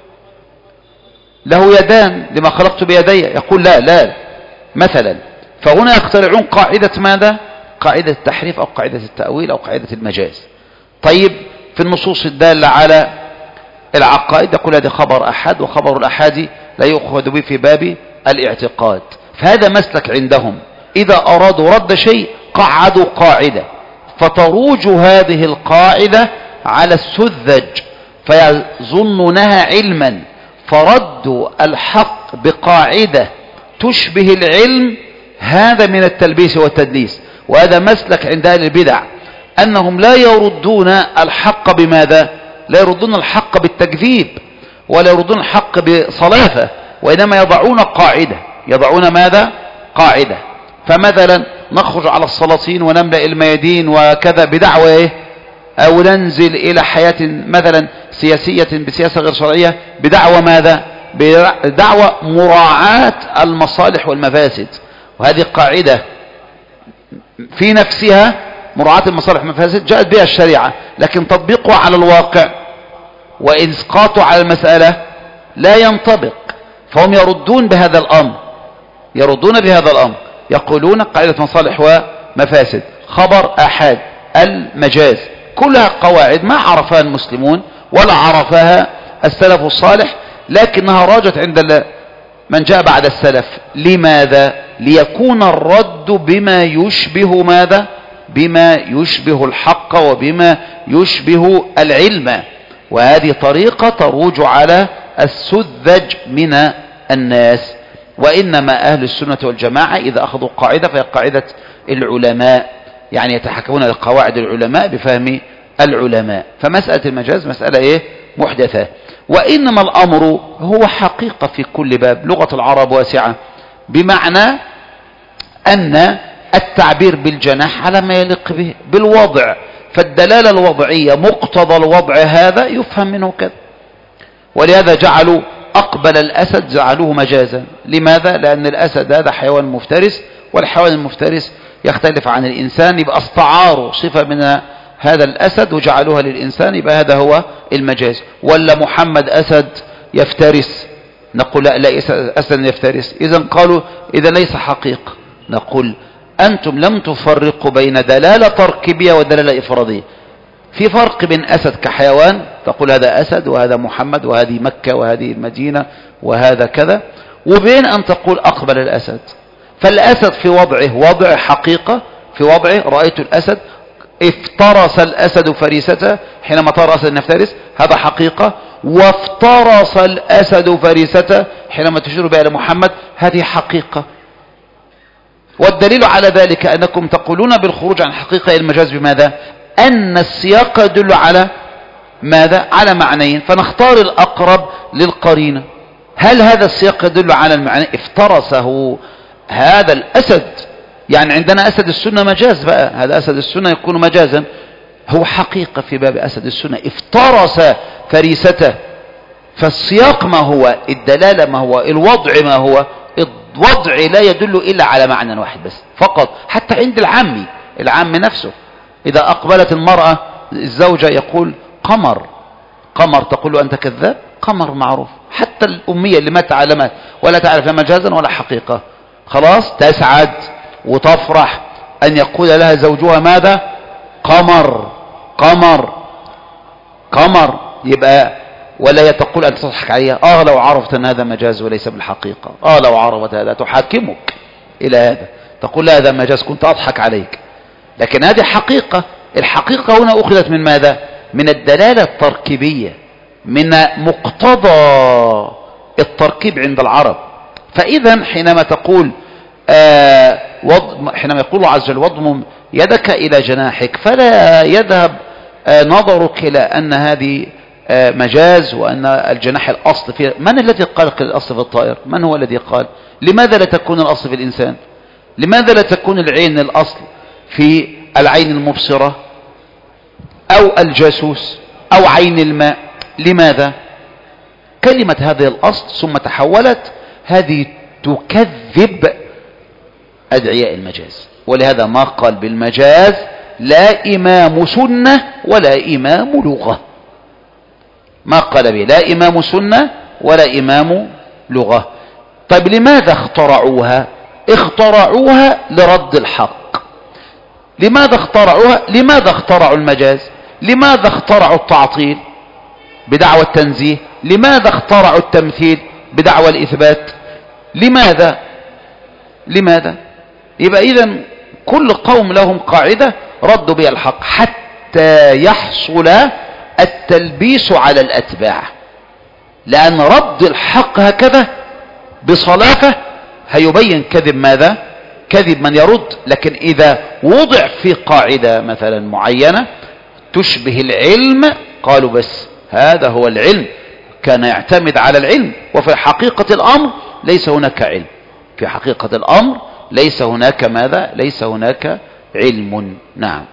Speaker 1: له يدان لما خلقت بيدي؟ يقول لا لا مثلا. فهنا يخترعون قاعدة ماذا؟ قاعدة التحريف أو قاعدة التأويل أو قاعدة المجاز. طيب في النصوص الدالة على العقائد يقول هذا خبر أحد، وخبر الأحاد لا يؤخذ به في باب الاعتقاد. فهذا مسلك عندهم، إذا أرادوا رد شيء قعدوا قاعدة، فتروج هذه القاعدة على السذج فيظنونها علما، فردوا الحق بقاعدة تشبه العلم، هذا من التلبيس والتدليس. وهذا مسلك عند أهل البدع، أنهم لا يردون الحق بماذا؟ لا يردون الحق بالتكذيب، ولا يردون الحق بصلافة، وإنما يضعون قاعدة. يضعون ماذا؟ قاعدة. فمثلا نخرج على السلاطين ونملأ الميادين وكذا بدعوة إيه؟ أو ننزل إلى حياة مثلا سياسية بسياسة غير شرعية بدعوة ماذا؟ بدعوة مراعاة المصالح والمفاسد. وهذه قاعدة في نفسها مراعاة المصالح والمفاسد جاءت بها الشريعة، لكن تطبيقها على الواقع وإسقاطه على المسألة لا ينطبق. فهم يردون بهذا الأمر، يقولون قاعدة مصالح ومفاسد، خبر آحاد، المجاز، كلها قواعد ما عرفها المسلمون ولا عرفها السلف الصالح، لكنها راجت عند من جاء بعد السلف. لماذا؟ ليكون الرد بما يشبه ماذا؟ بما يشبه الحق وبما يشبه العلم، وهذه طريقة تروج على السذج من الناس. وإنما أهل السنة والجماعة إذا أخذوا قاعدة فهي قاعدة العلماء، يعني يتحكمون لقواعد العلماء بفهم العلماء. فمسألة المجاز مسألة محدثة، وإنما الأمر هو حقيقة في كل باب. لغة العرب واسعة، بمعنى أن التعبير بالجناح على ما يليق به بالوضع، فالدلالة الوضعية مقتضى الوضع هذا يفهم منه كذا. ولهذا جعلوا أقبل الأسد جعلوه مجازا. لماذا؟ لأن الأسد هذا حيوان مفترس، والحيوان المفترس يختلف عن الإنسان، يبقى استعاروا صفة من هذا الأسد وجعلوها للإنسان، يبقى هذا هو المجاز. ولا محمد أسد يفترس، نقول لا أسد يفترس، إذا قالوا إذا ليس حقيقة. نقول أنتم لم تفرقوا بين دلالة تركيبية ودلالة إفرادية. في فرق بين أسد كحيوان، تقول هذا أسد وهذا محمد وهذه مكة وهذه المدينة وهذا كذا، وبين أن تقول أقبل الأسد. فالأسد في وضعه وضع حقيقة، في وضعه رأيت الأسد، افترس الأسد فريسته، حينما ترى الأسد يفترس هذا حقيقة، وافترس الأسد فريسته حينما تشير بها إلى محمد هذه حقيقة. والدليل على ذلك أنكم تقولون بالخروج عن حقيقة المجاز بماذا؟ أن السياق يدل على ماذا؟ على معنيين، فنختار الأقرب للقرينة. هل هذا السياق يدل على المعنى؟ افترسه هذا الأسد، يعني عندنا أسد السنة مجاز بقى، هذا أسد السنة يكون مجازا، هو حقيقة في باب أسد السنة، افترس فريسته. فالسياق ما هو؟ الدلالة ما هو؟ الوضع ما هو؟ الوضع لا يدل إلا على معنى واحد بس فقط. حتى عند العام نفسه، إذا أقبلت المرأة الزوجة يقول قمر، تقول له أنت كذاب، قمر معروف. حتى الأمية اللي ما تعلمت ولا تعرف لا مجازا ولا حقيقة، خلاص تسعد وتفرح أن يقول لها زوجها ماذا؟ قمر. يبقى ولا تقول أن تضحك عليها، لو عرفت أن هذا مجاز وليس بالحقيقة، لو عرفت هذا تحاكمك إلى هذا، تقول لا هذا مجاز كنت أضحك عليك. لكن هذه حقيقة. الحقيقة هنا أخذت من ماذا؟ من الدلالة التركيبية، من مقتضى التركيب عند العرب. فإذا حينما تقول حينما يقول الله عز وجل واضمم يدك إلى جناحك، فلا يذهب نظرك إلى أن هذه مجاز وأن الجناح الأصل فيه. من الذي قال الأصل في الطائر؟ من هو الذي قال؟ لماذا لا تكون الأصل في الإنسان؟ لماذا لا تكون العين الأصل في العين المبصرة أو الجاسوس أو عين الماء؟ لماذا؟ كلمة هذه الأصل ثم تحولت هذه تكذب أدعياء المجاز. ولهذا ما قال بالمجاز لا إمام سنة ولا إمام لغة، ما قال به لا إمام سنة ولا إمام لغة. طيب لماذا اخترعوها؟ اخترعوها لرد الحق. لماذا اخترعوها؟ لماذا اخترعوا المجاز؟ لماذا اخترعوا التعطيل بدعوى التنزيه؟ لماذا اخترعوا التمثيل بدعوى الإثبات؟ لماذا؟ يبقى إذن كل قوم لهم قاعدة ردوا بها الحق حتى يحصل التلبيس على الأتباع، لأن رد الحق هكذا بصلافة هيبين كذب ماذا؟ كذب من يرد. لكن إذا وضع في قاعدة مثلا معينة تشبه العلم، قالوا بس هذا هو العلم، كان يعتمد على العلم. وفي حقيقة الأمر ليس هناك علم، في حقيقة الأمر ليس هناك ماذا؟ ليس هناك علم. نعم.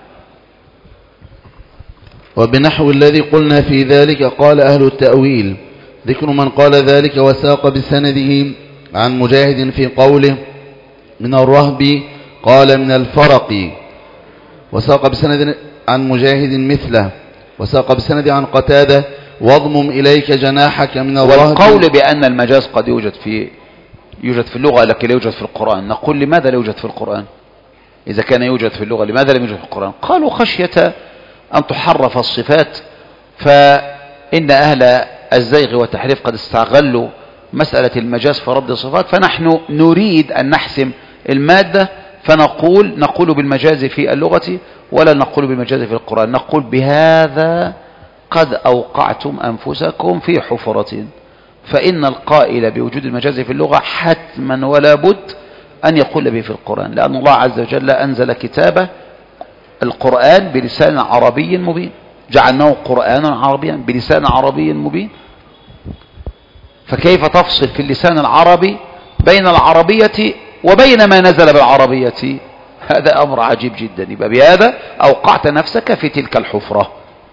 Speaker 2: وبنحو الذي قلنا في ذلك قال أهل التأويل. ذكر من قال ذلك وساق بسنده عن مجاهد في قوله من الرهب قال من الفرق، وساق بسند عن مجاهد مثله، وساق بسند عن قتادة واضمم إليك جناحك من الرهب.
Speaker 1: والقول بأن المجاز قد يوجد في اللغة لكن لا يوجد في القرآن، نقول لماذا لا يوجد في القرآن؟ إذا كان يوجد في اللغة لماذا لم يوجد في القرآن؟ قالوا خشية أن تحرف الصفات، فإن أهل الزيغ والتحريف قد استغلوا مسألة المجاز في رد الصفات، فنحن نريد أن نحسم المادة فنقول بالمجاز في اللغة ولا نقول بالمجاز في القرآن. نقول بهذا قد أوقعتم أنفسكم في حفرة، فإن القائل بوجود المجاز في اللغة حتما ولا بد أن يقول به في القرآن، لأن الله عز وجل أنزل كتابه القرآن بلسان عربي مبين، جعلناه قرآنا عربيا بلسان عربي مبين، فكيف تفصل في اللسان العربي بين العربية وبين ما نزل بالعربية؟ هذا أمر عجيب جدا. يبقى بهذا أوقعت نفسك في تلك الحفرة.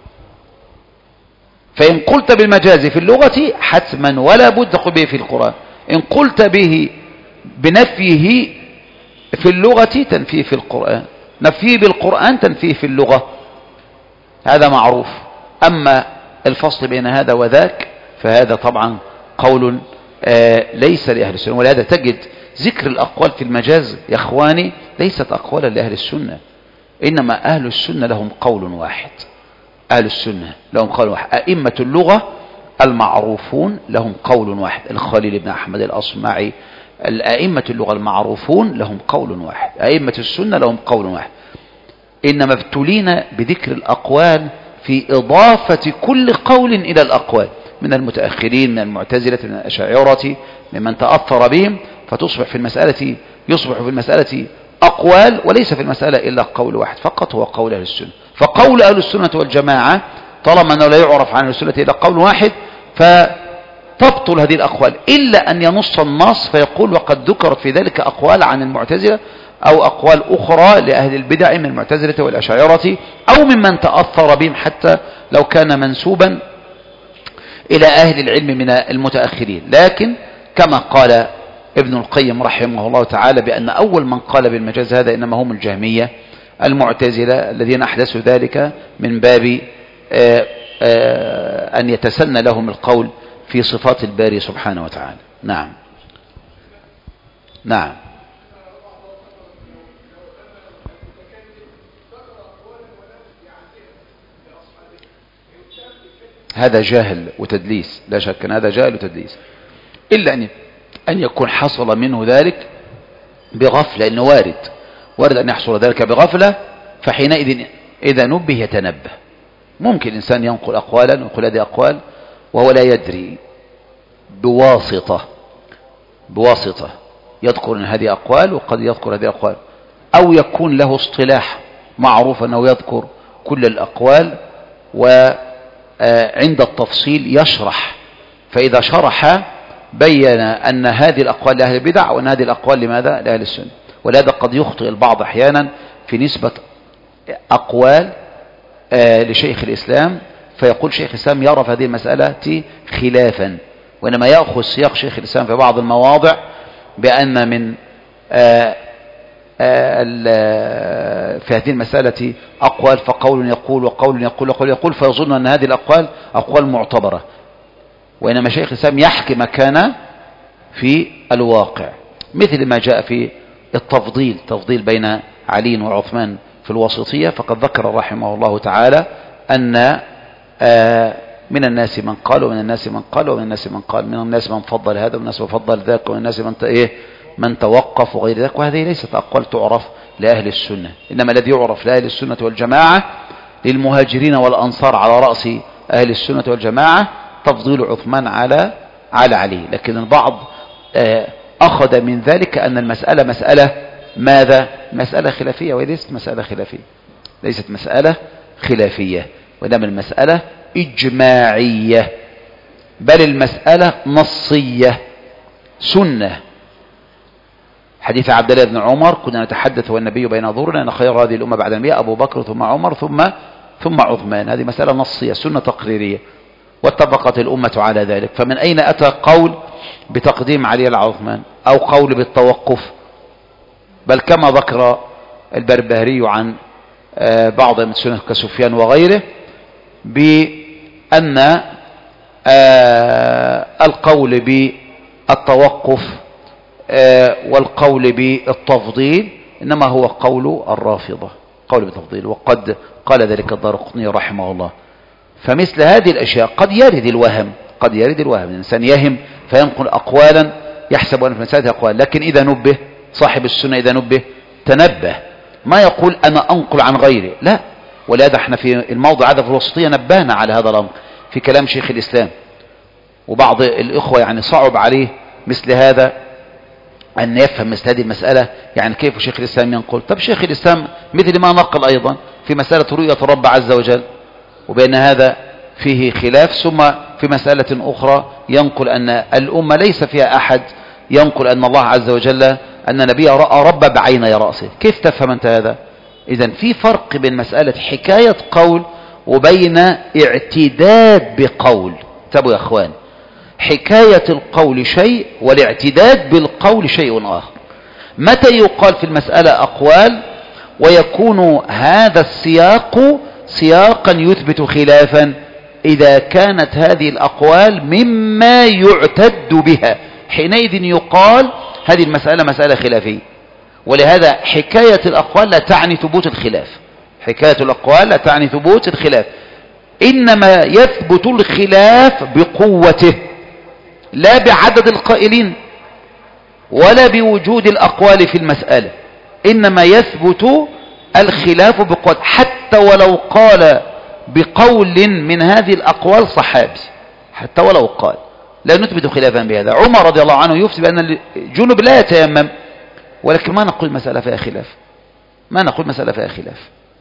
Speaker 1: فإن قلت بالمجاز في اللغة حتما ولا بد تقول به في القرآن، إن قلت به بنفيه في اللغة تنفيه في القرآن، نفيه بالقرآن تنفيه في اللغة، هذا معروف. أما الفصل بين هذا وذاك فهذا طبعا قول ليس لأهل السنة، ولهذا تجد ذكر الأقوال في المجاز يا أخواني ليست أقوالا لأهل السنة، إنما أهل السنة لهم قول واحد. أهل السنة لهم قول واحد، أئمة اللغة المعروفون لهم قول واحد، الخليل بن أحمد الأصمعي، الأئمة اللغة المعروفون لهم قول واحد، أئمة السنة لهم قول واحد. إنما ابتلينا بذكر الأقوال في إضافة كل قول إلى الأقوال، من المتأخرين، من المعتزلة، من الأشاعرة، ممن تأثر بهم، فتصبح في المسألة أقوال وليس في المسألة إلا قول واحد فقط هو قول أهل السنة. فقول أهل السنة والجماعة طالما أنه لا يعرف عن أهل السنة إلا قول واحد فتبطل هذه الأقوال، إلا أن ينص النص فيقول وقد ذكرت في ذلك أقوال عن المعتزلة أو أقوال أخرى لأهل البدع من المعتزلة والأشاعرة أو ممن تأثر بهم حتى لو كان منسوبا إلى أهل العلم من المتأخرين. لكن كما قال ابن القيم رحمه الله تعالى بأن أول من قال بالمجاز هذا إنما هم الجهمية المعتزلة الذين أحدثوا ذلك من باب أن يتسنى لهم القول في صفات الباري سبحانه وتعالى. نعم نعم. هذا جاهل وتدليس، لا شك أن هذا جاهل وتدليس، إلا أن يكون حصل منه ذلك بغفلة، إنه وارد أن يحصل ذلك بغفلة، فحينئذ إذا نبه يتنبه. ممكن الإنسان ينقل أقوالا ويقول هذه أقوال وهو لا يدري بواسطة يذكر أن هذه أقوال وقد يذكر هذه أقوال، أو يكون له اصطلاح معروف أنه يذكر كل الأقوال وعند التفصيل يشرح، فإذا شرح بين أن هذه الأقوال لأهل البدع وأن هذه الأقوال لماذا؟ لأهل السنة. ولهذا قد يخطئ البعض أحيانا في نسبة أقوال لشيخ الإسلام، فيقول شيخ الإسلام يرى في هذه المسألة خلافا، وإنما يأخذ سياق شيخ الإسلام في بعض المواضع بأن من في هذه المسألة أقوال، فقول يقول وقول يقول وقول يقول، فيظن أن هذه الأقوال أقوال معتبرة، وإنما شيخ الإسلام يحكي ما كان في الواقع، مثل ما جاء في تفضيل بين علي وعثمان في الوسطية، فقد ذكر رحمه الله تعالى أن من الناس من قال ومن الناس من قال ومن الناس من قال، من الناس من فضل هذا ومن الناس من فضل ذاك ومن الناس من توقف وغير ذلك. وهذه ليست أقوال تعرف لأهل السنة، إنما الذي يعرف لأهل السنة والجماعة للمهاجرين والأنصار على رأس أهل السنة والجماعة تفضيل عثمان على علي. لكن البعض أخذ من ذلك أن المسألة مسألة ماذا؟ مسألة خلافية، وليست مسألة خلافية، ليست مسألة خلافية، وإنما المسألة إجماعية، بل المسألة نصية سنة. حديث عبد الله بن عمر كنا نتحدث والنبي بين ظهورنا أن خير هذه الأمة بعد النبي أبو بكر ثم عمر ثم عثمان، هذه مسألة نصية سنة تقريرية، واتفقت الأمة على ذلك. فمن أين أتى قول بتقديم علي على عثمان أو قول بالتوقف؟ بل كما ذكر البربهاري عن بعض أئمة السنة كسفيان وغيره بأن القول بالتوقف والقول بالتفضيل إنما هو قول الرافضة، قول بالتفضيل، وقد قال ذلك الدارقطني رحمه الله. فمثل هذه الأشياء قد يرد الوهم، الإنسان يهم فينقل أقوالا يحسب أن في مسألة أقوال، لكن إذا نبه صاحب السنة، إذا نبه تنبه، ما يقول أنا أنقل عن غيري، لا. ولهذا احنا في الموضع هذا في الوسطية نبهنا على هذا الأمر في كلام شيخ الإسلام، وبعض الإخوة يعني صعب عليه مثل هذا أن يفهم مثل هذه المسألة، يعني كيف شيخ الإسلام ينقل؟ طب شيخ الإسلام مثل ما نقل أيضا في مسألة رؤية الرب عز وجل، وبين هذا فيه خلاف، ثم في مسألة أخرى ينقل أن الأمة ليس فيها أحد ينقل أن الله عز وجل أن نبيه رأى رب بعيني رأسه. كيف تفهم أنت هذا؟ إذن في فرق بين مسألة حكاية قول وبين اعتداد بقول. تابوا يا أخوان، حكاية القول شيء والاعتداد بالقول شيء آخر. متى يقال في المسألة أقوال ويكون هذا السياق سياقا يثبت خلافا؟ إذا كانت هذه الأقوال مما يعتد بها، حينئذ يقال هذه المسألة مسألة خلافية. ولهذا حكاية الأقوال لا تعني ثبوت الخلاف، حكاية الأقوال لا تعني ثبوت الخلاف، إنما يثبت الخلاف بقوته لا بعدد القائلين ولا بوجود الأقوال في المسألة، إنما يثبت الخلاف بقوته. حتى ولو قال بقول من هذه الأقوال صحابي، حتى ولو قال، لا نثبت خلافا بهذا. عمر رضي الله عنه يفتي بأن الجنب لا يتيمم، ولكن ما نقول مسألة فيها خلاف، ما نقول مسألة فيها خلاف.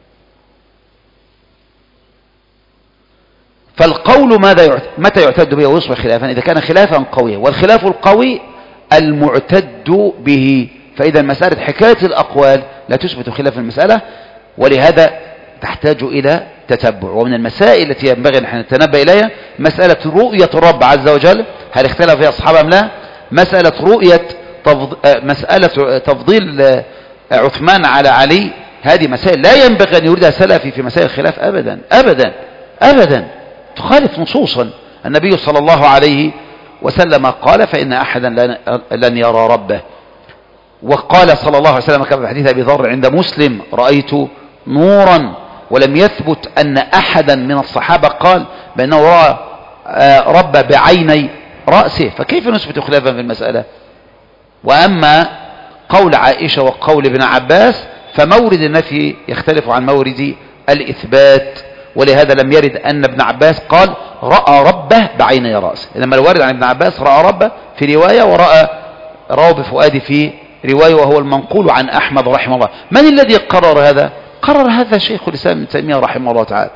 Speaker 1: فالقول متى يعتد به ويصبح خلافا؟ إذا كان خلافا قويا، والخلاف القوي المعتد به. فإذا مسألة حكاية الأقوال لا تثبت خلاف المسألة، ولهذا تحتاج إلى تتبع. ومن المسائل التي ينبغي أن نتنبه إليها مسألة رؤية الرب عز وجل، هل اختلف فيها أصحابه أم لا؟ مسألة رؤية مسألة تفضيل عثمان على علي، هذه مسائل لا ينبغي أن يريدها سلفي في مسائل الخلاف أبدا أبدا أبدا، تخالف نصوصا. النبي صلى الله عليه وسلم قال فإن أحدا لن يرى ربه، وقال صلى الله عليه وسلم كما في حديث أبي ذر عند مسلم رأيت نورا، ولم يثبت أن أحدا من الصحابة قال بأنه رأى رب بعيني رأسه، فكيف نثبت خلافا في المسألة؟ وأما قول عائشة وقول ابن عباس فمورد النفي يختلف عن مورد الإثبات، ولهذا لم يرد أن ابن عباس قال رأى ربه بعيني رأسه، إنما الوارد عن ابن عباس رأى ربه في رواية ورأى بفؤاده في رواية، وهو المنقول عن أحمد رحمه الله. من الذي قرر هذا؟ قرر هذا شيخ الإسلام ابن تيمية رحمه الله تعالى.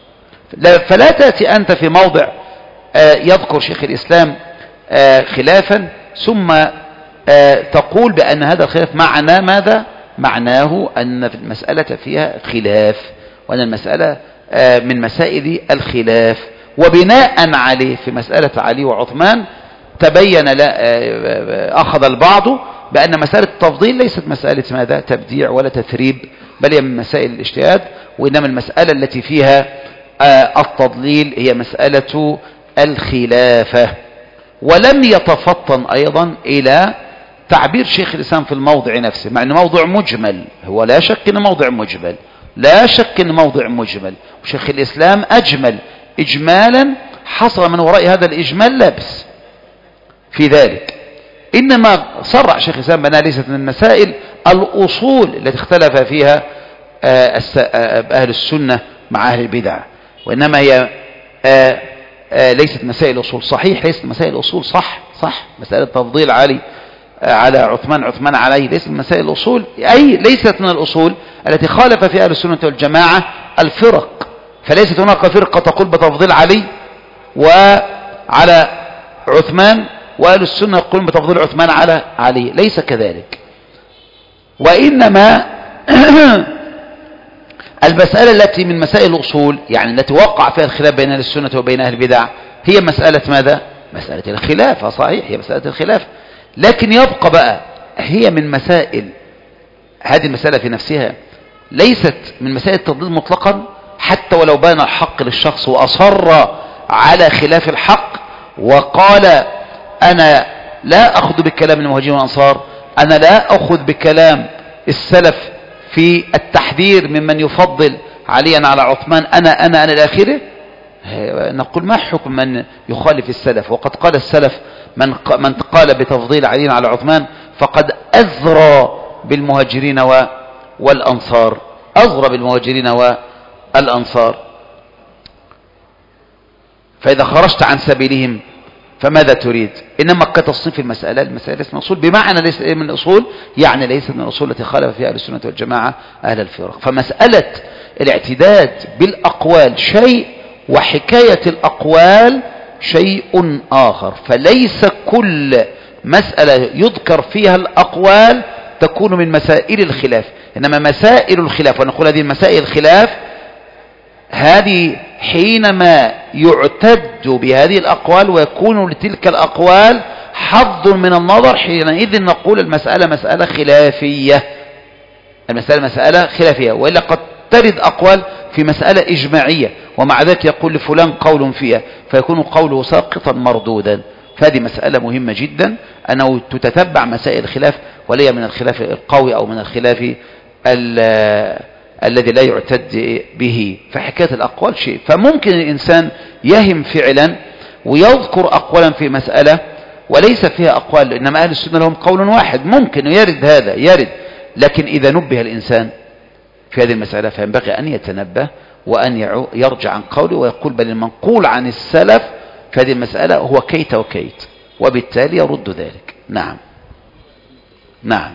Speaker 1: فلا تأتي أنت في موضع يذكر شيخ الإسلام خلافا ثم تقول بأن هذا الخلاف معناه ماذا؟ معناه أن المسألة فيها خلاف، وأن المسألة من مسائل الخلاف، وبناء عليه في مسألة علي وعثمان تبين أخذ البعض بأن مسألة التفضيل ليست مسألة ماذا؟ تبديع ولا تثريب، بل هي من مسائل الاجتهاد، وإنما المسألة التي فيها التضليل هي مسألة الخلافة. ولم يتفطن أيضا إلى تعبير شيخ الإسلام في الموضع نفسه، مع أنه موضوع مجمل، هو لا شك أنه موضع مجمل، لا شك أنه موضع مجمل، وشيخ الإسلام أجمل إجمالا حصل من وراء هذا الإجمال لبس في ذلك. إنما صرح شيخ الإسلام بأنها ليست من مسائل الأصول التي اختلف فيها أهل السنة مع أهل البدع، وإنما هي ليست مسائل أصول. صحيح ليست مسائل أصول، صح مسألة تفضيل علي على عثمان علي ليست من مسائل الأصول، أي ليست من الأصول التي خالف فيها أهل السنة والجماعة الفرق. فليست هناك فرقة تقول بتفضيل علي وعلى عثمان، وأهل السنة يقولون بتفضيل عثمان على علي، ليس كذلك. وإنما المسألة التي من مسائل الأصول، يعني التي وقع فيها الخلاف بين أهل السنة وبين أهل البدع، هي مسألة ماذا؟ مسألة الخلاف. صحيح هي مسألة الخلاف، لكن يبقى بقى هي من مسائل، هذه المسألة في نفسها ليست من مسائل التضليل مطلقا، حتى ولو بان الحق للشخص وأصر على خلاف الحق وقال أنا لا أخذ بكلام المهاجرين والأنصار، أنا لا أخذ بكلام السلف في التحذير ممن يفضل عليا على عثمان، أنا إلى آخره، نقول ما حكم من يخالف السلف؟ وقد قال السلف من قال بتفضيل علي على عثمان فقد أذرى بالمهاجرين والأنصار، أذرى بالمهاجرين والأنصار. فإذا خرجت عن سبيلهم فماذا تريد؟ إنما كتصنيف المسألة ليست من أصول، بمعنى ليس من الأصول يعني ليست من الأصول التي خالف فيها أهل السنة والجماعة أهل الفرق. فمسألة الاعتداد بالأقوال شيء، وحكاية الأقوال شيء آخر. فليس كل مسألة يذكر فيها الأقوال تكون من مسائل الخلاف، إنما مسائل الخلاف، ونقول هذه مسائل الخلاف هذه حينما يعتد بهذه الأقوال ويكون لتلك الأقوال حظ من النظر، حينئذ نقول المسألة مسألة خلافية، المسألة مسألة خلافية. وإلا قد ترد أقوال في مسألة إجماعية ومع ذلك يقول لفلان قول فيها فيكون قوله ساقطا مردودا. فهذه مسألة مهمة جدا أنه تتتبع مسائل الخلاف، وليس من الخلاف القوي أو من الخلاف الذي لا يعتد به. فحكاية الأقوال شيء، فممكن الإنسان يهم فعلا ويذكر أقوالا في مسألة وليس فيها أقوال، إنما أهل السنة لهم قول واحد، ممكن يرد هذا يرد، لكن إذا نبه الإنسان في هذه المسألة فينبغي أن يتنبه وأن يرجع عن قوله ويقول بل المنقول عن السلف في هذه المسألة هو كيت وكيت، وبالتالي يرد ذلك. نعم نعم.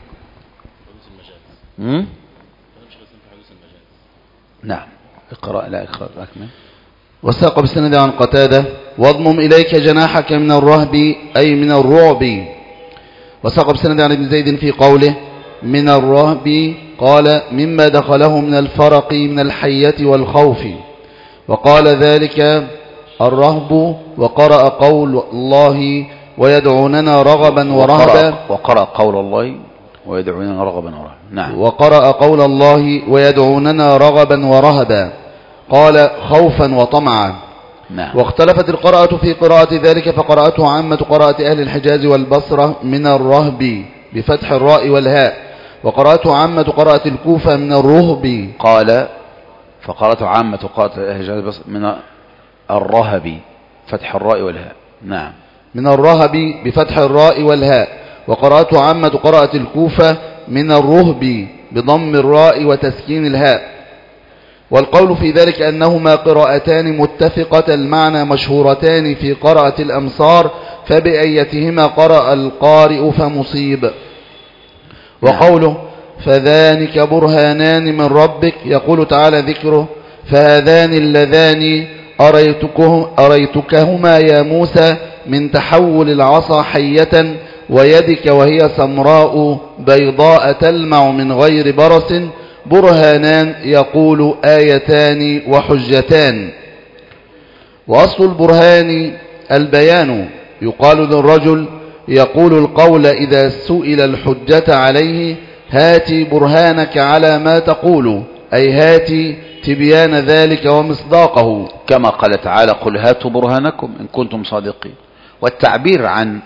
Speaker 1: نعم. اقرأ. لا اقرأ أكمل.
Speaker 2: وساق بالسند عن قتادة واضمم إليك جناحك من الرهب أي من الرعب. وساق بالسند عن ابن زيد في قوله من الرهب قال مما دخله من الفرق من الحية والخوف، وقال ذلك الرهب. وقرأ قول الله ويدعوننا رغبا ورهبا.
Speaker 1: وقرأ قول الله ويدعوننا رغبا ورهبا. نعم.
Speaker 2: وقرأ قول الله ويدعوننا رغبا ورهبا قال خوفا وطمعا.
Speaker 1: نعم.
Speaker 2: واختلفت القراءة في قراءة ذلك، فقراءته عامة قراءة أهل الحجاز والبصرة من الرهب بفتح الراء والهاء، وقراءته عامة قراءة الكوفة من الرهب.
Speaker 1: قال فقراءته عامة قراءة أهل الحجاز من الرهب فتح الراء والهاء. نعم.
Speaker 2: من الرهب بفتح الراء والهاء، وقراءته عامة قراءة الكوفة من الرهب بضم الراء وتسكين الهاء. والقول في ذلك أنهما قراءتان متفقة المعنى مشهورتان في قراءة الأمصار، فبأيتهما قرأ القارئ فمصيب. وقوله فذانك برهانان من ربك يقول تعالى ذكره فهذان اللذان أريتكهما يا موسى من تحول العصا حية ويدك وهي سمراء بيضاء تلمع من غير برص برهانان يقول آيتان وحجتان. وأصل البرهان البيان، يقال للرجل يقول القول إذا سئل الحجة عليه هاتي برهانك على ما تقول، أي هاتي تبيان ذلك ومصداقه،
Speaker 1: كما قال تعالى قل هاتوا برهانكم إن كنتم صادقين. والتعبير عن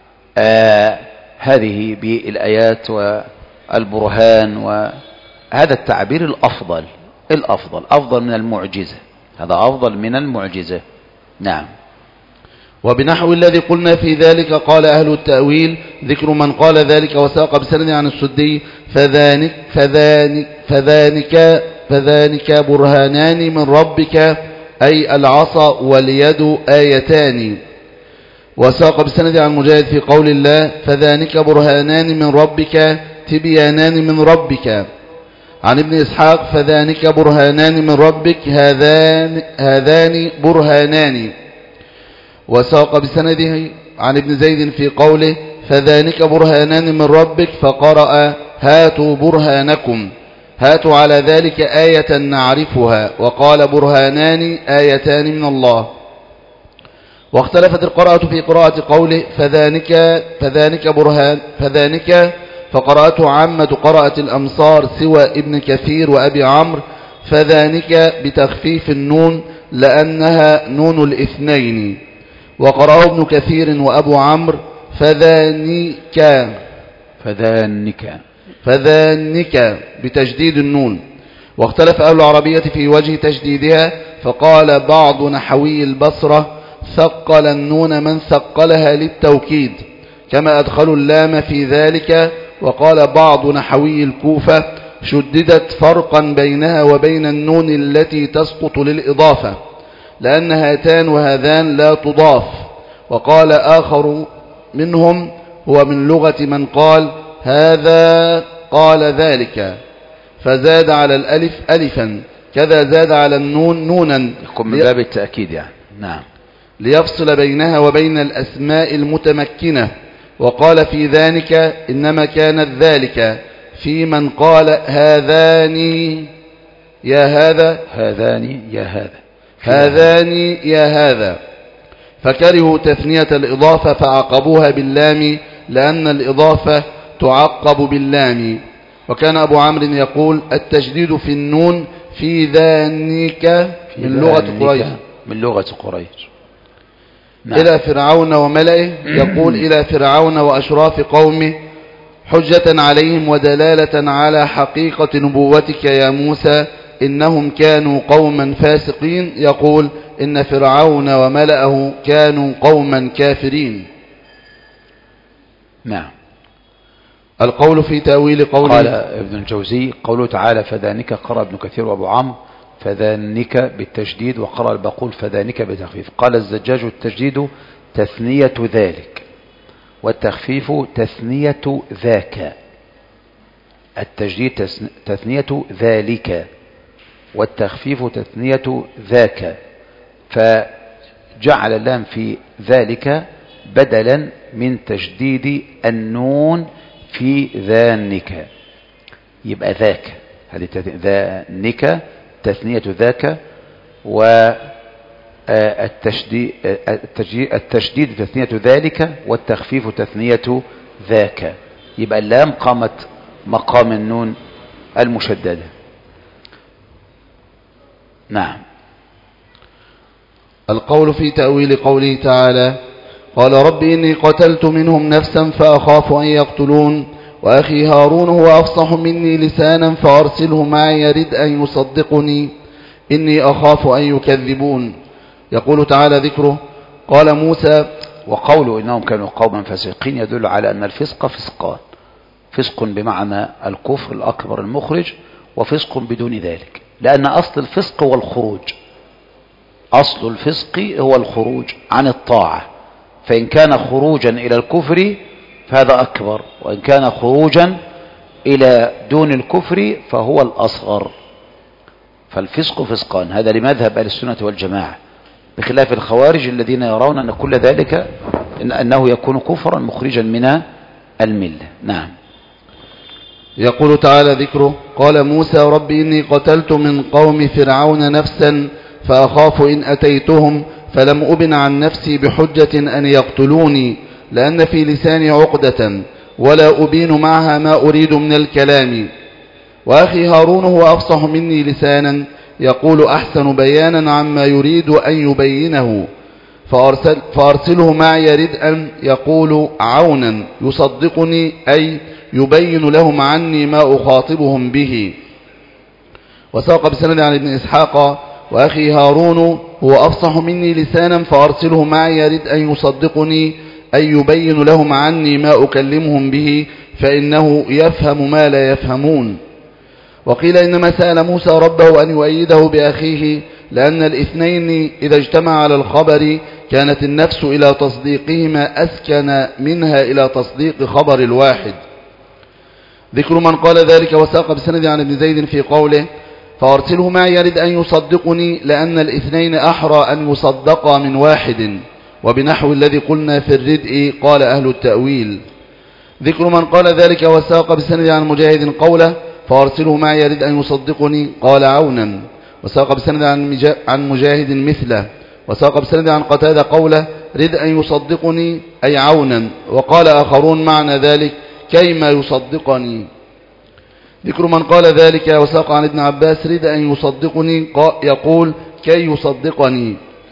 Speaker 1: هذه بالآيات والبرهان وهذا التعبير الأفضل أفضل من المعجزة، هذا أفضل من المعجزة. نعم.
Speaker 2: وبنحو الذي قلنا في ذلك قال أهل التأويل ذكر من قال ذلك وساق بسند عن السدي فذانك برهانان من ربك أي العصا واليد آيتان. وساق بسند عن مجاهد في قول الله فذانك برهانان من ربك تبيانان من ربك. عن ابن إسحاق فذانك برهانان من ربك هذان برهانان. وساق بسنده عن ابن زيد في قوله فذانك برهانان من ربك فقرأ هاتوا برهانكم، هاتوا على ذلك آية نعرفها، وقال برهانان آيتان من الله. واختلفت القراءة في قراءة قوله فذانك فقرأته عامة قرأة الأمصار سوى ابن كثير وأبي عمرو فذانك بتخفيف النون لأنها نون الاثنين، وقرأه ابن كثير وأبو عمرو فذانك بتجديد النون. واختلف أهل العربية في وجه تجديدها، فقال بعض نحوي البصرة ثقل النون من ثقلها للتوكيد كما أدخلوا اللام في ذلك، وقال بعض نحوي الكوفة شددت فرقا بينها وبين النون التي تسقط للإضافة لأن هاتان وهذان لا تضاف. وقال آخر منهم هو من لغة من قال هذا قال ذلك، فزاد على الألف ألفا كذا زاد على النون نونا،
Speaker 1: يكون من باب التأكيد يعني. نعم.
Speaker 2: ليفصل بينها وبين الأسماء المتمكنة. وقال في ذلك إنما كانت ذلك في من قال هذان يا هذا فكرهوا تثنية الإضافة فعقبوها باللام لأن الإضافة تعقب باللام. وكان أبو عمرو يقول التشديد في النون في ذانك
Speaker 1: من لغة قريش. نعم.
Speaker 2: إلى فرعون وملئه يقول إلى فرعون وأشراف قومه حجة عليهم ودلالة على حقيقة نبوتك يا موسى إنهم كانوا قوما فاسقين، يقول إن فرعون وملئه كانوا قوما كافرين.
Speaker 1: نعم.
Speaker 2: القول في تأويل قوله
Speaker 1: قال ابن الجوزي قوله تعالى فذانك قرأ ابن كثير وابو عمرو فذانك بالتشديد وقرأ الباقون فذانك بالتخفيف. قال الزجاج التشديد تثنية ذلك والتخفيف تثنية ذاك، التشديد تثنية ذلك والتخفيف تثنية ذاك، فجعل اللام في ذلك بدلا من تشديد النون في ذانك، يبقى ذاك هذه ذانك تثنية ذاك، والتشديد تثنية ذلك والتخفيف تثنية ذاك، يبقى اللام قامت مقام النون المشددة. نعم.
Speaker 2: القول في تأويل قوله تعالى قال رب إني قتلت منهم نفسا فأخاف أن يقتلون وأخي هارون هو أفصح مني لسانا فأرسله معي يرد أن يصدقني إني أخاف أن يكذبون. يقول تعالى ذكره قال موسى
Speaker 1: وقوله إنهم كانوا قوما فاسقين يدل على أن الفسق فسقان، فسق بمعنى الكفر الأكبر المخرج وفسق بدون ذلك، لأن أصل الفسق هو الخروج، أصل الفسق هو الخروج عن الطاعة، فإن كان خروجا إلى الكفر فهذا أكبر، وإن كان خروجا إلى دون الكفر فهو الأصغر، فالفسق فسقان. هذا لمذهب أهل السنة والجماعة، بخلاف الخوارج الذين يرون أن كل ذلك أنه يكون كفرا مخرجا من الملة. نعم.
Speaker 2: يقول تعالى ذكره قال موسى رب إني قتلت من قوم فرعون نفسا فأخاف إن أتيتهم فلم أبن عن نفسي بحجة أن يقتلوني لأن في لساني عقدة ولا أبين معها ما أريد من الكلام. وأخي هارون هو أفصح مني لسانا يقول أحسن بيانا عما يريد أن يبينه فأرسله معي يرد أن يقول عونا يصدقني أي يبين لهم عني ما أخاطبهم به. وساق بسند عن ابن إسحاق وأخي هارون هو أفصح مني لسانا فأرسله معي يرد أن يصدقني أي يبين لهم عني ما أكلمهم به فإنه يفهم ما لا يفهمون. وقيل إنما سأل موسى ربه أن يؤيده بأخيه لأن الاثنين إذا اجتمع على الخبر كانت النفس إلى تصديقهما أسكن منها إلى تصديق خبر الواحد. ذكر من قال ذلك وساق بسند عن ابن زيد في قوله فأرسله معي يرد أن يصدقني لأن الاثنين أحرى أن يصدقا من واحد، وبنحو الذي قلنا في الردء قال أهل التأويل. ذكر من قال ذلك وساق بسند عن مجاهد قوله فأرسله معي يرد أن يصدقني قال عونا، وساق بسند عن مجاهد مثله، وساق بسند عن قتادة قوله رد أن يصدقني أي عونا. وقال آخرون معنى ذلك كيما يصدقني. ذكر من قال ذلك وساق عن ابن عباس رد أن يصدقني يقول كي يصدقني.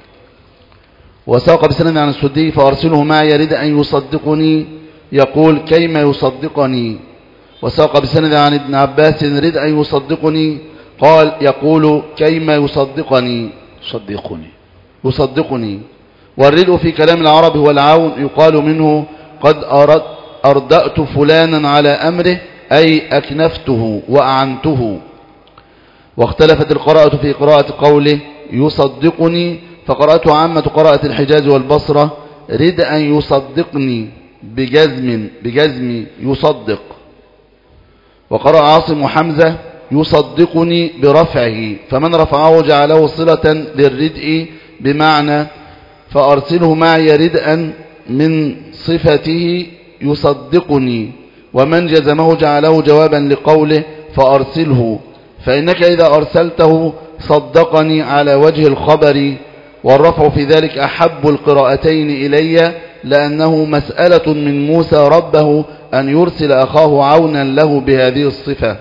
Speaker 2: وساق بسند عن السدي فأرسله معي رد أن يصدقني يقول كيما يصدقني. وساق بسند عن ابن عباس رد أن يصدقني قال يقول كيما يصدقني يصدقني. والردء في كلام العرب هو العون، يقال منه قد أردأت فلانا على أمره أي أكنفته وأعنته. واختلفت القراءة في قراءة قوله يصدقني، فقرأت عامة قراءة الحجاز والبصرة رد أن يصدقني بجزم يصدق. وقرأ عاصم وحمزة يصدقني برفعه، فمن رفعه جعله صلة للردء بمعنى فأرسله معي ردءا من صفته يصدقني، ومن جزمه جعله جوابا لقوله فأرسله، فإنك إذا أرسلته صدقني على وجه الخبر. والرفع في ذلك أحب القراءتين إلي، لأنه مسألة من موسى ربه أن يرسل أخاه عونا له بهذه الصفة.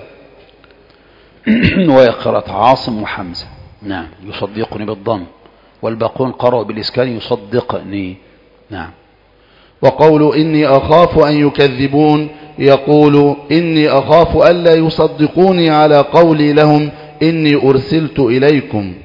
Speaker 1: ويقرأ عاصم وحمزة نعم يصدقني بالضم، والباقون قرأوا بالإسكان يصدقني. نعم.
Speaker 2: وقول إني أخاف أن يكذبون يقول إني أخاف ألا يصدقوني على قولي لهم إني أرسلت إليكم.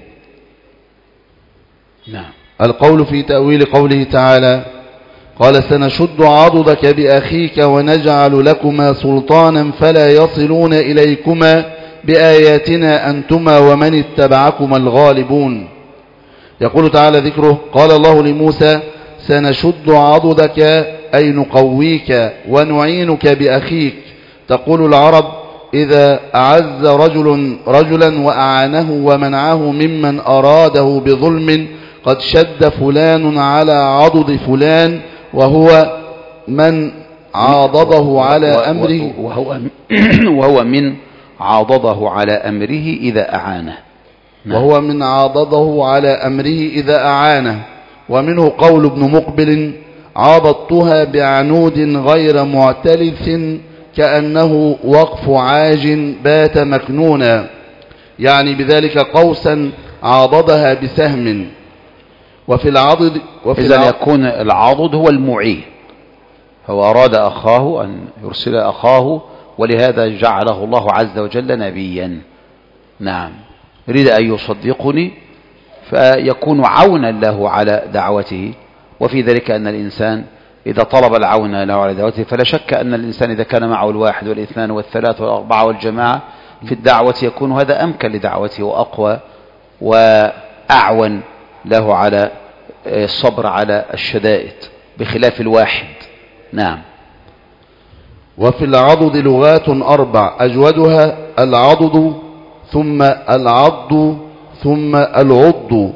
Speaker 1: نعم.
Speaker 2: القول في تأويل قوله تعالى قال سنشد عضدك بأخيك ونجعل لكما سلطانا فلا يصلون إليكما بآياتنا أنتما ومن اتبعكما الغالبون. يقول تعالى ذكره قال الله لموسى سنشد عضدك أي نقويك ونعينك بأخيك. تقول العرب إذا أعز رجلا وأعانه ومنعه ممن أراده بظلم قد شد فلان على عضد فلان، وهو من عاضده على أمره
Speaker 1: وهو من عاضده على أمره إذا أعانه.
Speaker 2: وهو من عاضده على أمره إذا أعانه. ومنه قول ابن مقبل عاضدتها بعنود غير معتلث كأنه وقف عاج بات مكنونا، يعني بذلك قوسا عاضدها بسهم. وفي العضد
Speaker 1: إذا يكون العضد هو المعين، هو أراد أخاه أن يرسل أخاه، ولهذا جعله الله عز وجل نبيا. نعم. يريد أن يصدقني فيكون عونا له على دعوته. وفي ذلك أن الإنسان إذا طلب العون له على دعوته فلا شك أن الإنسان إذا كان معه الواحد والاثنان والثلاث والأربعة والجماعة في الدعوة يكون هذا أمكن لدعوته وأقوى وأعون له على الصبر على الشدائد بخلاف الواحد. نعم.
Speaker 2: وفي العضد لغات 4 أجودها العضد ثم العض ثم العض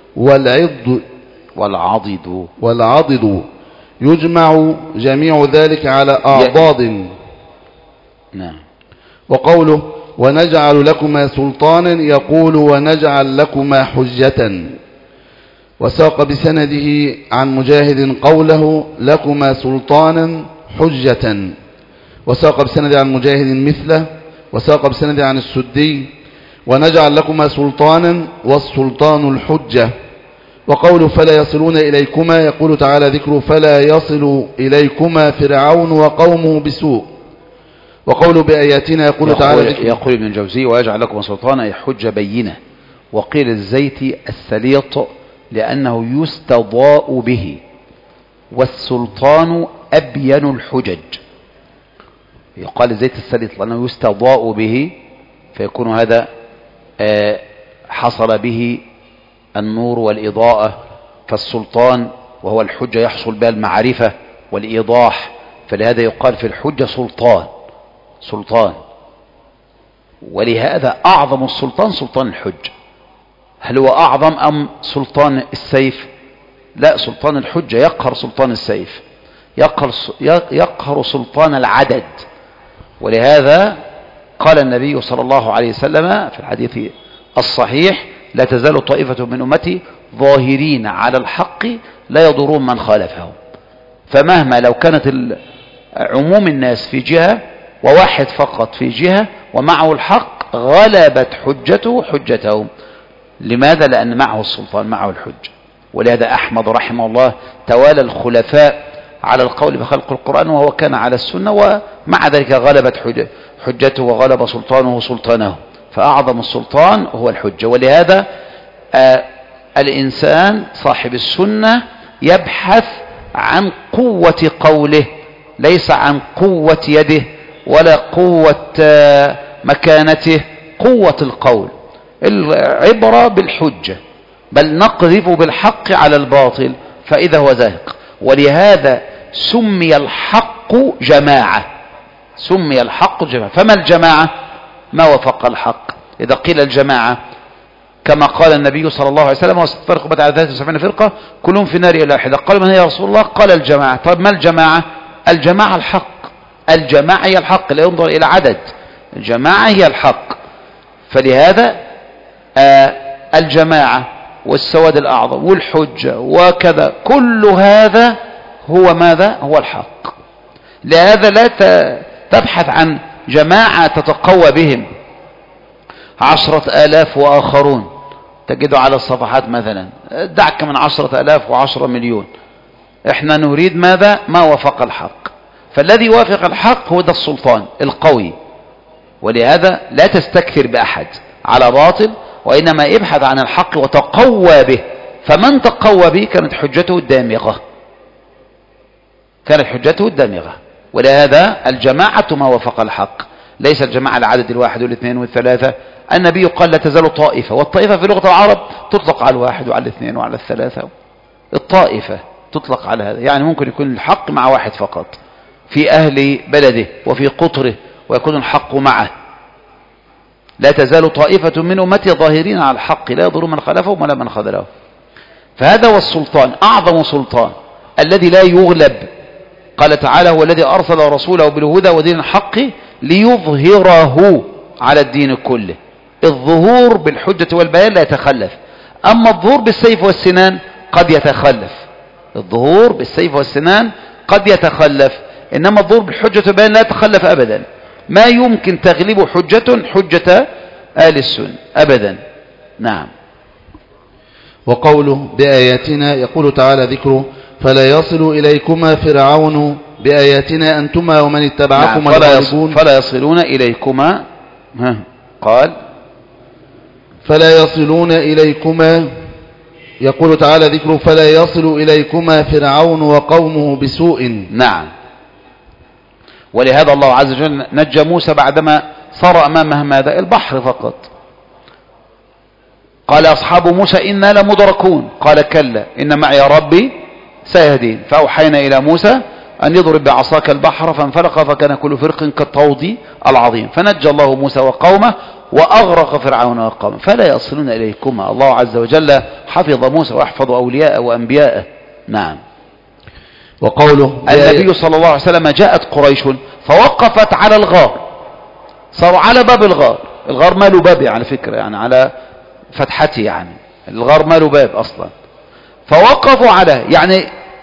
Speaker 2: والعضد يجمع جميع ذلك على أعضاد.
Speaker 1: نعم.
Speaker 2: وقوله ونجعل لكما سلطانا يقول ونجعل لكما حجة. وساق بسنده عن مجاهد قوله لكما سلطانا حجة. وساق بسنده عن مجاهد مثله. وساق بسنده عن السدي ونجعل لكما سلطانا والسلطان الحجة. وقوله فلا يصلون إليكما يقول تعالى ذكره فلا يصل إليكما فرعون وقومه بسوء. وقوله بآياتنا يقول تعالى
Speaker 1: يقول ابن الجوزي ويجعل لكم سلطانا أي حجة بينة. وقيل الزيت السليط لأنه يستضاء به، والسلطان أبين الحجج. يقال الزيت السليط لأنه يستضاء به فيكون هذا حصل به النور والإضاءة، فالسلطان وهو الحجة يحصل بها المعرفة والإيضاح، فلهذا يقال في الحجة سلطان. ولهذا أعظم السلطان سلطان الحج. هل هو أعظم أم سلطان السيف؟ لا، سلطان الحجة يقهر سلطان السيف، يقهر سلطان العدد. ولهذا قال النبي صلى الله عليه وسلم في الحديث الصحيح لا تزال طائفة من أمتي ظاهرين على الحق لا يضرون من خالفهم. فمهما لو كانت عموم الناس في جهة وواحد فقط في جهة ومعه الحق، غلبت حجته حجتهم. لماذا؟ لأن معه السلطان، معه الحجة. ولهذا أحمد رحمه الله توالى الخلفاء على القول بخلق القرآن وهو كان على السنة، ومع ذلك غلبت حجته وغلب سلطانه سلطانه، فأعظم السلطان هو الحجة. ولهذا الإنسان صاحب السنة يبحث عن قوة قوله، ليس عن قوة يده ولا قوة مكانته، قوة القول. العبرة بالحجة، بل نقذف بالحق على الباطل فإذا هو زاهق. ولهذا سمي الحق جماعة، سمي الحق جماعة. فما الجماعة؟ ما وفق الحق. إذا قيل الجماعة كما قال النبي صلى الله عليه وسلم: وستفترق أمتي على 73 فرقة كلهم في النار إلا واحدة. قال: من هي يا رسول الله؟ قال: الجماعة. طيب ما الجماعة؟ الجماعة الحق. الجماعة هي الحق، لا ينظر إلى عدد، الجماعة هي الحق. فلهذا الجماعة والسواد الأعظم والحجة وكذا، كل هذا هو ماذا؟ هو الحق. لهذا لا تبحث عن جماعة تتقوى بهم 10,000 وآخرون تجد على الصفحات مثلا، دعك من 10,000 و10 مليون. احنا نريد ماذا؟ ما وفق الحق. فالذي يوافق الحق هو ده السلطان القوي. ولهذا لا تستكثر بأحد على باطل، وإنما ابحث عن الحق وتقوى به. فمن تقوى به كانت حجته الدامغة، كانت حجته الدامغة. ولهذا الجماعة ما وفق الحق، ليس الجماعة العدد الواحد والاثنين والثلاثة. النبي قال: لا تزال طائفة، والطائفة في لغة العرب تطلق على الواحد وعلى الاثنين وعلى الثلاثة. الطائفة تطلق على هذا، يعني ممكن يكون الحق مع واحد فقط في أهل بلده وفي قطره، ويكون الحق معه. لا تزال طائفة من أمتي ظاهرين على الحق لا يضر من خلفهم ولا من خذلهم. فهذا هو السلطان، أعظم سلطان الذي لا يغلب. قال تعالى: هو الذي أرسل رسوله بالهدى ودين الحق ليظهره على الدين كله. الظهور بالحجة والبيان لا يتخلف، أما الظهور بالسيف والسنان قد يتخلف. الظهور بالسيف والسنان قد يتخلف، إنما الظهور بالحجة والبيان لا يتخلف أبدا. ما يمكن تغلب حجة آل السنة أبدا. نعم.
Speaker 2: وقوله: بآياتنا، يقول تعالى ذكره: فلا يصل إليكما فرعون بآياتنا أنتما ومن اتبعكما الغالبون.
Speaker 1: فلا يصلون إليكما، قال:
Speaker 2: فلا يصلون إليكما، يقول تعالى ذكره: فلا يصل إليكما فرعون وقومه بسوء.
Speaker 1: نعم. ولهذا الله عز وجل نجى موسى بعدما صار أمامه ماذا؟ البحر فقط. قال أصحاب موسى: إنا لمدركون. قال: كلا إن معي ربي سيهدين. فأوحينا إلى موسى أن يضرب بعصاك البحر فانفلق فكان كل فرق كالطود العظيم. فنجى الله موسى وقومه وأغرق فرعون وقومه. فلا يصلون إليكما. الله عز وجل حفظ موسى ويحفظ أولياءه وأنبياءه. نعم.
Speaker 2: وقوله:
Speaker 1: النبي صلى الله عليه وسلم جاءت قريش فوقفت على الغار، صاروا على باب الغار. الغار ما له باب على فكرة، يعني على فتحته، يعني الغار ما له باب أصلا. فوقفوا عليه، يعني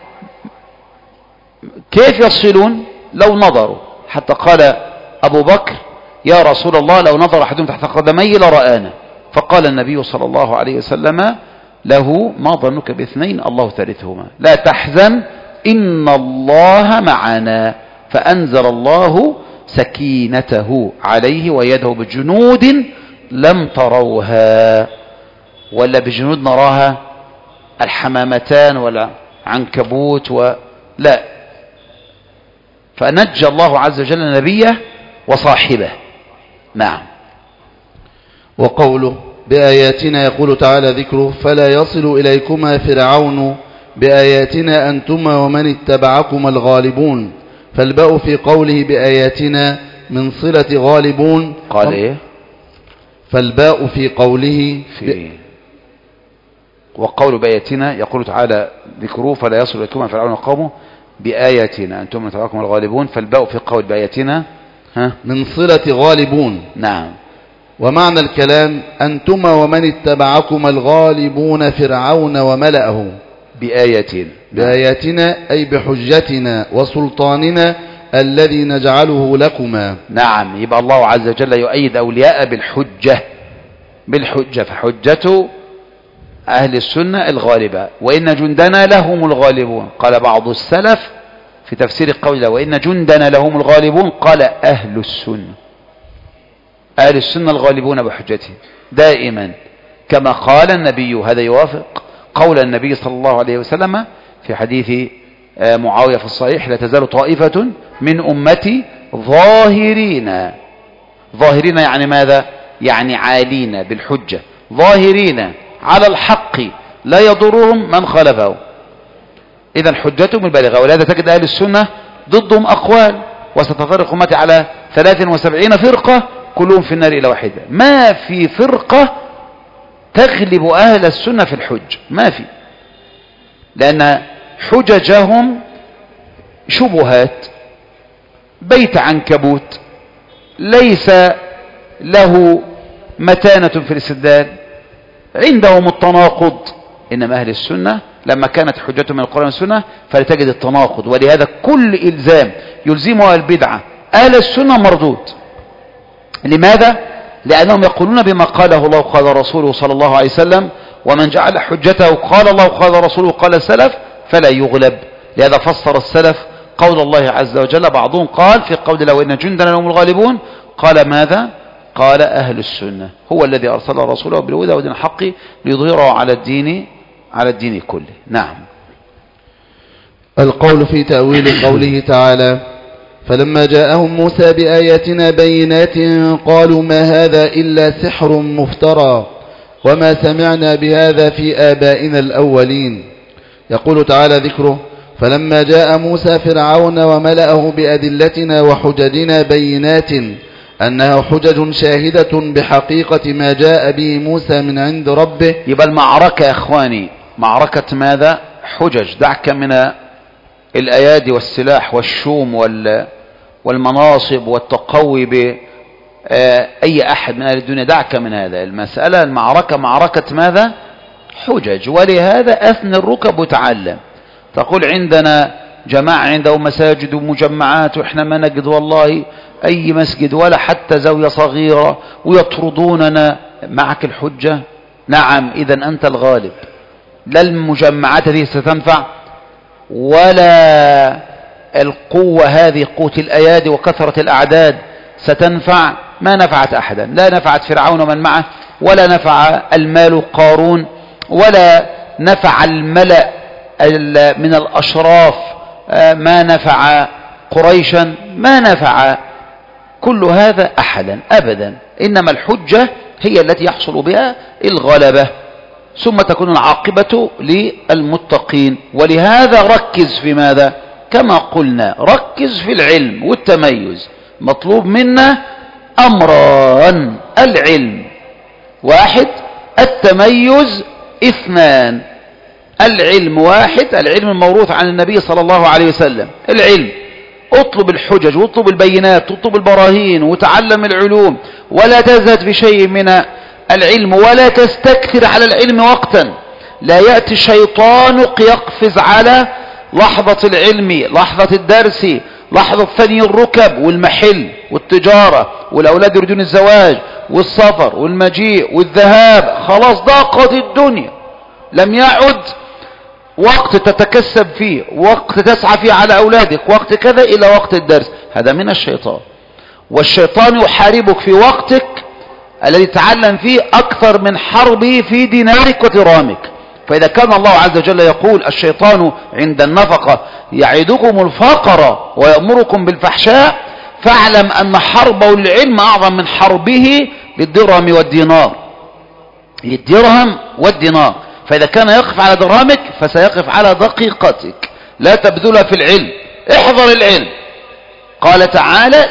Speaker 1: كيف يصلون؟ لو نظروا. حتى قال أبو بكر: يا رسول الله لو نظر أحدهم تحت قدمي لرآنا. فقال النبي صلى الله عليه وسلم له: ما ظنك باثنين الله ثالثهما، لا تحزن إن الله معنا. فأنزل الله سكينته عليه ويده بجنود لم تروها. ولا بجنود نراها الحمامتان ولا عنكبوت لا. فنجى الله عز وجل نبيه وصاحبه. نعم.
Speaker 2: وقوله: بآياتنا، يقول تعالى ذكره: فلا يصل إليكما فرعون بآياتنا أنتما ومن اتبعكما الغالبون. فالباء في قوله بآياتنا من صلة غالبون.
Speaker 1: قال إيه؟
Speaker 2: فالباء في قوله
Speaker 1: وقول بآياتنا، يقول تعالى ذكره: فلا يصل إليكما فرعون وقومه بآياتنا أنتم من اتبعكم الغالبون. فالباء في قول بآياتنا
Speaker 2: من صلة غالبون.
Speaker 1: نعم.
Speaker 2: ومعنى الكلام: أنتما ومن اتبعكم الغالبون فرعون وملأه
Speaker 1: بآياتنا.
Speaker 2: بآياتنا أي بحجتنا وسلطاننا الذي نجعله لكما.
Speaker 1: نعم، يبقى الله عز وجل يؤيد أولياء بالحجة فحجة أهل السنة الغالبة. وإن جندنا لهم الغالبون. قال بعض السلف في تفسير قوله وإن جندنا لهم الغالبون قال أهل السنة الغالبون بحجته دائما، كما قال النبي. هذا يوافق قول النبي صلى الله عليه وسلم في حديث معاوية في الصحيح: لا تزال طائفة من أمتي ظاهرين يعني ماذا؟ يعني عالين بالحجة، ظاهرين على الحق لا يضرهم من خالفه. إذا حجتهم البالغة. ولهذا تجد أهل السنة ضدهم أقوال: وستفترق أمتي على 73 فرقة كلهم في النار إلا واحدة. ما في فرقة تغلب أهل السنة في الحج، ما في، لأن حججهم شبهات، بيت عنكبوت ليس له متانة في الاستدلال، عندهم التناقض. إنما أهل السنة لما كانت حجتهم من القرآن والسنة فلتجد التناقض. ولهذا كل إلزام يلزمها البدعة أهل السنة مردود. لماذا؟ لأنهم يقولون بما قاله الله قال رسوله صلى الله عليه وسلم: ومن جعل حجته قال الله قال رسوله قال السلف فلا يغلب. لهذا فسر السلف قول الله عز وجل. بعضهم قال في قول الله وإن جندنا لهم الغالبون قال ماذا؟ قال أهل السنة هو الذي أرسل رسوله بالهدى ودين الحق ليظهره على الدين كله. نعم.
Speaker 2: القول في تأويل قوله تعالى: فلما جاءهم موسى بآياتنا بينات قالوا ما هذا إلا سحر مفترى وما سمعنا بهذا في آبائنا الأولين. يقول تعالى ذكره: فلما جاء موسى فرعون وملأه بأدلتنا وحججنا بينات أنها حجج شاهدة بحقيقة ما جاء به موسى من عند ربه.
Speaker 1: يبقى المعركة يا إخواني معركة ماذا؟ حجج. دعك من الأيادي والسلاح والشوم والمناصب والتقوي بأي أحد من أهل الدنيا، دعك من هذا. المسألة المعركة معركة ماذا؟ حجج. ولهذا أثنى الركب وتعلم. تقول عندنا جماعة عنده مساجد ومجمعات وإحنا ما نجد والله أي مسجد ولا حتى زاوية صغيرة ويطردوننا. معك الحجة؟ نعم. إذا أنت الغالب. لا المجمعات هذه ستنفع ولا القوة هذه قوة الأيادي وكثرة الأعداد ستنفع. ما نفعت أحدا. لا نفعت فرعون ومن معه، ولا نفع المال قارون، ولا نفع الملأ من الأشراف، ما نفع قريشا، ما نفع كل هذا أحدا أبدا. إنما الحجة هي التي يحصل بها الغلبة، ثم تكون العاقبة للمتقين. ولهذا ركز في ماذا؟ كما قلنا ركز في العلم والتميز. مطلوب منا أمران: العلم 1، التميز 2. العلم 1، العلم الموروث عن النبي صلى الله عليه وسلم. العلم اطلب الحجج واطلب البينات واطلب البراهين وتعلم العلوم، ولا تزهد في شيء من العلم، ولا تستكثر على العلم وقتا. لا يأتي الشيطان يقفز على لحظة العلم، لحظة الدرس، لحظة ثني الركب والمحل والتجارة والأولاد يريدون الزواج والسفر والمجيء والذهاب. خلاص ضاقت الدنيا، لم يعد وقت تتكسب فيه، وقت تسعى فيه على أولادك، وقت كذا، إلى وقت الدرس. هذا من الشيطان. والشيطان يحاربك في وقتك الذي تعلم فيه أكثر من حربه في دينارك ودرامك. فإذا كان الله عز وجل يقول الشيطان عند النفقة يعدكم الفقر ويأمركم بالفحشاء، فاعلم أن حربه للعلم أعظم من حربه للدرهم والدينار. للدرهم والدينار. فإذا كان يقف على درهمك فسيقف على دقيقتك. لا تبذلها في العلم، احذر العلم. قال تعالى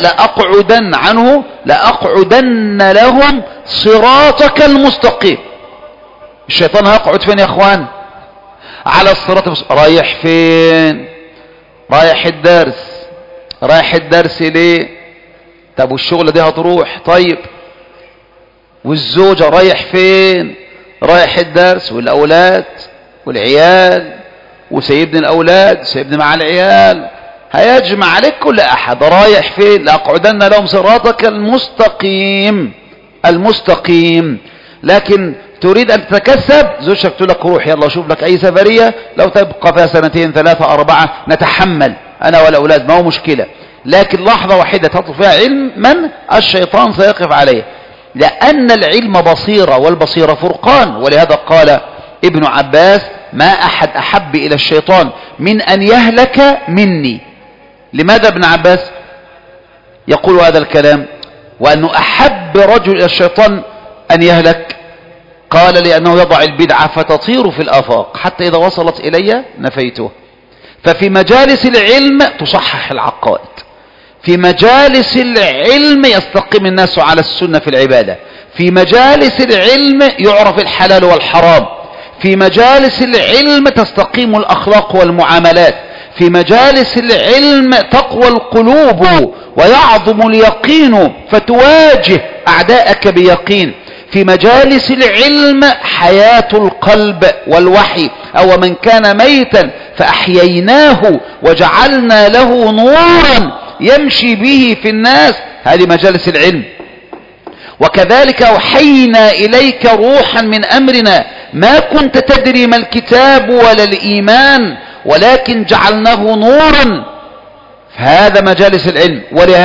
Speaker 1: لأقعدن لهم صراطك المستقيم. الشيطان هيقعد فين يا اخوان؟ على الصراط. رايح فين؟ رايح الدرس. رايح الدرس ليه؟ طب والشغل دي هتروح؟ طيب والزوجة رايح فين؟ رايح الدرس. والأولاد والعيال، وسيبني الأولاد سيبني مع العيال. هيجمع عليك كل أحد. رايح فين؟ لأقعدن لهم صراطك المستقيم المستقيم. لكن تريد أن تتكسب، زوجك تقول لك روح يلا شوف لك أي سفرية، لو تبقى فيها 2 3 4 نتحمل أنا والأولاد، ما هو مشكلة. لكن لحظة واحدة تطلب فيها علم من الشيطان سيقف عليه، لأن العلم بصيرة والبصيرة فرقان. ولهذا قال ابن عباس: ما أحد أحب إلى الشيطان من أن يهلك مني. لماذا ابن عباس يقول هذا الكلام وأنه أحب رجل إلى الشيطان أن يهلك؟ قال: لأنه يضع البدعة فتطير في الآفاق حتى إذا وصلت إلي نفيته. ففي مجالس العلم تصحح العقائد، في مجالس العلم يستقيم الناس على السنة في العبادة، في مجالس العلم يعرف الحلال والحرام، في مجالس العلم تستقيم الأخلاق والمعاملات، في مجالس العلم تقوى القلوب ويعظم اليقين فتواجه أعداءك بيقين، في مجالس العلم حياة القلب والوحي. أو من كان ميتا فأحييناه وجعلنا له نورا يمشي به في الناس، هذه مجالس العلم. وكذلك أوحينا إليك روحا من أمرنا ما كنت تدري ما الكتاب ولا الإيمان ولكن جعلناه نورا، فهذا مجالس العلم.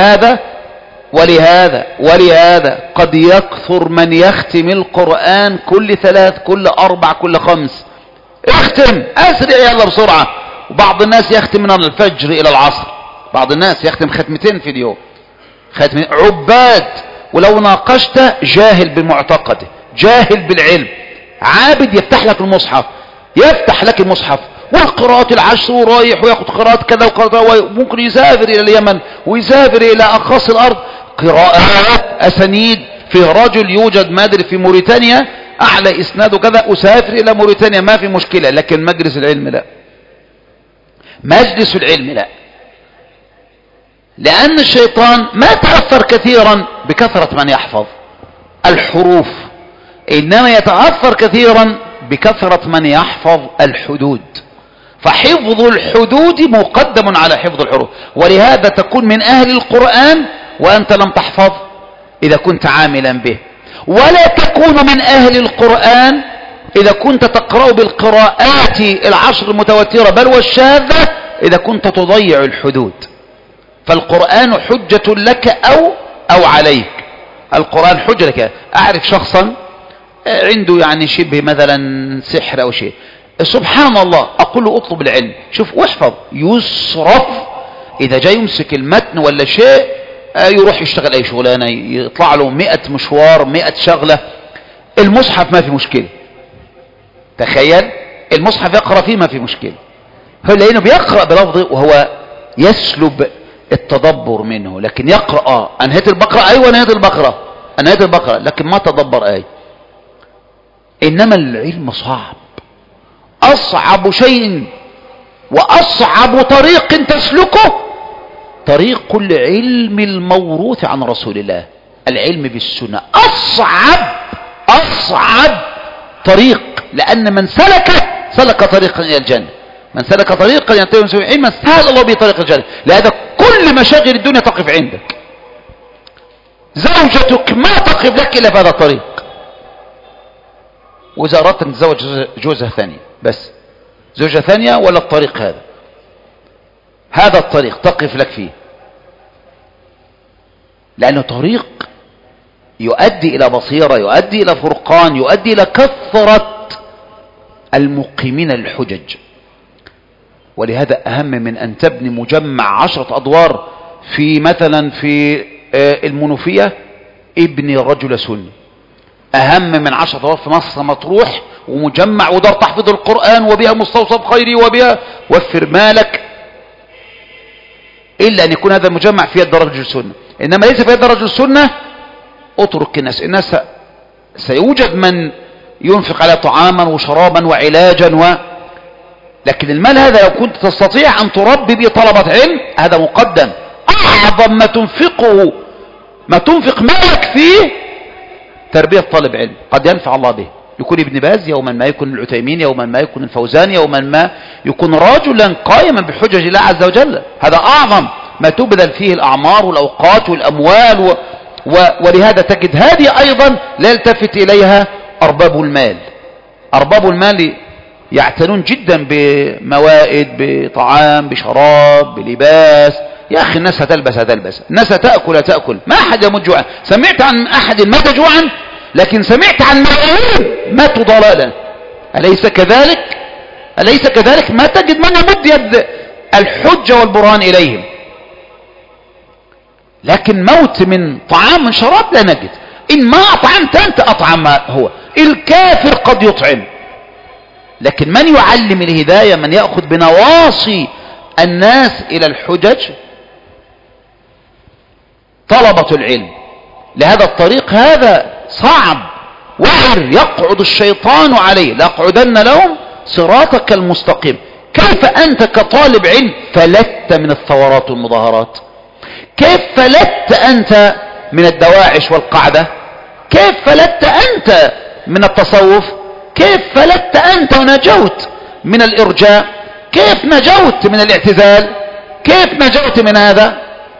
Speaker 1: ولهذا قد يكثر من يختم القرآن كل 3 كل 4 كل 5. اختم أسرع يلا بسرعة. وبعض الناس يختم من الفجر إلى العصر، بعض الناس يختم 2 في اليوم، عباد. ولو ناقشت جاهل بمعتقده، جاهل بالعلم، عابد يفتح لك المصحف، يفتح لك المصحف والقراءات 10 ورايح ويأخذ قراءات كذا وقراءات، وممكن يسافر إلى اليمن ويسافر إلى أقاصي الأرض، قراءات أسانيد. في رجل يوجد مادري في موريتانيا أعلى إسناد وكذا، أسافر إلى موريتانيا ما في مشكلة. لكن مجلس العلم لا، مجلس العلم لا، لأن الشيطان ما تأثر كثيرا بكثرة من يحفظ الحروف، إنما يتأثر كثيرا بكثرة من يحفظ الحدود. فحفظ الحدود مقدم على حفظ الحروف. ولهذا تكون من أهل القرآن وأنت لم تحفظ إذا كنت عاملا به، ولا تكون من أهل القرآن إذا كنت تقرأ بالقراءات 10 المتواترة بل والشاذة، إذا كنت تضيع الحدود. فالقرآن حجة لك أو عليك. القرآن حجة لك. أعرف شخصا عنده يعني شبه مثلا سحر أو شيء، سبحان الله، أقول له اطلب العلم، شوف واحفظ، يصرف. إذا جاي يمسك المتن ولا شيء يروح يشتغل أي شغلانة، يطلع له 100 مشوار 100 شغلة. المصحف ما في مشكلة، تخيل المصحف يقرأ فيه ما في مشكلة، هو لأنه بيقرأ بلفظه وهو يسلب التدبر منه. لكن يقرأ أنهيت البقرة، أيوة أنهيت البقرة، لكن ما تدبر أي. إنما العلم صعب، أصعب شيء وأصعب طريق تسلكه طريق العلم الموروث عن رسول الله، العلم بالسنة. أصعب طريق، لأن من سلك طريقا إلى الجنة، من سلك طريقا ينتهي من علما سهل الله به طريق الجنة. لهذا كل مشاغل الدنيا تقف عندك، زوجتك ما تقف لك إلا في هذا الطريق. وإذا أردت أن تتزوج جوزها ثانية، بس زوجة ثانية ولا الطريق هذا الطريق تقف لك فيه، لأنه طريق يؤدي إلى بصيرة، يؤدي إلى فرقان، يؤدي إلى كثرة المقيمين للحجج. ولهذا أهم من أن تبني مجمع 10 أدوار في مثلا في المنوفية، ابني رجل سني. أهم من 10 أدوار في مصر مطروح ومجمع ودار تحفظ القرآن وبها مستوصف خيري وبها وفر مالك، إلا أن يكون هذا المجمع في يد رجل سنة. إنما ليس في يد رجل سنة اترك الناس سيوجد من ينفق على طعاما وشرابا وعلاجا لكن المال هذا لو كنت تستطيع أن تربي به طلبة علم هذا مقدم. أعظم ما تنفق مالك فيه تربية طالب علم، قد ينفع الله به. يكون ابن باز، يوما ما يكون العثيمين، يوما ما يكون الفوزان، يوما ما يكون رجلا قائما بحجج الله عز وجل. هذا أعظم ما تبذل فيه الأعمار والأوقات والأموال ولهذا تجد هذه أيضا لا يلتفت إليها أرباب المال. أرباب المال يعتنون جدا بموائد، بطعام، بشراب، بلباس. يا أخي الناس هتلبس، الناس هتأكل، ما أحد يموت جوعا. سمعت عن أحد مات جوعا، لكن سمعت عن ملايين ماتوا ضلالا. أليس كذلك؟ ما تجد من يمد يد الحجة والبرهان إليهم. لكن موت من طعام من شراب لا نجد. إن ما أطعمت أنت أطعم ما هو. الكافر قد يطعم، لكن من يعلم الهداية، من يأخذ بنواصي الناس إلى الحجج، طلبة العلم. لهذا الطريق هذا صعب وعر يقعد الشيطان عليه، لأقعدن لهم صراطك المستقيم. كيف أنت كطالب علم فلت من الثورات والمظاهرات؟ كيف فلت أنت من الدواعش والقعدة؟ كيف فلت أنت من التصوف؟ كيف فلت أنت ونجوت من الإرجاء؟ كيف نجوت من الاعتزال؟ كيف نجوت من هذا؟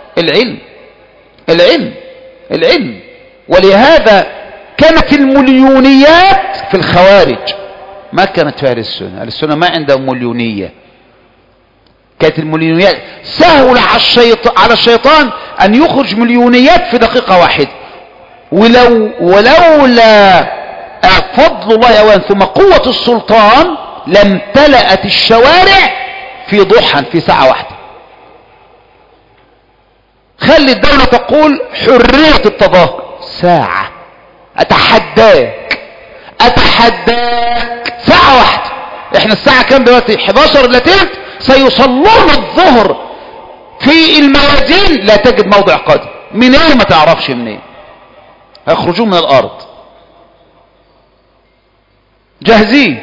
Speaker 1: العلم. ولهذا كانت المليونيات في الخوارج، ما كانت في أهل السنة ما عندهم مليونية. كانت المليونيات سهل على الشيطان أن يخرج مليونيات في دقيقة واحدة. ولولا فضل الله أولا ثم قوة السلطان لامتلأت الشوارع في ضحى في ساعة واحدة. خلي الدولة تقول حرية التظاهر ساعة، أتحداك ساعة واحدة. احنا الساعة كام دلوقتي؟ 11 إلا تلت. سيصلون الظهر في الميادين لا تجد موضع قدم. منين؟ ما تعرفش منين. هيخرجون من الأرض جاهزين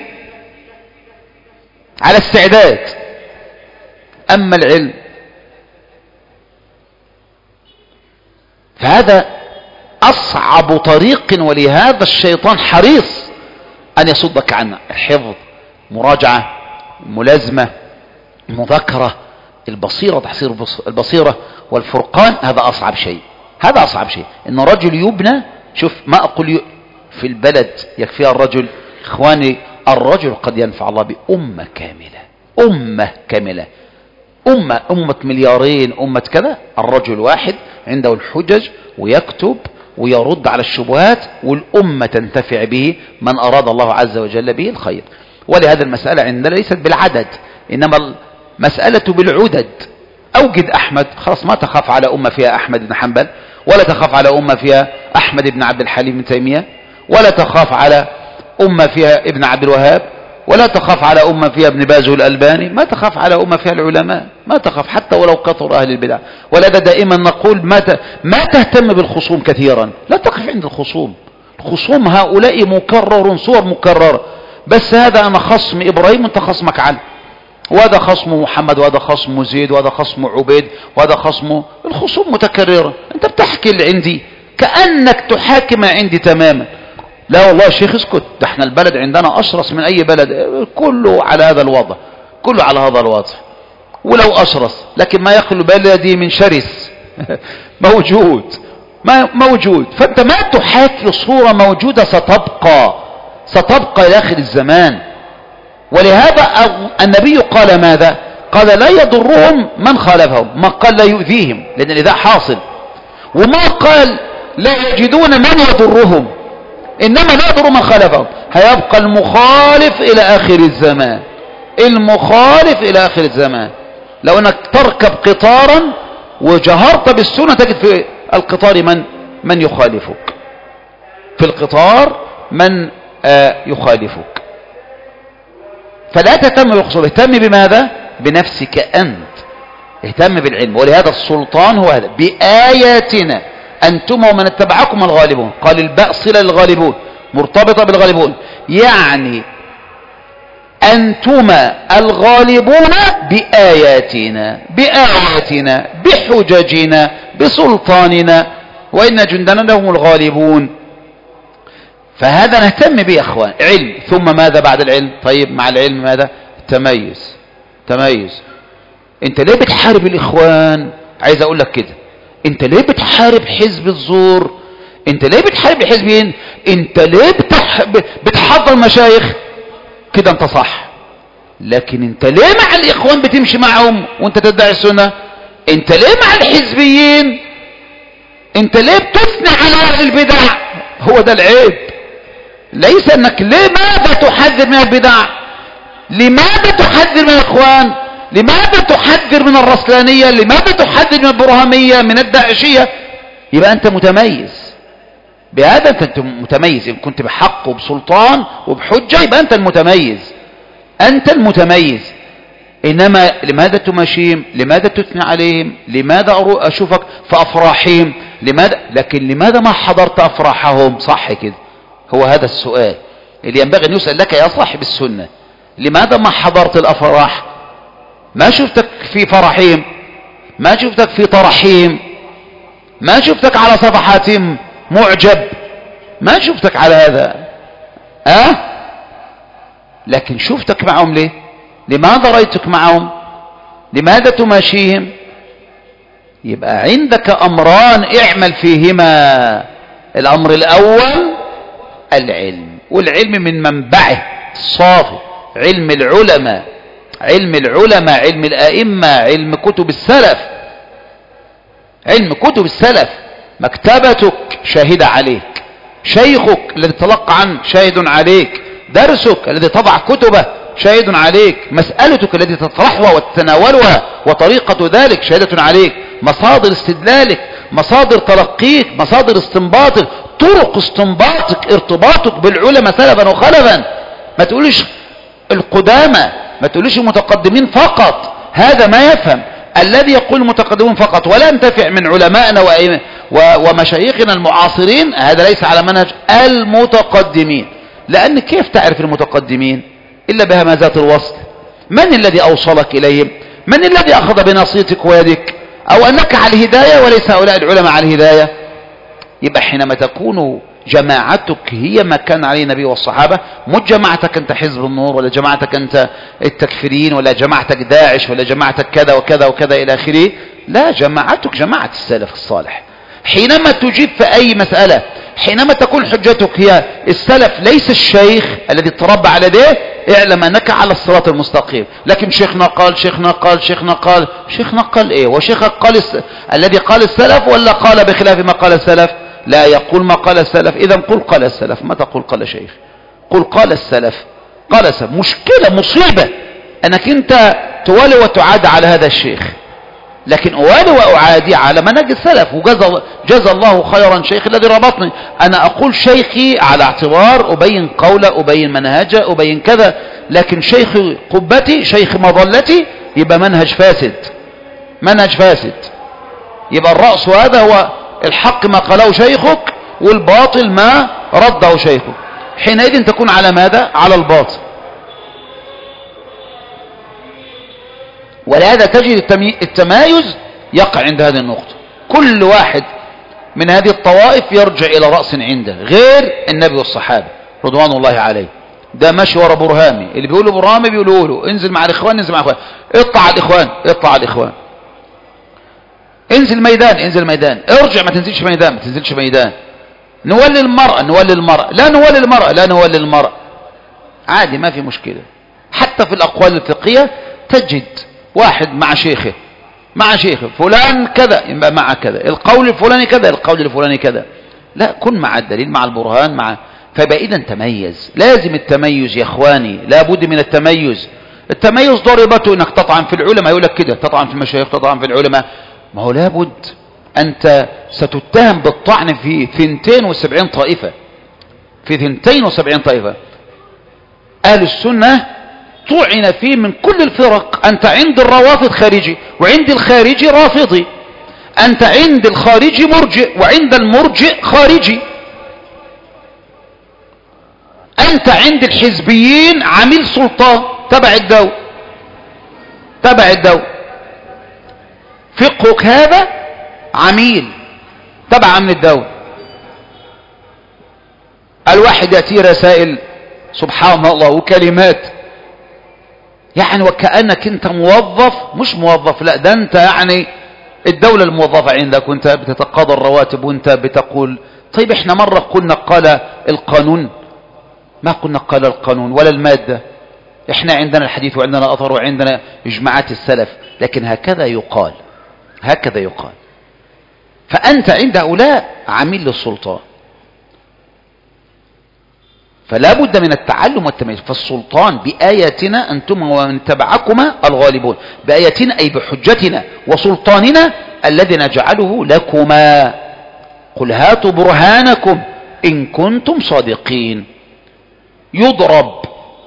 Speaker 1: على استعداد. أما العلم فهذا أصعب طريق، ولهذا الشيطان حريص أن يصدك عنه. الحفظ، مراجعة، ملازمة، مذاكرة، البصيرة، تحصيل البصيرة والفرقان. هذا أصعب شيء. إن رجل يبنى. شوف، ما أقول في البلد يكفيها الرجل. إخواني، الرجل قد ينفع الله بأمة كاملة، أمة مليارين، أمة كذا. الرجل واحد عنده الحجج ويكتب ويرد على الشبهات، والأمة تنتفع به من أراد الله عز وجل به الخير. ولهذا المسألة عندنا ليست بالعدد، إنما المسألة بالعدد. أوجد أحمد، خلاص ما تخاف على أمة فيها أحمد بن حنبل، ولا تخاف على أمة فيها أحمد بن عبد الحليم بن تيمية، ولا تخاف على أمة فيها ابن عبد الوهاب، ولا تخاف على أمة فيها ابن باز والألباني، ما تخاف على أمة فيها العلماء، ما تخاف حتى ولو كثر أهل البدع. ولذا دائما نقول ما تهتم بالخصوم كثيرا، لا تقف عند الخصوم هؤلاء مكرر، صور مكررة. بس هذا أنا خصم إبراهيم وأنت خصمك علي، وهذا خصم محمد، وهذا خصم زيد، وهذا خصم عبيد، وهذا خصم. الخصوم متكررة. أنت بتحكي اللي عندي كأنك تحاكم عندي تماما. لا والله يا شيخ اسكت، ده احنا البلد عندنا أشرس من أي بلد. كله على هذا الوضع، ولو أشرس، لكن ما يخلو بلدي من شرس موجود. فأنت ما تحاكي صورة موجودة ستبقى إلى آخر الزمان. ولهذا النبي قال ماذا؟ قال لا يضرهم من خالفهم، ما قال لا يؤذيهم لأن الإذاء حاصل، وما قال لا يجدون من يضرهم، إنما لا يضر من خالفهم. هيبقى المخالف إلى آخر الزمان. لو أنك تركب قطارا وجهرت بالسنة تجد في القطار من يخالفك، في القطار من يخالفك. فلا تهتم بالخصوم، اهتم بماذا؟ بنفسك أنت، اهتم بالعلم. ولهذا السلطان هو هذا: بآياتنا أنتم ومن اتبعكم الغالبون. قال الباء صلة للغالبون مرتبطة بالغالبون، يعني أنتما الغالبون بآياتنا بحججنا بسلطاننا، وإن جندنا لهم الغالبون. فهذا نهتم به يا اخوان. علم، ثم ماذا بعد العلم؟ طيب مع العلم ماذا؟ تميز. انت ليه بتحارب الاخوان؟ عايز اقول لك كده، انت ليه بتحارب حزب الزور؟ انت ليه بتحارب الحزبين؟ انت ليه بتحضر مشايخ؟ كده انت صح. لكن انت ليه مع الاخوان بتمشي معهم وانت تدعي السنة؟ انت ليه مع الحزبيين؟ انت ليه بتثني على اهل البدع؟ هو ده العيب. ليس انك لماذا تحذر من البدع، لماذا تحذر من الاخوان، لماذا تحذر من الرسلانية، لماذا تحذر من البرهامية، من الداعشية. يبقى انت متميز بهذا، انت متميز. ان كنت بحق وبسلطان وبحجة يبقى انت المتميز، انت المتميز. انما لماذا تماشيهم؟ لماذا تثني عليهم؟ لماذا اشوفك في افراحهم؟ لماذا؟ لكن لماذا ما حضرت افراحهم؟ صح كده، هو هذا السؤال اللي ينبغي ان يسأل لك يا صاحب السنة. لماذا ما حضرت الافراح؟ ما شفتك في فرحهم، ما شفتك في طرحهم، ما شفتك على صفحاتهم معجب، ما شفتك على هذا. لكن شفتك معهم ليه؟ لماذا رأيتك معهم؟ لماذا تماشيهم؟ يبقى عندك أمران اعمل فيهما. الأمر الأول العلم، والعلم من منبعه الصافي، علم العلماء، علم الأئمة، علم كتب السلف. علم كتب السلف، مكتبتك شاهد عليك، شيخك الذي تلقى عنه شاهد عليك، درسك الذي طبع كتبه شاهد عليك، مسألتك التي تطرحها وتتناولها وطريقة ذلك شاهدة عليك، مصادر استدلالك، مصادر تلقيك، مصادر استنباطك، طرق استنباطك، ارتباطك بالعلماء سلفا وخلفا. ما تقولش القدامى، ما تقولش المتقدمين فقط، هذا ما يفهم. الذي يقول المتقدمون فقط ولا ينتفع من علمائنا ومشايخنا المعاصرين، هذا ليس على منهج المتقدمين. لأن كيف تعرف المتقدمين إلا بهمزات الوصل؟ من الذي أوصلك إليهم؟ من الذي أخذ بناصيتك ويدك؟ أو أنك على الهداية وليس هؤلاء العلماء على الهداية؟ يبقى حينما تكون جماعتك هي ما كان عليه النبي والصحابة، مش جماعتك أنت حزب النور، ولا جماعتك أنت التكفيرين، ولا جماعتك داعش، ولا جماعتك كذا وكذا وكذا إلى آخره. لا، جماعتك جماعة السلف الصالح. حينما تجيب في أي مسألة، حينما تكون حجتك هي السلف ليس الشيخ الذي تربى على ده، اعلم أنك على الصراط المستقيم. لكن شيخنا قال، شيخنا قال، شيخنا قال، شيخنا قال إيه؟ وشيخك قال الذي قال السلف ولا قال بخلاف ما قال السلف؟ لا يقول ما قال السلف. إذا قل قال السلف، ما تقول قال شيخ، قل قال السلف، قال السلف. مشكلة، مصيبة أنك أنت توالي وتعاد على هذا الشيخ، لكن أوالي وأعادي على منهج السلف. وجزى الله خيرا شيخ الذي ربطني. أنا أقول شيخي على اعتبار أبين قوله، أبين منهجه، أبين كذا. لكن شيخ قبتي، شيخ مظلتي، يبقى منهج فاسد، منهج فاسد. يبقى الرأس هذا هو الحق ما قاله شيخك، والباطل ما رده شيخك. حينئذ تكون على ماذا؟ على الباطل. ولهذا تجد التمايز يقع عند هذه النقطة. كل واحد من هذه الطوائف يرجع إلى رأس عنده غير النبي والصحابة رضوان الله عليه. ده ماشي ورا برهامي، اللي بيقولوا برهامي بيقولوا له انزل مع الإخوان، انزل مع الإخوان، اطلع على الإخوان، اطلع على الإخوان، انزل ميدان، انزل ميدان، ارجع ما تنزلش ميدان، ما تنزلش ميدان. نولي المرأة، نولي المرأة، لا نولي المرأة، لا نولي المرأة. عادي، ما في مشكلة. حتى في الأقوال الفقهية تجد واحد مع شيخه، مع شيخه فلان كذا يبقى مع كذا، القول الفلاني كذا، القول الفلاني كذا. لا، كن مع الدليل، مع البرهان، مع. فيبقى إذا تميز. لازم التميز يا إخواني، لابد من التميز. التميز ضربته انك تطعن في العلماء، يقول لك كده، تطعن في المشايخ، تطعن في العلماء. ما هو لابد، أنت ستتهم بالطعن في 72 طائفة، في 72 طائفة. أهل السنة طعن فيه من كل الفرق. أنت عند الروافض خارجي، وعند الخارجي رافضي. أنت عند الخارجي مرجئ، وعند المرجئ خارجي. أنت عند الحزبيين عميل سلطان تبع الدولة، تبع الدولة. فقهك هذا عميل تبع من الدولة. الواحد يأتي رسائل سبحان الله وكلمات، يعني وكأنك انت موظف، مش موظف، لا ده انت يعني الدولة الموظفة عندك، وانت بتتقاضى الرواتب، وانت بتقول طيب احنا مرة قلنا قال القانون؟ ما قلنا قال القانون ولا المادة، احنا عندنا الحديث وعندنا أثر وعندنا إجماعات السلف، لكن هكذا يقال، هكذا يقال. فأنت عند هؤلاء عميل للسلطان، فلا بد من التعلم والتمييز. فالسلطان بآياتنا أنتم ومن تبعكما الغالبون، بآياتنا أي بحجتنا وسلطاننا الذي نجعله لكما، قل هاتوا برهانكم إن كنتم صادقين. يضرب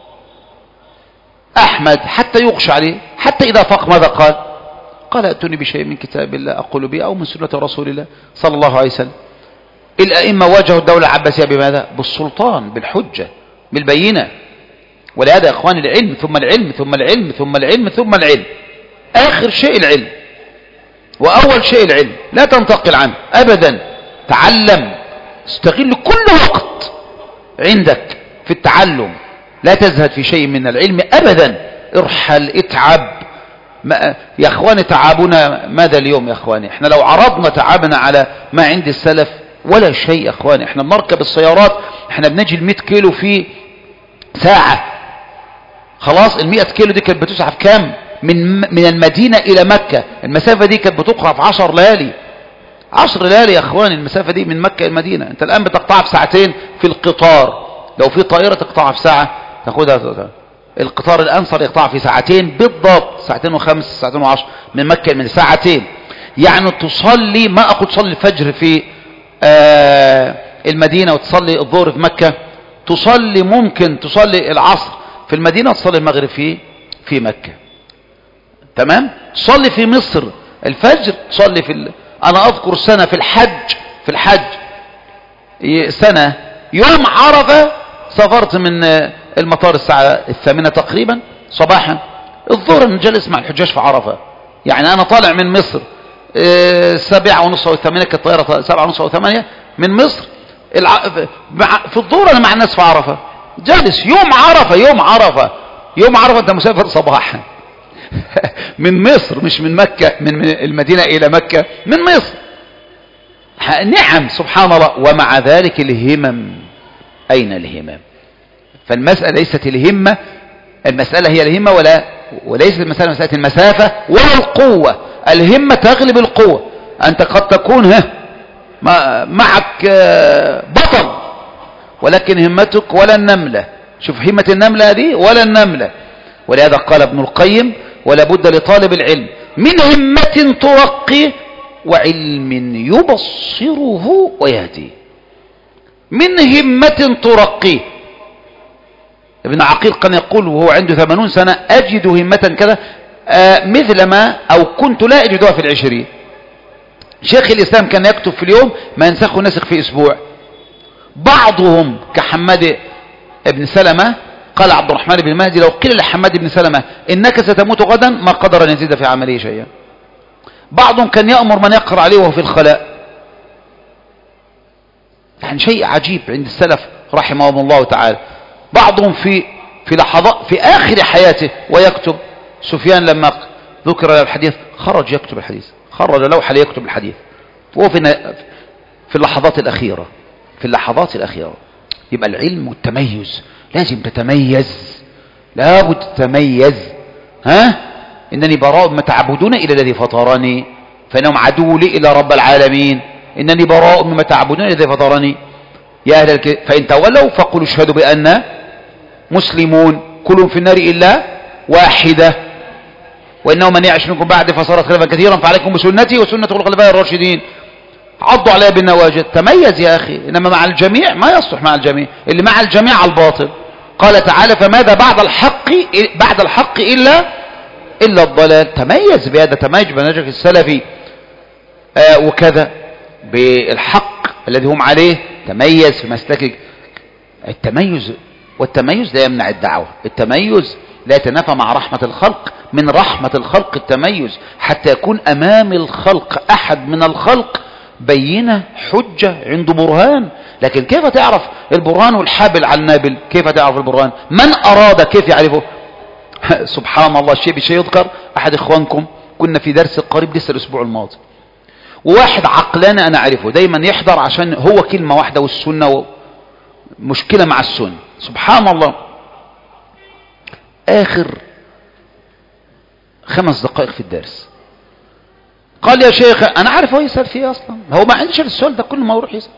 Speaker 1: أحمد حتى يغشى عليه، حتى إذا فاق ماذا قال؟ قال ائتوني بشيء من كتاب الله أقول به أو من سنة رسول الله صلى الله عليه وسلم. الأئمة واجهوا الدولة العباسية بماذا؟ بالسلطان، بالحجة، بالبينة. ولهذا يا إخواني العلم ثم العلم ثم العلم ثم العلم ثم العلم، آخر شيء العلم وأول شيء العلم، لا تنتقل عنه أبدا. تعلم، استغل كل وقت عندك في التعلم، لا تزهد في شيء من العلم أبدا. ارحل، اتعب. يا اخواني تعبنا ماذا اليوم يا اخواني؟ احنا لو عرضنا تعبنا على ما عند السلف ولا شيء يا اخواني. احنا بنركب السيارات، احنا بنجي ال100 كيلو في ساعة. خلاص ال100 كيلو دي كانت بتسعى في كام؟ من المدينة الى مكة، المسافة دي كانت بتقرأ في 10 ليالي. 10 ليالي يا اخواني المسافة دي من مكة الى المدينة. انت الان بتقطعها في ساعتين في القطار، لو في طائرة تقطعها في ساعة تاخدها. القطار الآن صار يقطع في ساعتين بالضبط، 2:05 2:10 من مكة، من ساعتين. يعني تصلي، ما أقول تصلي الفجر في المدينة وتصلي الظهر في مكة، تصلي ممكن تصلي العصر في المدينة وتصلي المغرب في مكة. تمام؟ تصلي في مصر الفجر، تصلي أنا أذكر سنة في الحج سنة يوم عرفة سافرت من المطار الساعة 8 تقريبا صباحا، الظهر نجلس مع الحجاج في عرفة. يعني أنا طالع من مصر 7:30 أو 8، كانت الطيارة 7:30 أو 8 من مصر، في الظهر أنا مع الناس في عرفة، جالس يوم عرفة أنت مسافر صباحا من مصر، مش من مكة، من المدينة إلى مكة من مصر. نعم سبحان الله. ومع ذلك الهمم، أين الهمم؟ فالمسألة ليست الهمة، المسألة هي الهمة وليست المسألة مسألة المسافة ولا القوة. الهمة تغلب القوة. أنت قد تكون معك بطل، ولكن همتك ولا النملة. شوف همة النملة دي ولا النملة. ولهذا قال ابن القيم ولا بد لطالب العلم من همة ترقي وعلم يبصره ويهدي. من همة ترقي. ابن عقيل كان يقول وهو عنده 80 سنة أجد همة كذا مثل ما أو كنت لا أجدها في 20. شيخ الإسلام كان يكتب في اليوم ما ينسخه نسخ في أسبوع. بعضهم كحماد بن سلمة قال عبد الرحمن بن مهدي لو قيل لحماد بن سلمة إنك ستموت غدا ما قدر أن يزيد في عمله شيئا. بعضهم كان يأمر من يقرأ عليه وهو في الخلاء. يعني شيء عجيب عند السلف رحمهم الله تعالى. بعضهم في لحظات في آخر حياته ويكتب. سفيان لما ذكر له الحديث خرج يكتب الحديث، خرج لوحة ليكتب الحديث وهو في اللحظات الأخيرة، في اللحظات الأخيرة. يبقى العلم والتميز، لازم تتميز، لابد تتميز. إنني براء مما تعبدون إلى الذي فطرني فإنهم عدو لي إلى رب العالمين. إنني براء مما تعبدون إلى الذي فطرني يا أهل فإن تولوا فقولوا اشهدوا بأن مسلمون كلهم في النار إلا واحدة وإنه من يعش منكم بعد فصارت خلافا كثيرا فعليكم بسنتي وسنة الخلفاء الراشدين عضوا عليها بالنواجذ. تميز يا أخي. إنما مع الجميع ما يصلح مع الجميع، اللي مع الجميع على الباطل. قال تعالى فماذا بعد الحق إلا الضلال. تميز بهذا، تميز بنهجك السلفي وكذا بالحق الذي هم عليه، تميز في مسلكك. التميز والتميز لا يمنع الدعوة. التميز لا يتنافى مع رحمة الخلق. من رحمة الخلق التميز حتى يكون أمام الخلق أحد من الخلق بينة حجة عنده برهان. لكن كيف تعرف البرهان والحابل على النابل؟ كيف تعرف البرهان؟ من أراد كيف يعرفه؟ سبحان الله، الشيء بشيء يذكر. أحد إخوانكم كنا في درس قريب لسه الأسبوع الماضي، وواحد عقلاني أنا أعرفه دايما يحضر عشان هو كلمة واحدة والسنة مشكلة مع السنة. سبحان الله، آخر 5 دقائق في الدرس قال يا شيخ، أنا عارف هو يسأل فيه أصلا، هو ما عنديش السؤال ده، كل ما يروح يسأل.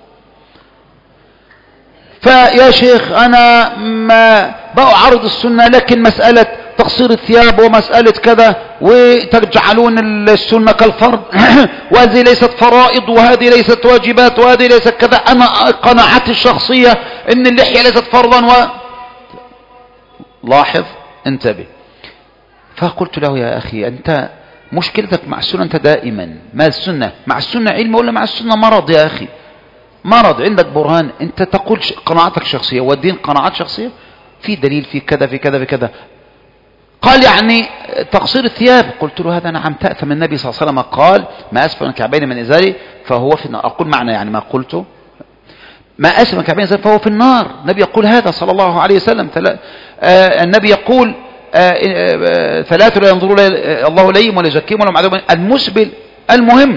Speaker 1: فيا شيخ أنا ما بعرض السنة، لكن مسألة تقصير الثياب ومسألة كذا وتجعلون السنة كالفرض وهذه ليست فرائض وهذه ليست واجبات وهذه ليست كذا، أنا قناعتي الشخصية أن اللحية ليست فرضا لاحظ، انتبه. فقلت له يا أخي أنت مشكلتك مع السنة، أنت دائما ما السنة مع السنة علم ولا مع السنة مرض؟ يا أخي مرض، عندك برهان، أنت تقول قناعتك شخصية والدين قناعات شخصية، في دليل في كذا في كذا في كذا. قال يعني تقصير الثياب، قلت له هذا نعم تأثم، النبي صلى الله عليه وسلم قال ما أسفل الكعبين من إزاري فهو في النار. أقول معنى يعني ما قلته، ما أسفل الكعبين من إزاري فهو في النار، النبي يقول هذا صلى الله عليه وسلم. النبي يقول 3 لا ينظرون الله إليهم ولا يزكيهم ولا معذبهم المسبل. المهم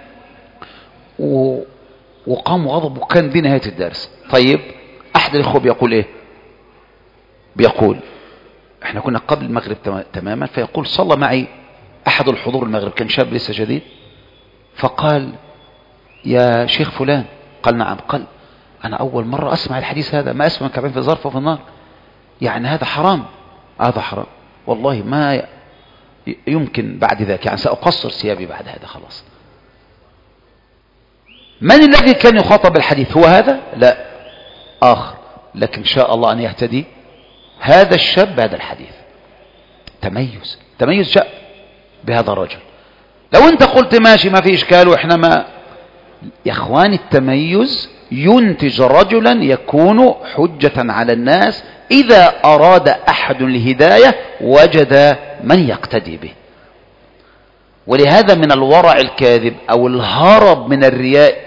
Speaker 1: وقام غضب وكان دي نهاية الدرس. طيب أحد الإخوة بيقول إيه؟ بيقول احنا كنا قبل المغرب تماما، فيقول صلى معي أحد الحضور المغرب، كان شاب لسه جديد، فقال يا شيخ فلان، قال نعم، قال أنا أول مرة أسمع الحديث هذا، ما أسمع كعبين في ظرف وفي النار، يعني هذا حرام، هذا حرام والله، ما يمكن بعد ذلك، يعني سأقصر ثيابي بعد هذا خلاص. من الذي كان يخاطب بالحديث؟ هو هذا؟ لا، آخر، لكن إن شاء الله أن يهتدي هذا الشاب هذا الحديث. تميز جاء بهذا الرجل. لو أنت قلت ماشي ما في إشكال وإحنا ما، يا إخواني التميز ينتج رجلا يكون حجة على الناس، إذا أراد أحد الهداية وجد من يقتدي به. ولهذا من الورع الكاذب أو الهرب من الرياء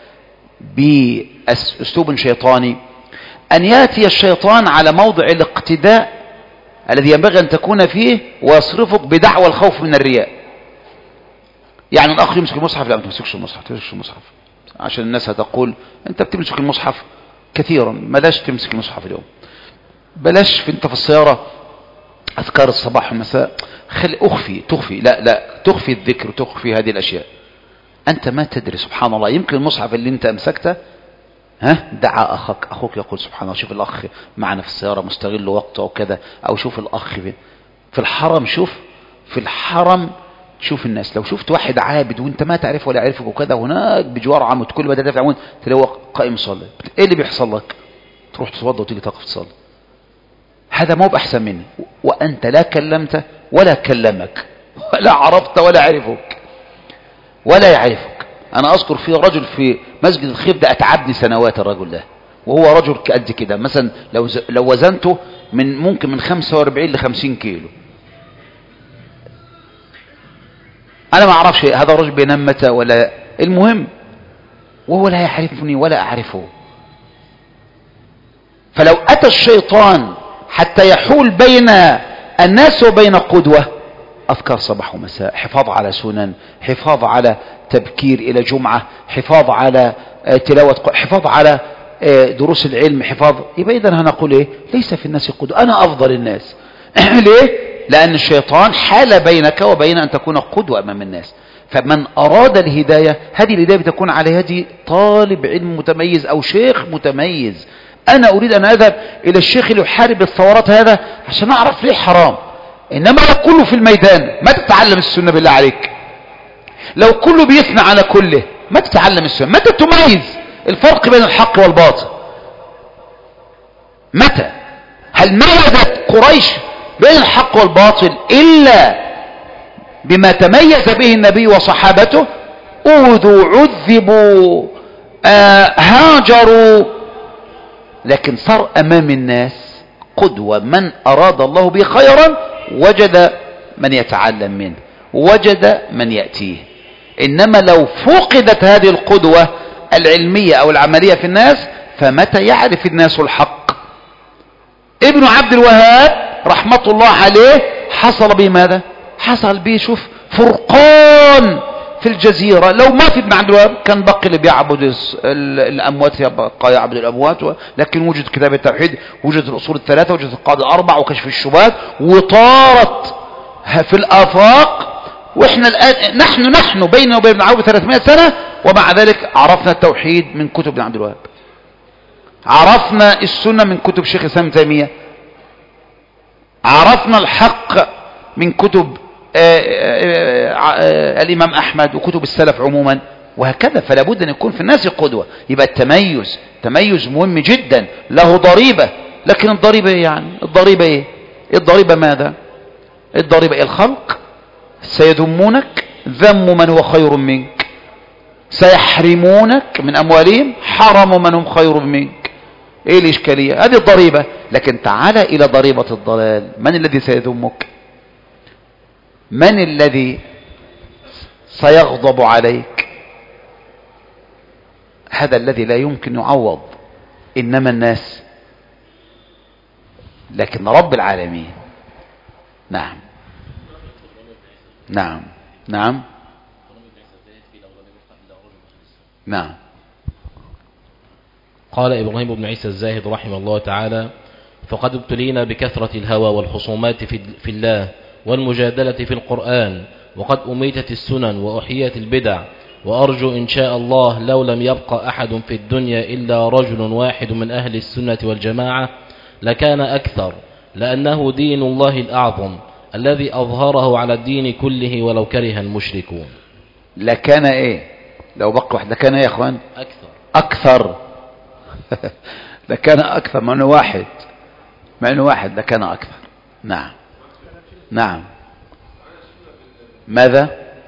Speaker 1: بأسلوب شيطاني أن يأتي الشيطان على موضع الاقتداء الذي ينبغي أن تكون فيه ويصرفك بدعوى الخوف من الرياء. يعني الأخ يمسك المصحف، لا ما تمسكش المصحف عشان الناس هتقول أنت بتمسك المصحف كثيرا، بلاش تمسك المصحف اليوم، بلاش أنت في السيارة أذكار الصباح والمساء، تخفي لا تخفي الذكر وتخفي هذه الأشياء. أنت ما تدري سبحان الله، يمكن المصحف اللي أنت أمسكته دعا أخوك يقول سبحان الله، شوف الأخ معنا في السيارة مستغل وقته وكذا، أو شوف الأخ في الحرم، في الحرم شوف الناس، لو شفت واحد عابد وانت ما تعرفه ولا يعرفك وكذا، هناك بجوار عمود كل ما دافع عمود تلاقيه قائم يصلي، ايه اللي بيحصل لك؟ تروح تتوضى وتيجي تقف تصلي. هذا مو بأحسن مني، وأنت لا كلمت ولا كلمك ولا عرفت ولا عرفك ولا يعرفك. أنا أذكر في رجل في مسجد الخيف ده أتعبني سنوات الرجل ده، وهو رجل قد كده، مثلا لو وزنته ممكن من 45 ل 50 كيلو. أنا ما أعرفش هذا الرجل بينام متى ولا، المهم وهو لا يعرفني ولا أعرفه. فلو أتى الشيطان حتى يحول بين الناس وبين قدوة، أذكار صباح ومساء، حفاظ على سنن، حفاظ على تبكير إلى جمعة، حفاظ على تلاوة، حفاظ على دروس العلم، حفاظ، يبقى إذن هنقول إيه؟ ليس في الناس قدوة، أنا أفضل الناس. ليه؟ لأن الشيطان حال بينك وبين أن تكون قدوة أمام الناس. فمن أراد الهداية، هذه الهداية بتكون على يد طالب علم متميز أو شيخ متميز. أنا أريد أن أذهب إلى الشيخ اللي يحارب الثورات هذا عشان أعرف ليه حرام. إنما لو كله في الميدان ما تتعلم السنة بالله عليك، لو كله بيثنى على كله ما تتعلم السنة، متى تميز الفرق بين الحق والباطل؟ متى؟ هل ميزت قريش بين الحق والباطل إلا بما تميز به النبي وصحابته؟ أوذوا، عذبوا، هاجروا، لكن صار أمام الناس قدوة. من أراد الله به خيرا وجد من يتعلم منه، وجد من يأتيه. إنما لو فقدت هذه القدوة العلمية أو العملية في الناس فمتى يعرف الناس الحق؟ ابن عبد الوهاب رحمة الله عليه حصل به ماذا؟ حصل به شوف فرقان في الجزيرة. لو ما في ابن عبد الوهاب كان بقي اللي بيعبد الأموات يبقى يعبد الأموات، لكن وجد كتاب التوحيد، وجد الأصول الثلاثة، وجد القواعد الأربع، وكشف الشبهات، وطارت في الآفاق. وإحنا الآن نحن بيننا وبين ابن عبد الوهاب 300 سنة، ومع ذلك عرفنا التوحيد من كتب ابن عبد الوهاب، عرفنا السنة من كتب شيخ الإسلام ابن تيمية، عرفنا الحق من كتب الإمام أحمد وكتب السلف عموما، وهكذا. فلا بد أن يكون في الناس قدوة. يبقى التميز مهم جدا، له ضريبة. لكن الضريبة إيه يعني؟ الضريبة إيه؟ الضريبة ماذا؟ الضريبة إيه؟ الخلق سيذمونك ذم من هو خير منك، سيحرمونك من أموالهم حرموا من هم خير منك. إيه الإشكالية؟ هذه الضريبة. لكن تعال إلى ضريبة الضلال، من الذي سيذمك؟ من الذي سيغضب عليك؟ هذا الذي لا يمكن يعوض. إنما الناس، لكن رب العالمين. نعم نعم نعم نعم.
Speaker 4: قال إبراهيم بن عيسى الزاهد رحمه الله تعالى: فقد ابتلينا بكثرة الهوى والخصومات في الله والمجادلة في القرآن، وقد أميتت السنن وأحيت البدع، وأرجو إن شاء الله لو لم يبقى أحد في الدنيا إلا رجل واحد من أهل السنة والجماعة لكان أكثر، لأنه دين الله الأعظم الذي أظهره على الدين كله ولو كره المشركون.
Speaker 1: لكان إيه؟ لو بقى واحد لكان إيه يا أخوان؟ أكثر لكان أكثر، مع أنه واحد لكان أكثر. نعم نعم. ماذا؟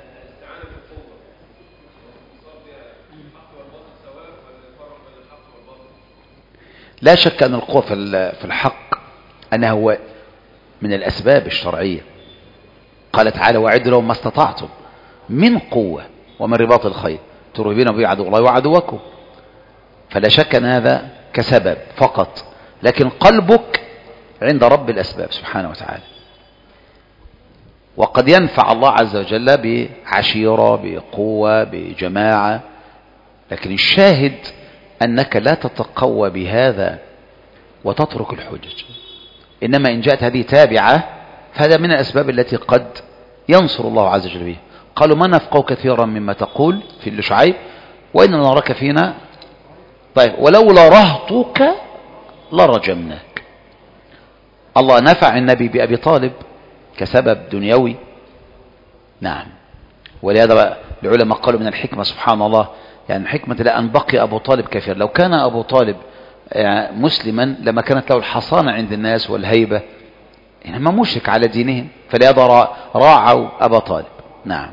Speaker 1: لا شك أن القوة في الحق أنه هو من الأسباب الشرعية. قال تعالى: وأعدوا لهم ما استطعتم من قوة ومن رباط الخيل ترهبون به عدو الله وعدوكم. فلا شك أن هذا كسبب فقط، لكن قلبك عند رب الأسباب سبحانه وتعالى. وقد ينفع الله عز وجل بعشيرة، بقوة، بجماعة، لكن الشاهد أنك لا تتقوى بهذا وتترك الحجج. إنما إن جاءت هذه تابعة فهذا من الأسباب التي قد ينصر الله عز وجل بها. قالوا: ما نفقه كثيرا مما تقول في الشعيب وإننا نراك فينا. طيب، ولولا رهطك لرجمناك. الله نفع النبي بأبي طالب كسبب دنيوي. نعم. ولهذا العلماء قالوا من الحكمة سبحان الله، يعني الحكمة لا أن بقي أبو طالب كافر. لو كان أبو طالب مسلما لما كانت له الحصانة عند الناس والهيبة، يعني ما مشرك على دينهم، فلهذا راعوا أبا طالب. نعم.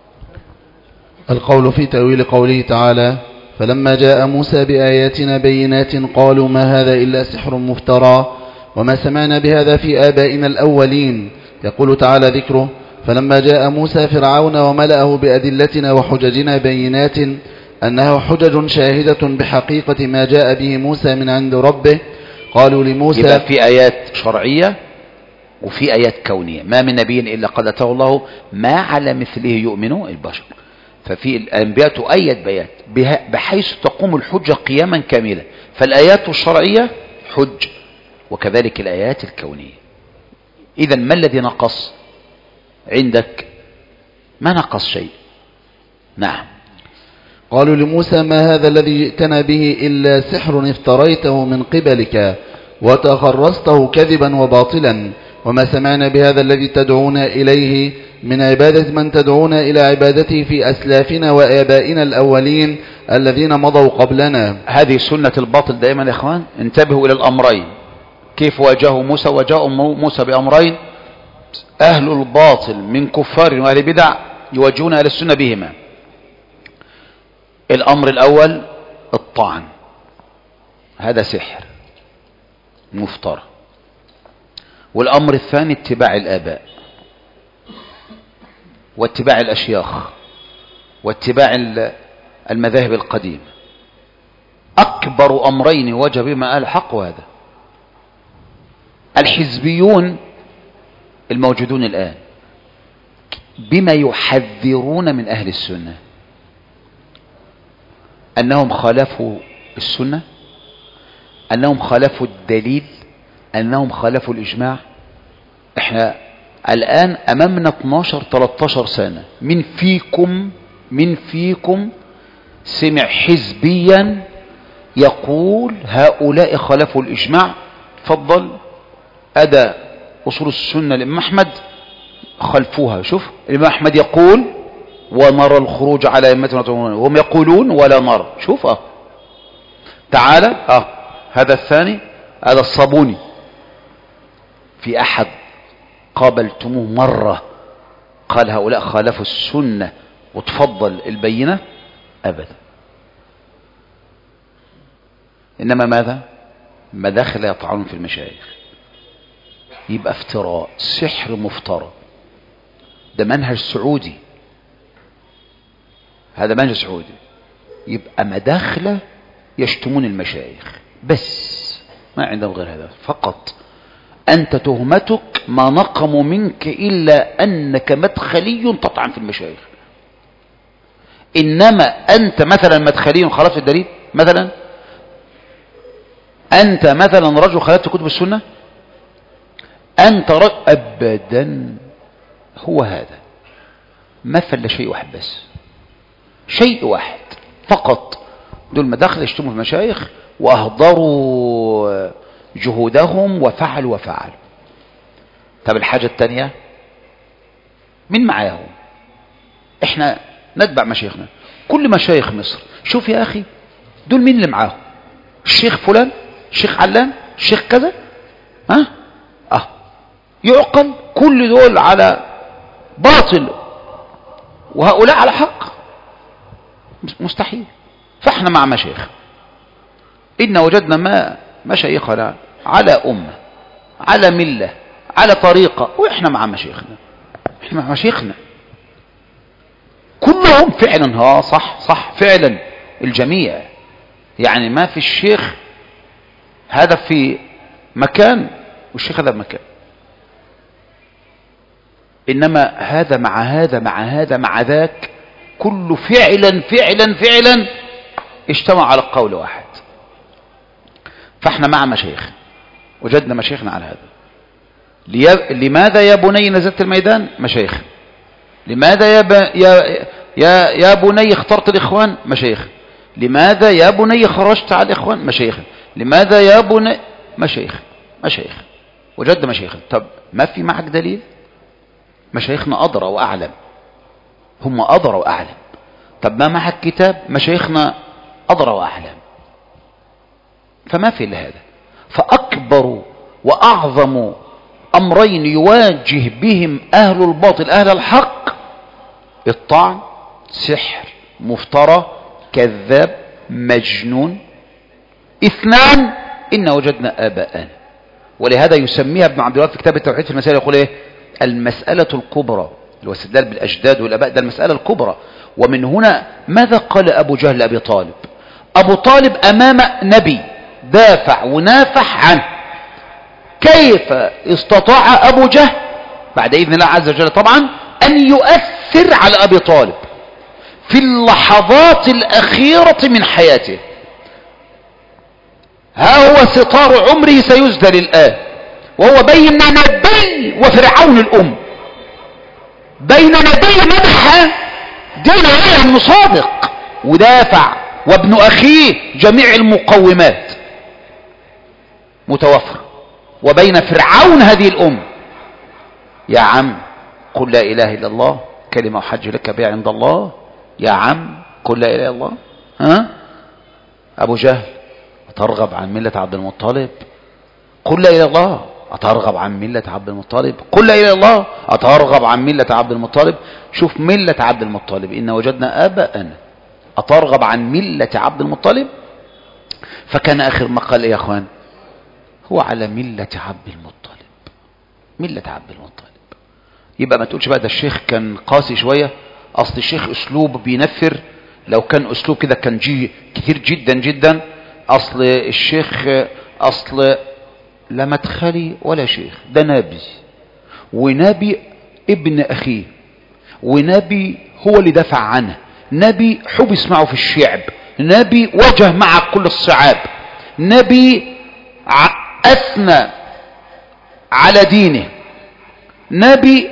Speaker 2: القول في تأويل قوله تعالى: فلما جاء موسى بآياتنا بينات قالوا ما هذا إلا سحر مفترى وما سمعنا بهذا في آبائنا الأولين. يقول تعالى ذكره: فلما جاء موسى فرعون وملأه بأدلتنا وحججنا بينات أنها حجج شاهدة بحقيقة ما جاء به موسى من عند ربه. قالوا لموسى،
Speaker 1: يبقى في آيات شرعية وفي آيات كونية. ما من نبي إلا قد أتاه الله ما على مثله يؤمن البشر. ففي الأنبياء تؤيد بيات بحيث تقوم الحجة قياما كاملا. فالآيات الشرعية حج، وكذلك الآيات الكونية. إذن ما الذي نقص عندك؟ ما نقص شيء. نعم.
Speaker 2: قالوا لموسى: ما هذا الذي جئتنا به إلا سحر افتريته من قبلك وتخرصته كذبا وباطلا وما سمعنا بهذا الذي تدعون إليه من عبادة من تدعون إلى عبادته في أسلافنا وآبائنا الأولين الذين مضوا قبلنا.
Speaker 1: هذه سنة الباطل دائما يا إخوان. انتبهوا إلى الأمرين. كيف واجهوا موسى؟ وجاءوا موسى بأمرين. أهل الباطل من كفار وأهل بدع يواجهون أهل السنة بهما. الأمر الأول الطعن، هذا سحر مفترى. والأمر الثاني اتباع الآباء واتباع الأشياخ واتباع المذاهب القديمة. أكبر أمرين وجب بما قال الحق هذا. الحزبيون الموجودون الآن بما يحذرون من أهل السنة، أنهم خالفوا السنة، أنهم خالفوا الدليل، أنهم خالفوا الإجماع. احنا الآن أمامنا 12-13 سنة. من فيكم سمع حزبيا يقول هؤلاء خالفوا الإجماع؟ تفضل أدى أصول السنة الإمام أحمد خلفوها. شوف الإمام أحمد يقول ونرى الخروج على أئمتنا، وهم يقولون ولا نرى. شوف تعالى هذا الثاني، هذا الصابوني. في أحد قابلتموه مرة قال هؤلاء خالفوا السنة وتفضل البينة؟ أبدا. إنما ماذا؟ مداخل يطعنون في المشايخ. يبقى افتراء، سحر مفترى. ده منهج سعودي، هذا منهج سعودي. يبقى مداخلة يشتمون المشايخ بس، ما عندهم غير هذا فقط. أنت تهمتك ما نقموا منك إلا أنك مدخلي تطعن في المشايخ. إنما أنت مثلا مدخلي خالفت الدليل، مثلا أنت مثلا رجل خالفت كتب السنة، أنت رجل أبدا. هو هذا مثل شيء واحد بس، شيء واحد فقط. دول مداخل يشتموا المشايخ وأهضروا جهودهم وفعلوا. طب الحاجة الثانية، من معاهم؟ احنا نتبع مشايخنا، كل مشايخ مصر. شوف يا أخي دول مين اللي معاهم؟ الشيخ فلان، الشيخ علان، الشيخ كذا. يعقل؟ كل دول على باطل وهؤلاء على حق؟ مستحيل. فاحنا مع مشايخ. إن وجدنا ما مشايخنا على أمة، على ملة، على طريقة، وإحنا مع مشايخنا. إحنا مع مشايخنا كلهم فعلا. صح فعلا الجميع. يعني ما في الشيخ هذا في مكان والشيخ هذا بمكان. إنما هذا مع هذا مع هذا مع ذاك، كله فعلا اجتمع على قول واحد. فاحنا مع مشايخ، وجدنا مشايخنا على هذا. لماذا يا بني نزلت الميدان؟ مشايخ. لماذا يا بني اخترت الإخوان؟ مشايخ. لماذا يا بني خرجت على الإخوان؟ مشايخ. لماذا يا بني؟ مشايخ. وجدنا مشايخ. طب ما في معك دليل؟ مشايخنا أدرى وأعلم، هم أدرى وأعلم. طب ما معك كتاب؟ مشايخنا أدرى وأعلم. فما في إلا هذا. فأكبر وأعظم أمرين يواجه بهم أهل الباطل أهل الحق: الطعن، سحر، مفترى، كذاب، مجنون. 2: إن وجدنا آباءنا. ولهذا يسميها ابن عبد الوهاب في كتاب التوحيد في المسائل، يقول إيه؟ المسألة الكبرى، الاستدلال بالأجداد والآباء، ده المسألة الكبرى. ومن هنا ماذا قال أبو جهل أبي طالب؟ أبو طالب أمام نبي دافع ونافح عنه. كيف استطاع أبو جهل بعد إذن الله عز وجل طبعا أن يؤثر على أبي طالب في اللحظات الأخيرة من حياته؟ ها هو ستار عمره سيزدل الآن، وهو بين نبي وفرعون الأم، بين نبي مدح دين عليه انه صادق ودافع، وابن أخيه جميع المقومات متوفر، وبين فرعون هذه الأم. يا عم قل لا إله إلا الله كلمة أحج لك بها عند الله. يا عم قل لا إله إلا الله. أبو جهل: أترغب عن ملة عبد المطلب؟ قل لا إله إلا الله. أترغب عن ملة عبد المطلب؟ قل لا إله إلا الله. أترغب عن ملة عبد المطلب؟ شوف ملة عبد المطلب: إن وجدنا آباءنا. أترغب عن ملة عبد المطلب؟ فكان آخر ما قال إيه يا أخوان؟ هو على ملة عبد المطلب. ملة عبد المطلب. يبقى ما تقولش بقى ده الشيخ كان قاسي شوية. أصل الشيخ أسلوب بينفر، لو كان أسلوب كده كان جي كتير جدا جدا. أصل الشيخ أصل لا مدخلي ولا شيخ، ده نبي، ونبي ابن أخيه، ونبي هو اللي دفع عنه، نبي حبس معه في الشعب، نبي واجه معه كل الصعاب، نبي أثنى على دينه، نبي،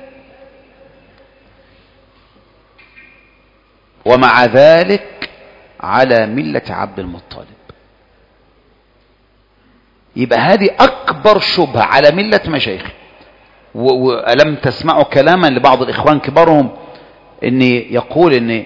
Speaker 1: ومع ذلك على ملة عبد المطلب. يبقى هذه أكبر شبهة على ملة مشايخ. وألم تسمعوا كلاما لبعض الإخوان كبارهم إن يقول إن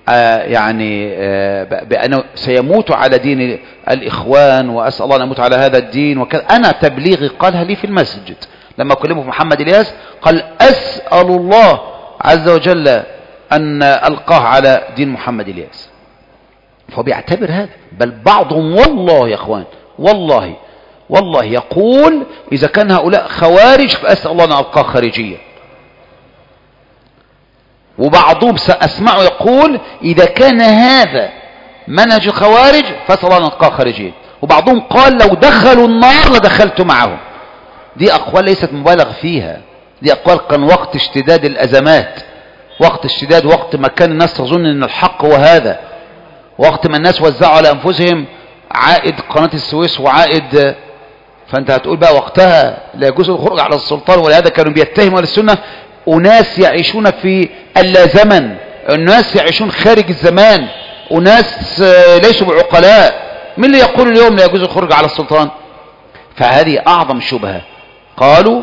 Speaker 1: بأنه سيموت على دين الإخوان، وأسأل الله أن يموت على هذا الدين وكذا. أنا تبليغي قالها لي في المسجد لما كلمه في محمد الياس، قال أسأل الله عز وجل أن ألقاه على دين محمد الياس. فهو بيعتبر هذا، بل بعضهم والله يا أخوان والله يقول إذا كان هؤلاء خوارج فأسأل الله أن ألقاه خارجيا. وبعضهم سأسمعه يقول إذا كان هذا منهج خوارج فأسأل الله أن ألقاه خارجيا. وبعضهم قال لو دخلوا النار لدخلت معهم. دي أقوال ليست مبالغ فيها، دي أقوال كان وقت اشتداد الأزمات، وقت ما كان الناس تظن أن الحق هو هذا، وقت ما الناس وزعوا على أنفسهم عائد قناة السويس وعائد. فأنت هتقول بقى وقتها لا يجوز الخروج على السلطان، ولهذا كانوا بيتهموا السنة أناس يعيشون في اللازمن، أناس يعيشون خارج الزمان، أناس ليسوا بعقلاء. من اللي يقول اليوم لا يجوز الخروج على السلطان؟ فهذه أعظم شبهة. قالوا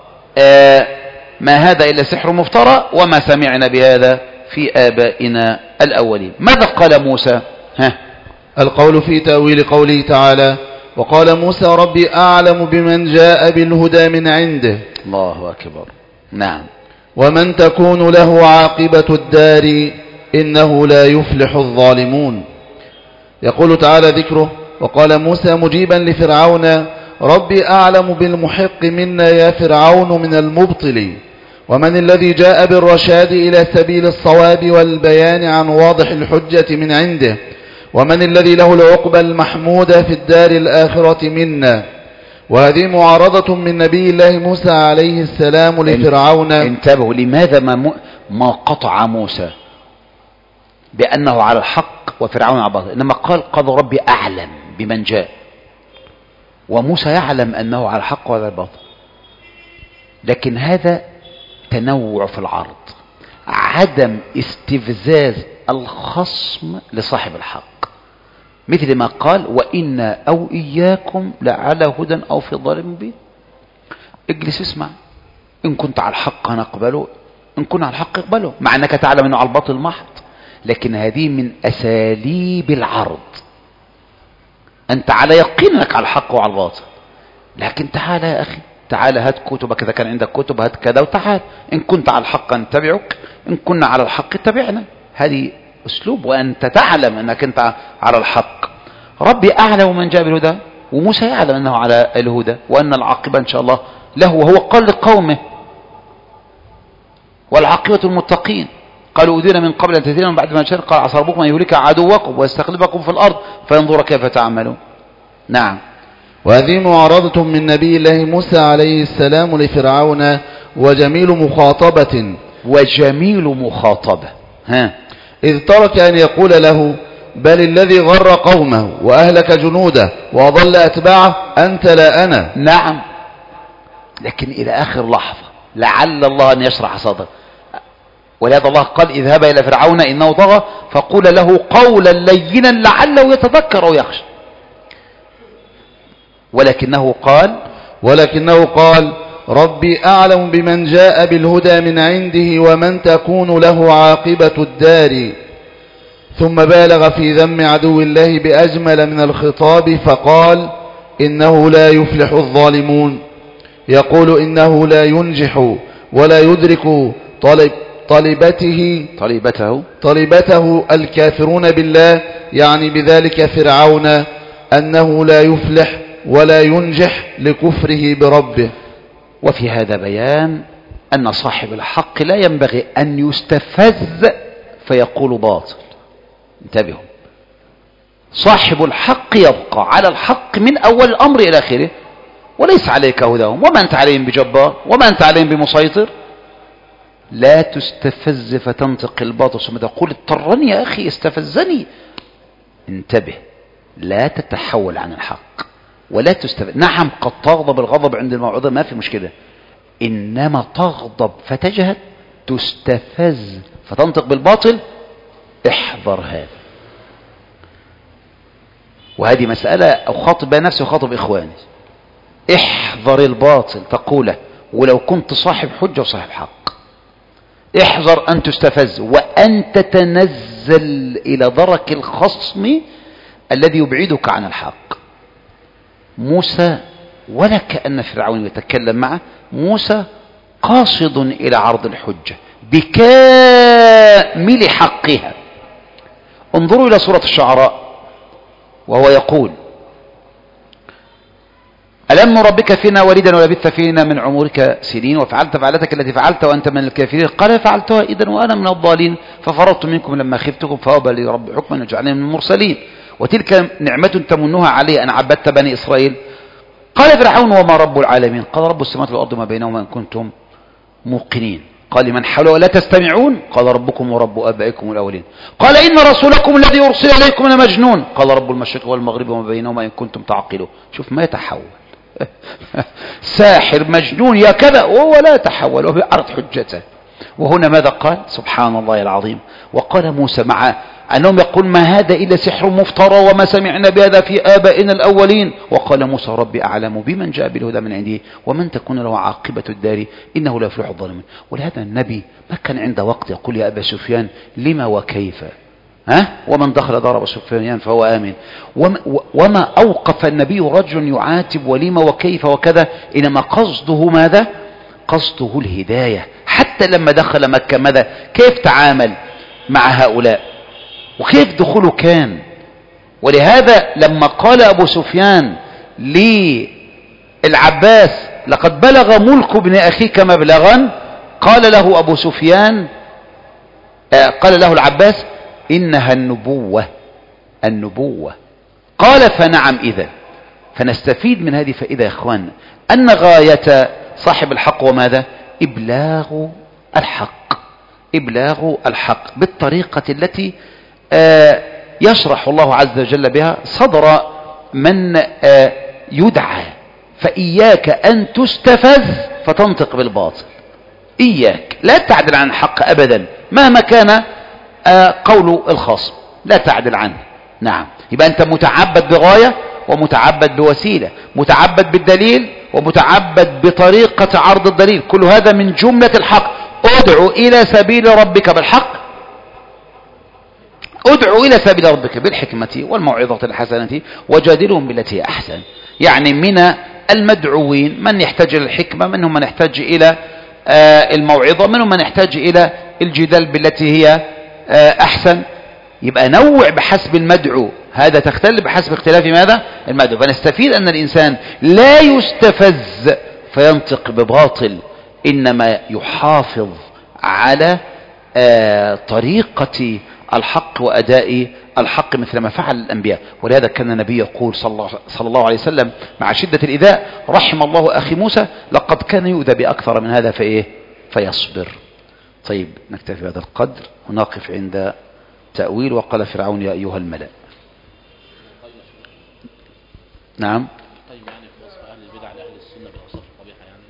Speaker 1: ما هذا إلا سحر مفترى وما سمعنا بهذا في آبائنا الأولين. ماذا قال موسى؟
Speaker 2: القول في تأويل قوله تعالى وقال موسى ربي أعلم بمن جاء بالهدى من عنده.
Speaker 1: الله أكبر. نعم.
Speaker 2: ومن تكون له عاقبة الدار إنه لا يفلح الظالمون. يقول تعالى ذكره وقال موسى مجيبا لفرعون ربي أعلم بالمحق منا يا فرعون من المبطل، ومن الذي جاء بالرشاد إلى سبيل الصواب والبيان عن واضح الحجة من عنده، ومن الذي له العقبى المحمودة في الدار الآخرة منا. وهذه معارضة من نبي الله موسى عليه السلام لفرعون.
Speaker 1: انتبهوا لماذا ما قطع موسى بأنه على الحق وفرعون على الباطل، إنما قال ربي أعلم بمن جاء، وموسى يعلم أنه على الحق وعلى الباطل. لكن هذا تنوع في العرض، عدم استفزاز الخصم لصاحب الحق، مثل ما قال وإنا أو إياكم لعلى هدى أو في ضلال مبين. اجلس اسمع، إن كنت على الحق هنقبله، إن كنت على الحق اقبله، مع أنك تعلم أنه على الباطل محض. لكن هذه من أساليب العرض، أنت على يقينك على الحق وعلى الباطل، لكن تعال يا أخي، تعال هات كتبك إذا كان عندك كتب، هات كذا وتعال، إن كنت على الحق نتبعك، إن كنا على الحق اتبعنا. هذه أسلوب، وأنت تعلم أنك أنت على الحق. ربي أعلم من جاء بالهدى، وموسى يعلم أنه على الهدى وأن العاقبة إن شاء الله له، وهو قال لقومه والعاقبة المتقين. قالوا أوذينا من قبل أن تأتينا من بعد ما جاءنا، قال عسى ربكم أن يهلك عدوكم ويستخلفكم في الأرض فينظر كيف تعملون. نعم.
Speaker 2: وهذه معارضة من نبي الله موسى عليه السلام لفرعون وجميل مخاطبة إذ ترك أن يقول له بل الذي غر قومه وأهلك جنوده وأضل أتباعه أنت لا أنا.
Speaker 1: نعم، لكن إلى آخر لحظة لعل الله أن يشرح صدره، ولهذا الله قال اذهب إلى فرعون إنه طغى فقول له قولا لينا لعله يتذكر أو يخشى. ولكنه قال
Speaker 2: ربي أعلم بمن جاء بالهدى من عنده ومن تكون له عاقبة الدار. ثم بالغ في ذم عدو الله بأجمل من الخطاب فقال إنه لا يفلح الظالمون. يقول إنه لا ينجح ولا يدرك طلبته الكافرون بالله، يعني بذلك فرعون، أنه لا يفلح ولا ينجح لكفره بربه.
Speaker 1: وفي هذا بيان أن صاحب الحق لا ينبغي أن يستفز فيقول باطل. انتبهوا، صاحب الحق يبقى على الحق من أول الأمر إلى آخره، وليس عليك هداهم، وما أنت عليهم بجبار، وما أنت عليهم بمسيطر. لا تستفز فتنطق الباطل ثم تقول اضطرني يا أخي استفزني. انتبه، لا تتحول عن الحق ولا تستفز. نعم قد تغضب الغضب عند الموعظة، ما في مشكلة، إنما تغضب فتجهد، تستفز فتنطق بالباطل، احذر هذا. وهذه مسألة أخاطب بها نفسي وخاطب إخواني. احذر الباطل تقوله ولو كنت صاحب حجة وصاحب حق. احذر أن تستفز وأن تتنزل إلى درك الخصم الذي يبعدك عن الحق. موسى ولا كأن فرعون يتكلم معه، موسى قاصد إلى عرض الحجة بكامل حقها. انظروا إلى سورة الشعراء وهو يقول ألم نربك فينا وليدا ولبثت فينا من عمرك سنين وفعلت فعلتك التي فعلت وأنت من الكافرين. قال فعلتها إذن وأنا من الضالين ففررت منكم لما خفتكم فوهب لي ربي حكما وجعلني من المرسلين وتلك نعمة تمنها علي أن عبدت بني إسرائيل. قال فرعون وما رب العالمين؟ قال رب السماوات والأرض ما بينهما إن كنتم موقنين. قال لمن حوله ولا تستمعون؟ قال ربكم ورب آبائكم الأولين. قال إن رسولكم الذي أرسل إليكم لمجنون. قال رب المشرق والمغرب وما بينهما إن كنتم تعقلون. شوف ما يتحول ساحر مجنون يا كذا وهو لا يتحول وبيعرض حجته. وهنا ماذا قال؟ سبحان الله العظيم. وقال موسى مع أنهم يقول ما هذا إلا سحر مفترى وما سمعنا بهذا في آبائنا الأولين. وقال موسى ربي أعلم بمن جاء بالهدى من عنده ومن تكون له عاقبة الدار إنه لا يفلح الظالمون. ولهذا النبي ما كان عنده وقت يقول يا أبا سفيان لما وكيف، ومن دخل دار أبو سفيان فهو آمن. وما أوقف النبي رجل يعاتب ولما وكيف وكذا، إنما قصده ماذا؟ قصده الهداية. حتى لما دخل مكة ماذا؟ كيف تعامل مع هؤلاء وكيف دخوله كان. ولهذا لما قال أبو سفيان للعباس لقد بلغ ملك ابن أخيك مبلغا، قال له أبو سفيان قال له العباس إنها النبوة. قال فنعم إذا. فنستفيد من هذه فائدة يا إخوان أن غاية صاحب الحق وماذا؟ إبلاغ الحق بالطريقة التي يشرح الله عز وجل بها صدر من يدعى. فإياك أن تستفز فتنطق بالباطل. إياك لا تعدل عن الحق أبدا مهما كان قول الخاص، لا تعدل عنه. نعم، يبقى أنت متعبد بغاية ومتعبد بوسيلة، متعبد بالدليل ومتعبد بطريقة عرض الدليل. كل هذا من جملة الحق. ادعو إلى سبيل ربك بالحق، ادعو إلى سبيل ربك بالحكمة والموعظة الحسنة وجادلهم بالتي هي أحسن. يعني من المدعوين من يحتاج إلى الحكمة، منهم من يحتاج إلى الموعظة، منهم من يحتاج إلى الجدال بالتي هي أحسن. يبقى نوع بحسب المدعو، هذا تختلف بحسب اختلاف ماذا؟ المدعو. فنستفيد أن الإنسان لا يستفز فينطق بباطل، إنما يحافظ على طريقة الحق وأداء الحق مثل ما فعل الأنبياء. ولهذا كان النبي يقول صلى الله عليه وسلم مع شدة الإيذاء رحم الله أخي موسى لقد كان يؤذى بأكثر من هذا فيصبر. طيب نكتفي بهذا القدر ونقف عند تأويل وقال فرعون يا أيها الملأ. نعم.
Speaker 4: طيب يعني في وصف أهل البدع لأهل السنة بالأوصاف القبيحة يعني.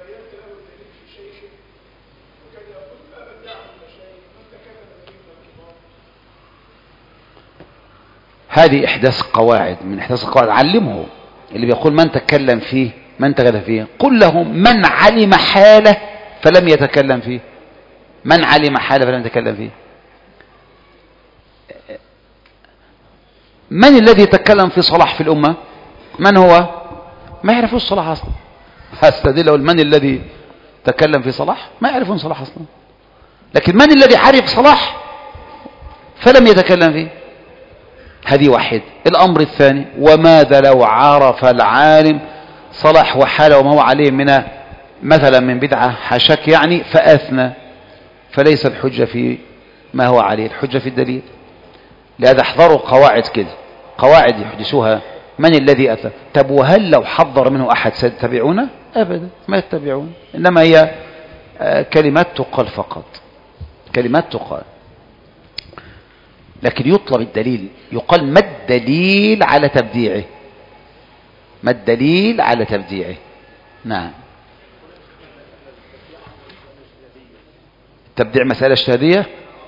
Speaker 1: هذه إحداث قواعد من إحداث القواعد. علمه اللي بيقول من تكلم فيه من تكلم فيه، قل لهم من علم حاله فلم يتكلم فيه. من علم حاله فلم يتكلم فيه. من الذي يتكلم في صلاح في الأمة؟ من هو؟ ما يعرفون صلاح أصلا. هستدل من الذي تكلم في صلاح؟ ما يعرفون صلاح أصلا. لكن من الذي عرف صلاح فلم يتكلم فيه؟ هذه واحد. الأمر الثاني وماذا لو عرف العالم صلاح وحاله وما هو عليه من مثلا من بدعة حاشاك يعني فأثنى، فليس الحجة في ما هو عليه، الحجة في الدليل. لهذا احذروا قواعد كده، قواعد يحدثوها من الذي أتى. طب وهل لو حضر منه أحد سيتبعونه؟ أبدا ما يتبعون، إنما هي كلمات تقال فقط، كلمات تقال. لكن يطلب الدليل، يقال ما الدليل على تبديعه، ما الدليل على تبديعه. نعم. التبديع مسألة اجتهادية،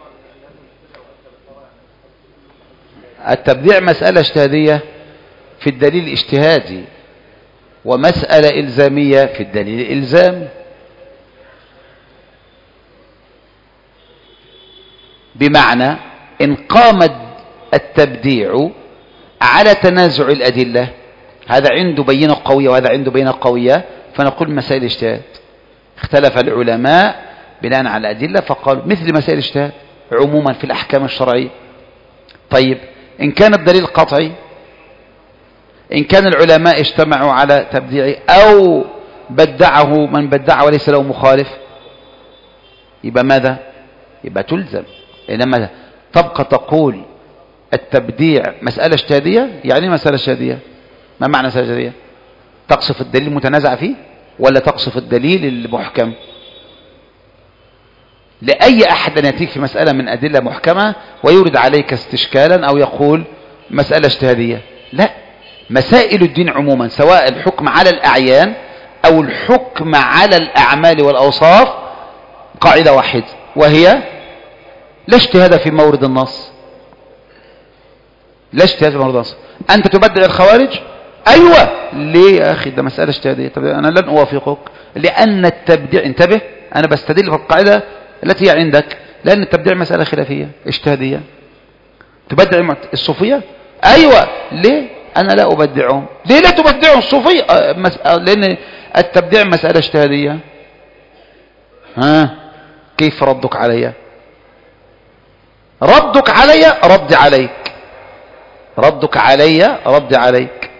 Speaker 1: التبديع مسألة اجتهادية في الدليل اجتهادي، ومسألة إلزامية في الدليل الإلزامي. بمعنى إن قام التبديع على تنازع الأدلة، هذا عنده بينة قوية وهذا عنده بينة قوية، فنقول مسائل اجتهاد. اختلف العلماء بناء على الأدلة فقالوا مثل مسائل اجتهاد عموما في الأحكام الشرعية. طيب إن كان الدليل قطعي، إن كان العلماء اجتمعوا على تبديعه أو بدعه من بدعه وليس له مخالف، يبقى ماذا؟ يبقى تلزم. إنما تبقى تقول التبديع مسألة اجتهادية، يعني مسألة اجتهادية، ما معنى مسألة اجتهادية؟ تقصف الدليل المتنازع فيه ولا تقصف الدليل المحكم؟ لأي أحد أن يأتيك في مسألة من أدلة محكمة ويورد عليك استشكالا أو يقول مسألة اجتهادية، لا، مسائل الدين عموما سواء الحكم على الأعيان أو الحكم على الأعمال والأوصاف قاعدة واحدة، وهي لا اجتهاد في مورد النص. لا اجتهاد في مورد النص. أنت تبدع الخوارج؟ أيوة. ليه يا أخي؟ ده مسألة اجتهادية. طب أنا لن أوافقك، لأن التبديع، انتبه، أنا بستدل بالقاعدة التي هي عندك، لأن التبديع مسألة خلافية اجتهادية. تبدع الصوفية؟ أيوة. ليه؟ أنا لا أبدعهم. ليه لا تبدعهم الصوفية؟ لأن التبديع مسألة اجتهادية. كيف ردك علي؟ ردك علي رد عليك، ردك علي رد عليك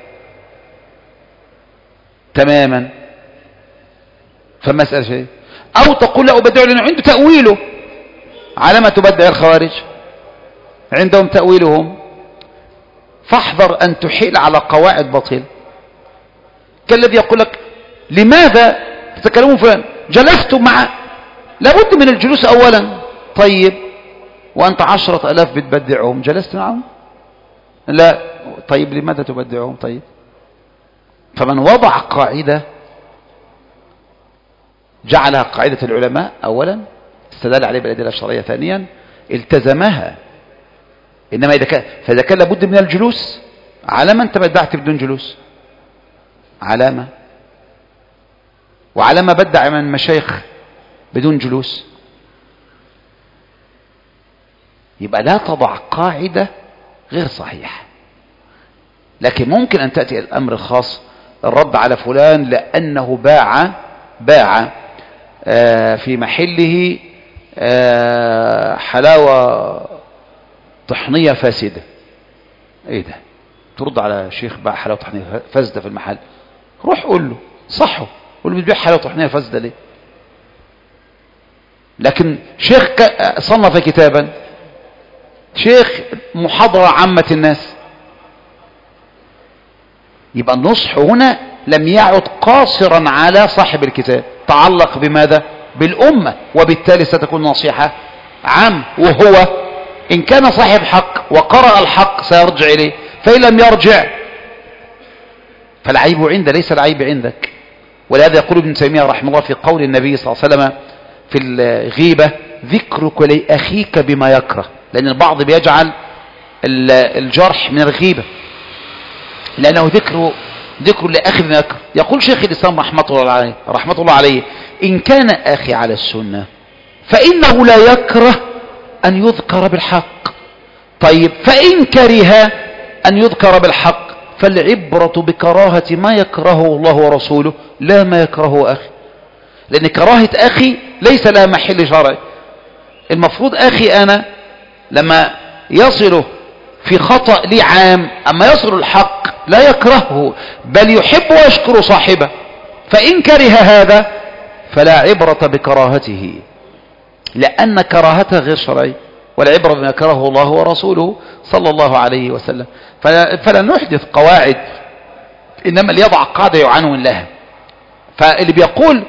Speaker 1: تماما. فمسألة شيء. أو تقول لا أبدعه لأنه عنده تأويله، على ما تبدع الخوارج عندهم تأويلهم، فاحذر أن تحيل على قواعد باطلة. كالذي يقول لك لماذا تتكلمون فلان؟ جلست مع، لابد من الجلوس أولا. طيب وأنت 10,000 بتبدعهم، جلست معهم؟ لا. طيب لماذا تبدعهم؟ طيب فمن وضع قاعدة جعلها قاعدة العلماء أولا، استدل عليه بالأدلة الشرعية ثانيا، التزمها. إنما فإذا كان لابد من الجلوس، على ما أنت بدعت بدون جلوس؟ علامة. وعلى ما بدع من المشايخ بدون جلوس؟ يبقى لا تضع قاعدة غير صحيحة. لكن ممكن أن تأتي الأمر الخاص، الرد على فلان لأنه باع في محله حلاوة طحنية فاسدة. ايه ده؟ ترد على شيخ باع حلاوة طحنية فاسدة في المحل؟ روح قول له صحه، قول له بتبيع حلاوة طحنية فاسدة ليه؟ لكن شيخ صنف كتابا، شيخ محاضرة عامة الناس، يبقى النصح هنا لم يعد قاصرا على صاحب الكتاب، تعلق بماذا؟ بالأمة، وبالتالي ستكون نصيحة عام. وهو إن كان صاحب حق وقرأ الحق سيرجع إليه، فإن لم يرجع فالعيب عنده ليس العيب عندك. ولهذا يقول ابن تيمية رحمه الله في قول النبي صلى الله عليه وسلم في الغيبة: ذكرك لأخيك بما يكره. لأن البعض بيجعل الجرح من الغيبة، لأنه ذكر لأخي بما يكره. يقول شيخ الإسلام رحمة الله عليه: إن كان أخي على السنة فإنه لا يكره أن يذكر بالحق. طيب فإن كره أن يذكر بالحق فالعبرة بكراهة ما يكرهه الله ورسوله لا ما يكرهه أخي، لأن كراهة أخي ليس لها محل شرعي. المفروض أخي أنا لما يصله في خطأ لي عام، أما يصل الحق لا يكرهه بل يحب ويشكر صاحبه. فإن كره هذا فلا عبرة بكراهته، لأن كراهته غير شرعي، والعبرة بما كرهه الله ورسوله صلى الله عليه وسلم. فلا نحدث قواعد، إنما اللي يضع قاعدة يعنون لها. فاللي بيقول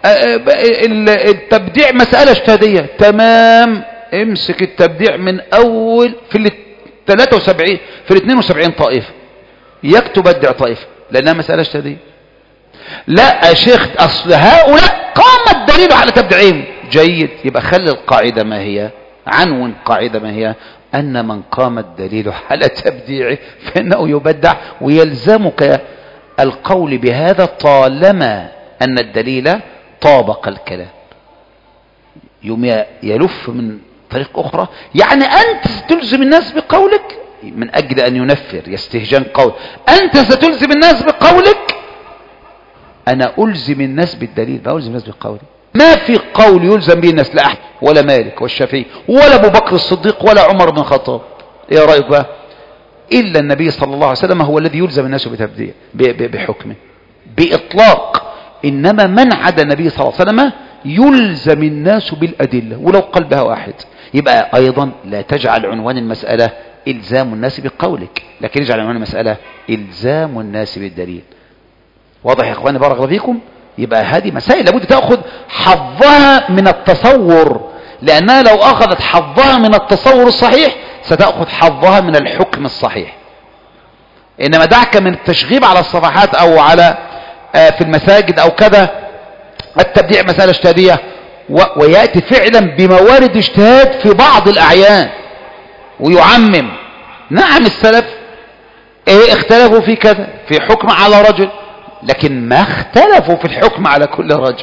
Speaker 1: التبديع مسألة اجتهادية، تمام، امسك التبديع من أول في 73 في 72 طائفة، يكتب بدع طائفة لأنها مسألة اجتهادية. لا يا شيخ، أصل هؤلاء قام الدليل على تبديعهم، جيد، يبقى خلي القاعدة ما هي، عنون قاعدة ما هي، أن من قام الدليل على تبديعه فإنه يبدع، ويلزمك القول بهذا طالما أن الدليل طابق الكلام. يوم يلف من طريق أخرى، يعني أنت ستلزم الناس بقولك من أجل أن ينفر يستهجان قول، أنت ستلزم الناس بقولك، أنا ألزم الناس بالدليل، ما ألزم الناس بقولي. ما في قول يلزم به الناس، لا أحمد ولا مالك والشافعي ولا أبو بكر الصديق ولا عمر بن الخطاب، إيه رأيك بقى؟ إلا النبي صلى الله عليه وسلم هو الذي يلزم الناس بتبديع بحكمه بإطلاق. إنما من عدا النبي صلى الله عليه وسلم يلزم الناس بالأدلة ولو قلبها واحد. يبقى أيضا لا تجعل عنوان المسألة إلزام الناس بقولك، لكن اجعل عنوان المسألة إلزام الناس بالدليل. واضح يا إخواني بارك الله فيكم؟ يبقى هذه مسائل لابد تأخذ حظها من التصور، لأنها لو أخذت حظها من التصور الصحيح ستأخذ حظها من الحكم الصحيح. إنما دعك من التشغيب على الصفحات أو على في المساجد أو كذا، التبديع مسألة اجتهادية، ويأتي فعلا بموارد اجتهاد في بعض الأعيان ويعمم. نعم السلف اختلفوا في كذا، في حكم على رجل، لكن ما اختلفوا في الحكم على كل رجل.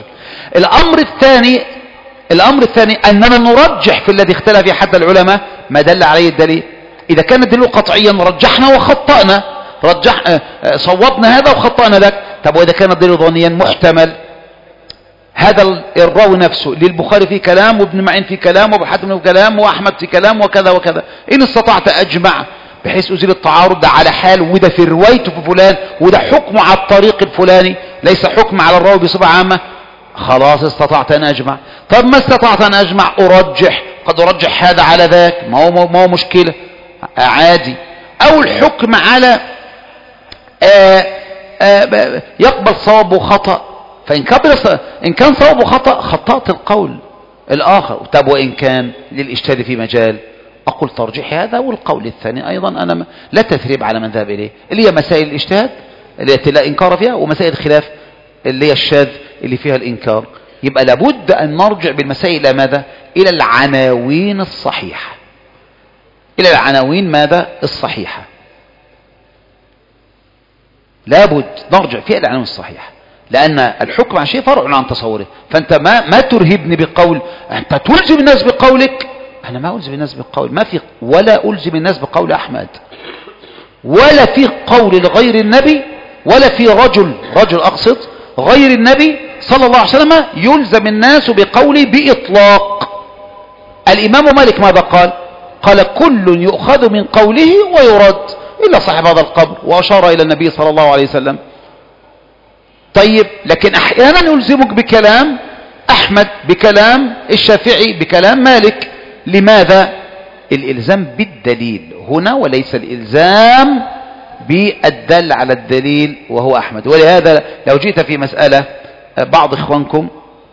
Speaker 1: الأمر الثاني أننا نرجح في الذي اختلف فيه حتى العلماء ما دل عليه الدليل. إذا كان الدليل قطعيا رجحنا وخطأنا، صوبنا هذا وخطأنا ذاك. طب وإذا كان الدليل ظنيا محتمل، هذا الراوي نفسه للبخاري في كلام، وابن معين في كلام، وابو حاتم في كلام، واحمد في كلام، وكذا وكذا، ان استطعت اجمع بحيث ازيل التعارض، ده على حال وده في روايته في فلان وده حكمه على الطريق الفلاني ليس حكم على الراوي بصفة عامة، خلاص استطعت ان اجمع. طب ما استطعت ان اجمع ارجح، قد ارجح هذا على ذاك، ما هو مشكلة عادي. او الحكم على يقبل صواب وخطأ، فإن كان صواب وخطأ خطأت القول الآخر. طب وإن كان للاجتهاد في مجال، أقول ترجيح هذا، والقول الثاني أيضا أنا لا تثريب على من ذهب إليه، اللي هي مسائل الاجتهاد التي لا إنكار فيها، ومسائل الخلاف اللي هي الشاذ اللي فيها الإنكار. يبقى لابد أن نرجع بالمسائل إلى ماذا؟ إلى العناوين الصحيحة، إلى العناوين ماذا؟ الصحيحة. لابد نرجع فيها إلى العناوين الصحيحة، لأن الحكم عن شيء فرع عن تصوره. فأنت ما ترهبني بقول أنت تلزم الناس بقولك، أنا ما ألزم الناس بقول، ما في، ولا ألزم الناس بقول أحمد، ولا في قول لغير النبي، ولا في رجل أقصد غير النبي صلى الله عليه وسلم يلزم الناس بقوله بإطلاق. الإمام مالك ماذا قال؟ قال كل يؤخذ من قوله ويرد إلا صاحب هذا القبر، وأشار إلى النبي صلى الله عليه وسلم. طيب لكن أحيانا يلزمك بكلام أحمد، بكلام الشافعي، بكلام مالك. لماذا؟ الإلزام بالدليل هنا، وليس الإلزام بالدل على الدليل وهو أحمد. ولهذا لو جئت في مسألة، بعض إخوانكم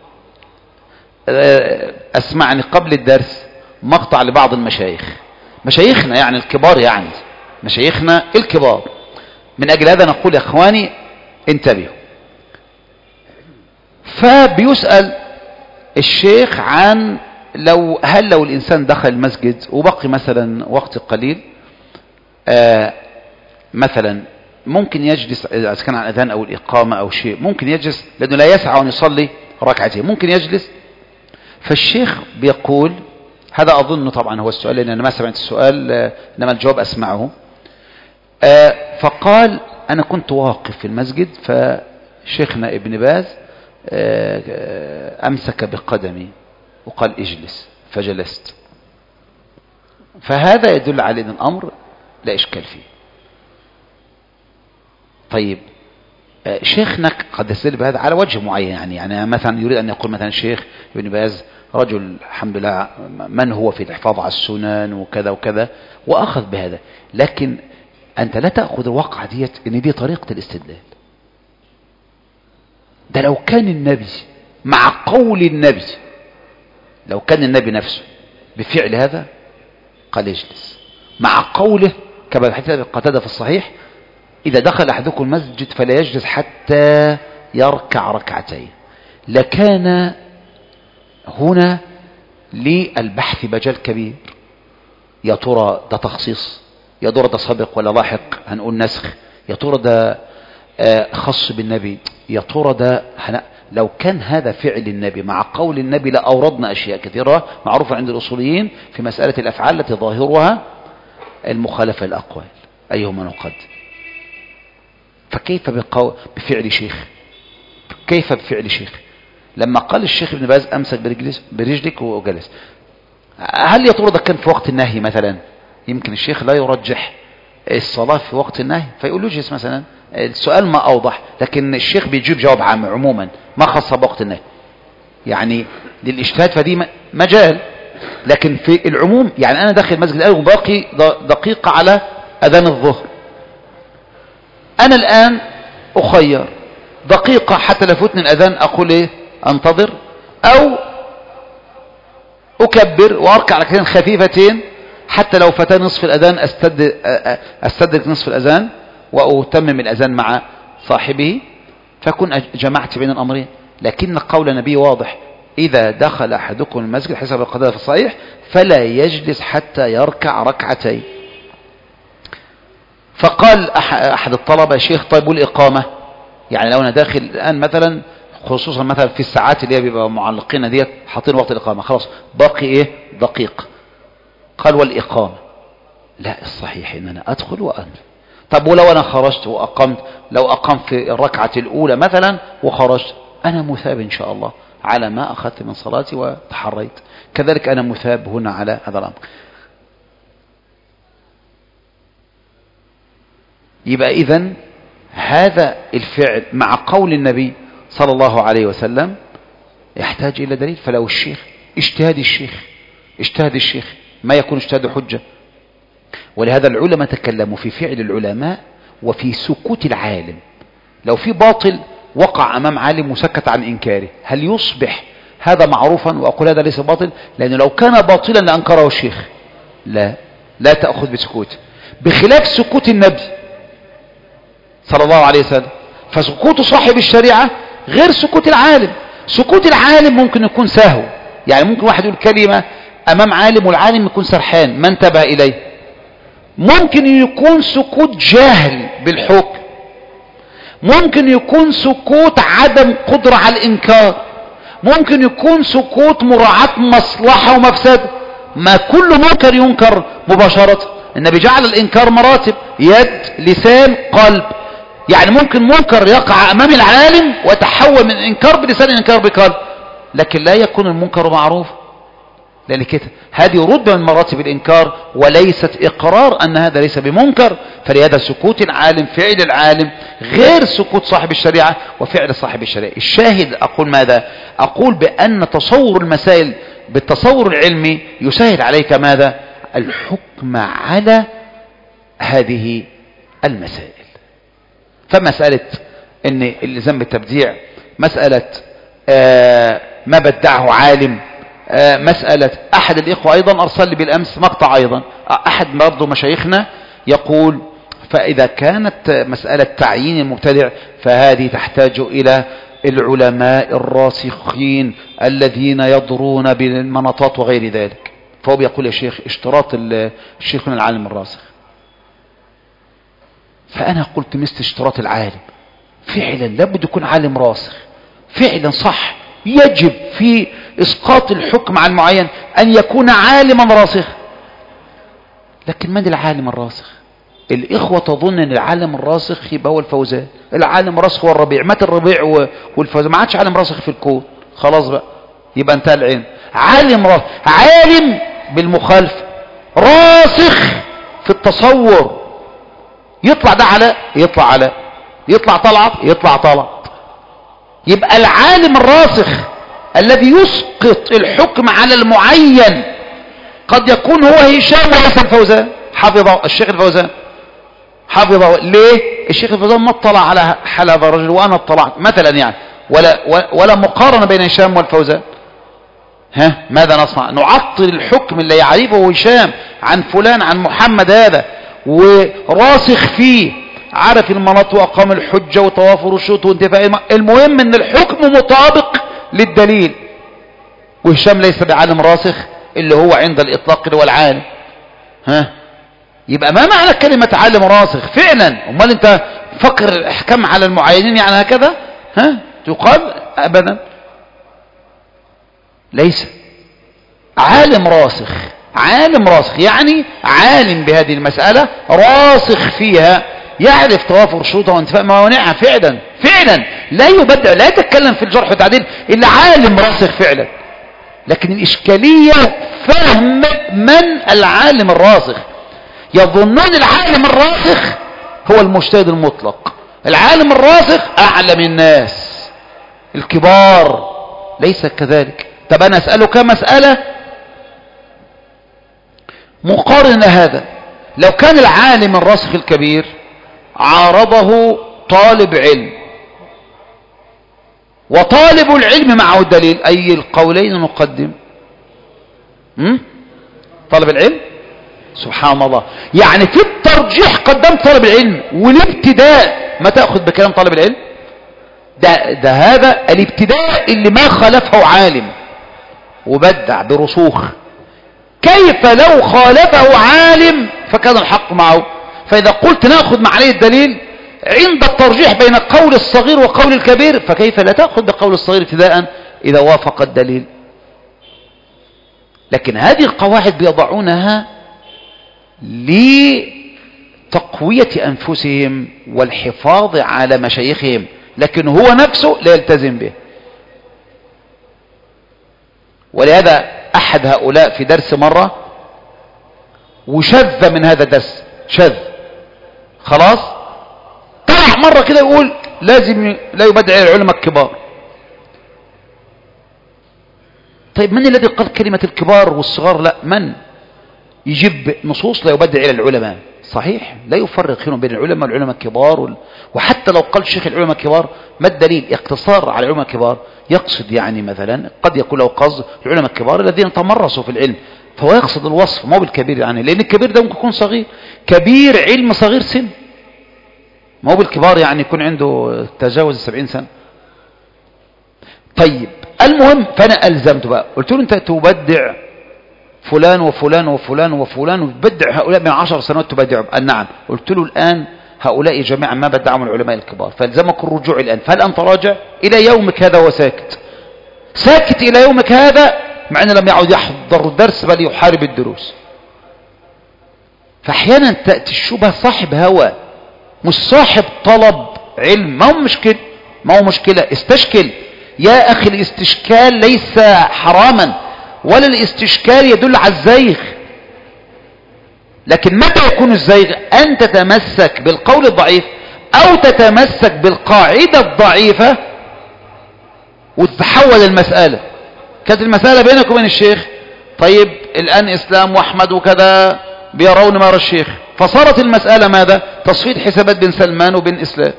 Speaker 1: أسمعني قبل الدرس مقطع لبعض المشايخ، مشايخنا يعني الكبار، يعني مشايخنا الكبار. من أجل هذا نقول يا إخواني انتبهوا. فبيسأل الشيخ عن لو الإنسان دخل المسجد وبقي مثلا وقت قليل، مثلا ممكن يجلس، إذا كان عن الأذان أو الإقامة أو شيء، ممكن يجلس لأنه لا يسعى أن يصلي ركعتين، ممكن يجلس. فالشيخ بيقول، هذا أظن طبعا هو السؤال لأن أنا ما سمعت السؤال إنما الجواب أسمعه. فقال أنا كنت واقف في المسجد، فشيخنا ابن باز أمسك بقدمي وقال اجلس، فجلست. فهذا يدل على أن الأمر لا إشكال فيه. طيب شيخنا قد يستدل بهذا على وجه معين، يعني مثلا يريد أن يقول مثلا الشيخ ابن باز رجل الحمد لله من هو في الحفاظ على السنن وكذا وكذا، وأخذ بهذا. لكن أنت لا تأخذ الواقعة ديت إن دي طريقة الاستدلال. ده لو كان النبي مع قول النبي، لو كان النبي نفسه بفعل هذا قال يجلس مع قوله كما في حديث قتادة في الصحيح: إذا دخل أحدكم المسجد فلا يجلس حتى يركع ركعتين. لكان هنا للبحث مجال كبير. يا ترى ده تخصيص، يا ترى ده سابق ولا لاحق، هنقول نسخ، يا ترى ده خاص بالنبي، يا ترى ده لو كان هذا فعل النبي مع قول النبي لأوردنا أشياء كثيرة معروفة عند الأصوليين في مسألة الأفعال التي ظاهرها المخالفة الأقوال، أيهما نقدم. فكيف بفعل شيخ؟ كيف بفعل شيخ؟ لما قال الشيخ ابن باز أمسك برجلك وجلس، هل يا ترى ده كان في وقت النهي مثلا؟ يمكن الشيخ لا يرجح الصلاة في وقت النهي فيقول يجلس مثلا. السؤال ما أوضح، لكن الشيخ بيجيب جواب عام عموما ما خاصة بوقت النهي، يعني للاجتهاد فدي مجال. لكن في العموم يعني أنا داخل مسجد الآن وباقي دقيقة على أذان الظهر، أنا الآن أخير دقيقة حتى لفوتني الأذان أقول إيه؟ أنتظر أو أكبر وأركع ركعتين خفيفتين حتى لو فات نصف الأذان أستدرك نصف الأذان وأتمم الأذان مع صاحبه، فكن جمعت بين الأمرين. لكن قول النبي واضح: إذا دخل أحدكم المسجد حسب القضاء في الصحيح فلا يجلس حتى يركع ركعتين. فقال أحد الطلبة: يا شيخ طيب والإقامة؟ يعني لو أنا داخل الآن مثلا، خصوصا مثلا في الساعات اللي هي بيبقى معلقين ديت حاطين وقت الإقامة، خلاص باقي إيه؟ دقيقة. قال: والإقامة؟ لا، الصحيح إن أنا أدخل وأنزل. طب ولو أنا خرجت وأقمت، لو أقمت في الركعة الأولى مثلا وخرجت، أنا مثاب إن شاء الله على ما أخذت من صلاتي وتحريت، كذلك أنا مثاب هنا على هذا الأمر. يبقى إذن هذا الفعل مع قول النبي صلى الله عليه وسلم يحتاج إلى دليل. فلو الشيخ اجتهاد الشيخ ما يكون اجتهاد حجة. ولهذا العلماء تكلموا في فعل العلماء وفي سكوت العالم. لو في باطل وقع أمام عالم وسكت عن إنكاره، هل يصبح هذا معروفا وأقول هذا ليس باطل؟ لأنه لو كان باطلا لأنكره الشيخ. لا تأخذ بسكوت، بخلاف سكوت النبي صلى الله عليه وسلم. فسكوت صاحب الشريعة غير سكوت العالم. سكوت العالم ممكن يكون سهو، يعني ممكن واحد يقول كلمة أمام عالم والعالم يكون سرحان ما انتبه إليه. ممكن يكون سكوت جاهل بالحكم، ممكن يكون سكوت عدم قدرة على الإنكار، ممكن يكون سكوت مراعاة مصلحة ومفسدة. ما كل منكر ينكر مباشرة. النبي جعل الإنكار مراتب: يد، لسان، قلب. يعني ممكن منكر يقع أمام العالم وتحول من إنكار بلسان إنكار بقلب، لكن لا يكون المنكر معروف، لأن كده هذه رتبة من مراتب الإنكار وليست إقرار أن هذا ليس بمنكر. فلهذا سكوت العالم، فعل العالم غير سكوت صاحب الشريعة وفعل صاحب الشريعة. الشاهد أقول ماذا؟ أقول بأن تصور المسائل بالتصور العلمي يسهل عليك ماذا؟ الحكم على هذه المسائل. فمسألة أن الزم بالتبديع، مسألة ما بدعه عالم، مسألة أحد الإخوة أيضا أرسل لي بالأمس مقطع أيضا، أحد برضو مشايخنا يقول: فإذا كانت مسألة تعيين المبتدع فهذه تحتاج إلى العلماء الراسخين الذين يضرون بالمناطات وغير ذلك. فهو بيقول: يا شيخ اشتراط الشيخ من العالم الراسخ. فأنا قلت مثل اشتراط العالم، فعلا لابد يكون عالم راسخ فعلا صح. يجب في إسقاط الحكم عن معين أن يكون عالما راسخ. لكن من العالم الراسخ؟ الإخوة تظن أن العالم الراسخ يبقى هو الفوزان، العالم الراسخ هو الربيع. مات الربيع والفوزان، ما عادش عالم راسخ في الكون، خلاص بقى يبقى انتهى العلم. عالم راسخ، عالم بالمخالفة، راسخ في التصور، يطلع ده على يطلع طلعت، يطلع طلعت. يبقى العالم الراسخ الذي يسقط الحكم على المعين قد يكون هو هشام وليس الفوزان. حفظه الشيخ الفوزان، حفظه ليه؟ الشيخ الفوزان ما اطلع على حال هذا الرجل وانا اطلعت مثلا يعني، ولا مقارنة بين هشام والفوزان. ها ماذا نصنع؟ نعطل الحكم اللي يعرفه هشام عن فلان عن محمد هذا وراسخ فيه، عرف المناط وأقام الحجة وتوافر الشروط وانتفاء المهم ان الحكم مطابق للدليل، وهشام ليس بعالم راسخ اللي هو عند الإطلاق اللي هو العالم. ها يبقى ما معنى كلمة عالم راسخ فعلا؟ امال انت فكر الاحكام على المعينين يعني هكذا؟ ها تقال ابدا، ليس عالم راسخ. عالم راسخ يعني عالم بهذه المسألة، راسخ فيها، يعرف توافر شروطها وانتفاء موانعها فعلا فعلا، لا يبدع، لا يتكلم في الجرح والتعديل الا عالم راسخ فعلا. لكن الإشكالية فهم من العالم الراسخ. يظنون العالم الراسخ هو المجتهد المطلق، العالم الراسخ أعلم الناس الكبار، ليس كذلك. طب أنا أسألك مسألة مقارنة هذا، لو كان العالم الراسخ الكبير عارضه طالب علم وطالب العلم معه الدليل، أي القولين نقدم؟ طالب العلم، سبحان الله. يعني في الترجيح قدمت طالب العلم، والابتداء ما تأخذ بكلام طالب العلم. ده هذا الابتداء اللي ما خالفه عالم وبدع برسوخ. كيف لو خالفه عالم فكان الحق معه؟ فإذا قلت نأخذ مع عليه الدليل عند الترجيح بين قول الصغير وقول الكبير، فكيف لا تأخذ بقول الصغير ابتداء إذا وافق الدليل؟ لكن هذه القواعد بيضعونها لتقوية أنفسهم والحفاظ على مشايخهم، لكن هو نفسه لا يلتزم به. ولهذا أحد هؤلاء في درس مرة وشذ من هذا الدرس، شذ خلاص، طلع مرة كده يقول لازم لا يبدع العلماء الكبار. طيب من الذي قال كلمة الكبار والصغار لا؟ من يجيب نصوص لا يبدع إلى العلماء؟ صحيح لا يفرق بين العلماء والعلماء الكبار وحتى لو قال شيخ العلماء الكبار ما الدليل؟ اقتصار على العلماء الكبار، يقصد يعني مثلا قد يكون له قصد العلماء الكبار الذين تمرسوا في العلم، فهو يقصد الوصف ما بالكبير يعني، لأن الكبير ده ممكن يكون صغير، كبير علم صغير سن، ما هو بالكبار يعني يكون عنده تجاوز 70 سنة. طيب المهم فأنا ألزمت بقى، قلت له أنت تبدع فلان وفلان وفلان وفلان وتبدع هؤلاء من 10 سنوات تبدعهم. قال نعم. قلت له الآن هؤلاء جميعا ما بدعهم العلماء الكبار، فالزمك الرجوع الآن، فهل أنت راجع إلى يومك هذا وساكت ساكت إلى يومك هذا، مع أنه لم يعد يحضر الدرس بل يحارب الدروس. فأحيانا تأتي الشبهة صاحب هوى مش صاحب طلب علم، ما هو مشكلة، ما هو مشكلة، استشكل يا أخي. الاستشكال ليس حراما ولا الاستشكال يدل على الزيغ، لكن متى يكون الزيغ؟ أن تتمسك بالقول الضعيف أو تتمسك بالقاعدة الضعيفة وتتحول المسألة. كانت المسألة بينك وبين الشيخ، طيب الآن إسلام وأحمد وكذا بيرون ما يرى الشيخ، فصارت المسألة ماذا؟ تصفية حسابات بين سلمان وبين إسلام.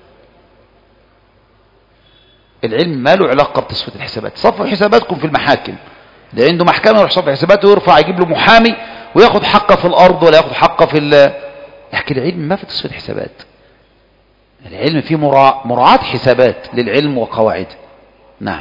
Speaker 1: العلم ما له علاقة بتصفية الحسابات، صفوا حساباتكم في المحاكم، اللي عنده محكمة يروح صفي حساباته ويرفع يجيب له محامي وياخد حقه في الأرض ولا ياخد حقه في لكن العلم ما في تصفية حسابات، العلم فيه مراعاة حسابات للعلم وقواعده. نعم.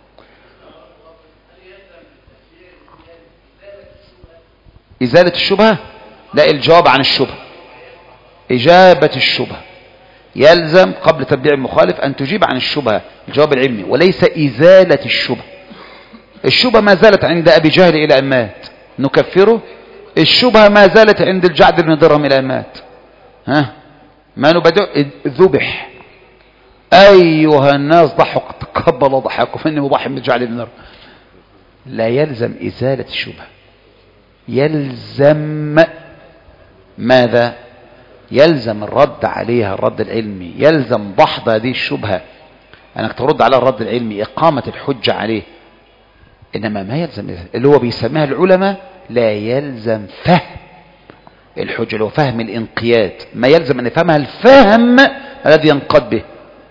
Speaker 1: إزالة الشبهة؟ لا، الجواب عن الشبهة، إجابة الشبهة، يلزم قبل تبديع المخالف أن تجيب عن الشبهة الجواب العلمي وليس إزالة الشبهة. الشبهة ما زالت عند أبي جهل إلى أن مات نكفره، الشبهة ما زالت عند الجعد بن درهم إلى أن مات ها ما نبدأ ذبح. أيها الناس ضحك تقبل ضحكوا فإني مضحي من الجعد بن درهم. لا يلزم إزالة الشبهة، يلزم ماذا؟ يلزم الرد عليها الرد العلمي، يلزم دحض هذه الشبهة انك ترد على الرد العلمي، اقامة الحجة عليه. انما ما يلزم اللي هو بيسميها العلماء لا يلزم فهم الحجة، اللي هو فهم الانقياد، ما يلزم ان يفهمها الفهم الذي ينقاد به.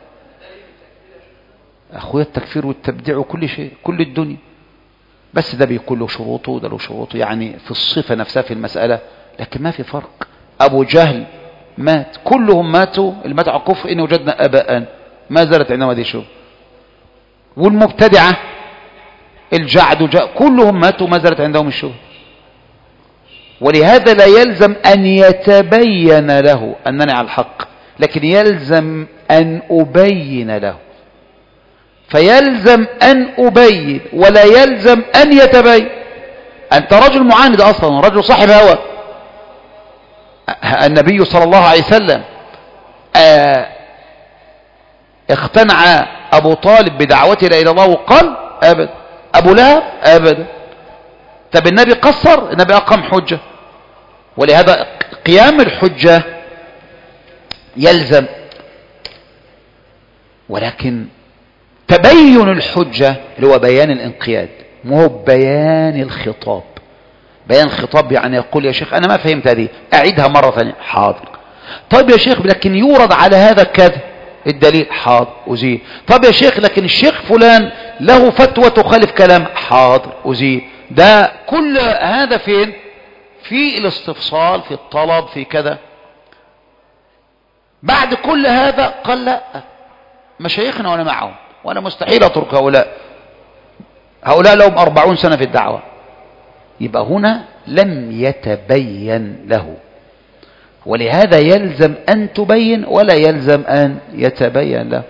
Speaker 1: اخويا التكفير والتبديع وكل شيء، كل الدنيا، بس ده بيكون له شروطه وده له شروطه، يعني في الصفة نفسها في المسألة، لكن ما في فرق. ابو جهل مات، كلهم ماتوا، اللي ماتوا على الكفر ان وجدنا اباء، ما زالت عندنا هذه الشبهة. والمبتدعة الجعد كلهم ماتوا ما زالت عندهم الشبهة. ولهذا لا يلزم ان يتبين له انني على الحق، لكن يلزم ان ابين له. فيلزم ان ابين ولا يلزم ان يتبين. انت رجل معاند اصلا، رجل صاحب هوى. النبي صلى الله عليه وسلم اقتنع ابو طالب بدعوته الى الله وقال ابدا، ابو لهب ابدا. طب النبي قصر؟ النبي اقام حجة. ولهذا قيام الحجة يلزم، ولكن تبين الحجة اللي هو بيان الانقياد، مو هو بيان الخطاب. بيان الخطاب يعني يقول يا شيخ انا ما فهمت هذه، اعيدها مرة ثانية، حاضر. طيب يا شيخ لكن يورد على هذا كذا، الدليل، حاضر أزيل. طب يا شيخ لكن الشيخ فلان له فتوى تخالف كلام، حاضر أزيل. ده كل هذا فين؟ في الاستفصال، في الطلب، في كذا. بعد كل هذا قال لا، مشايخنا وانا معهم، وانا مستحيل اترك هؤلاء لهم 40 سنة في الدعوة. يبقى هنا لم يتبين له، ولهذا يلزم أن تبين ولا يلزم أن يتبين له.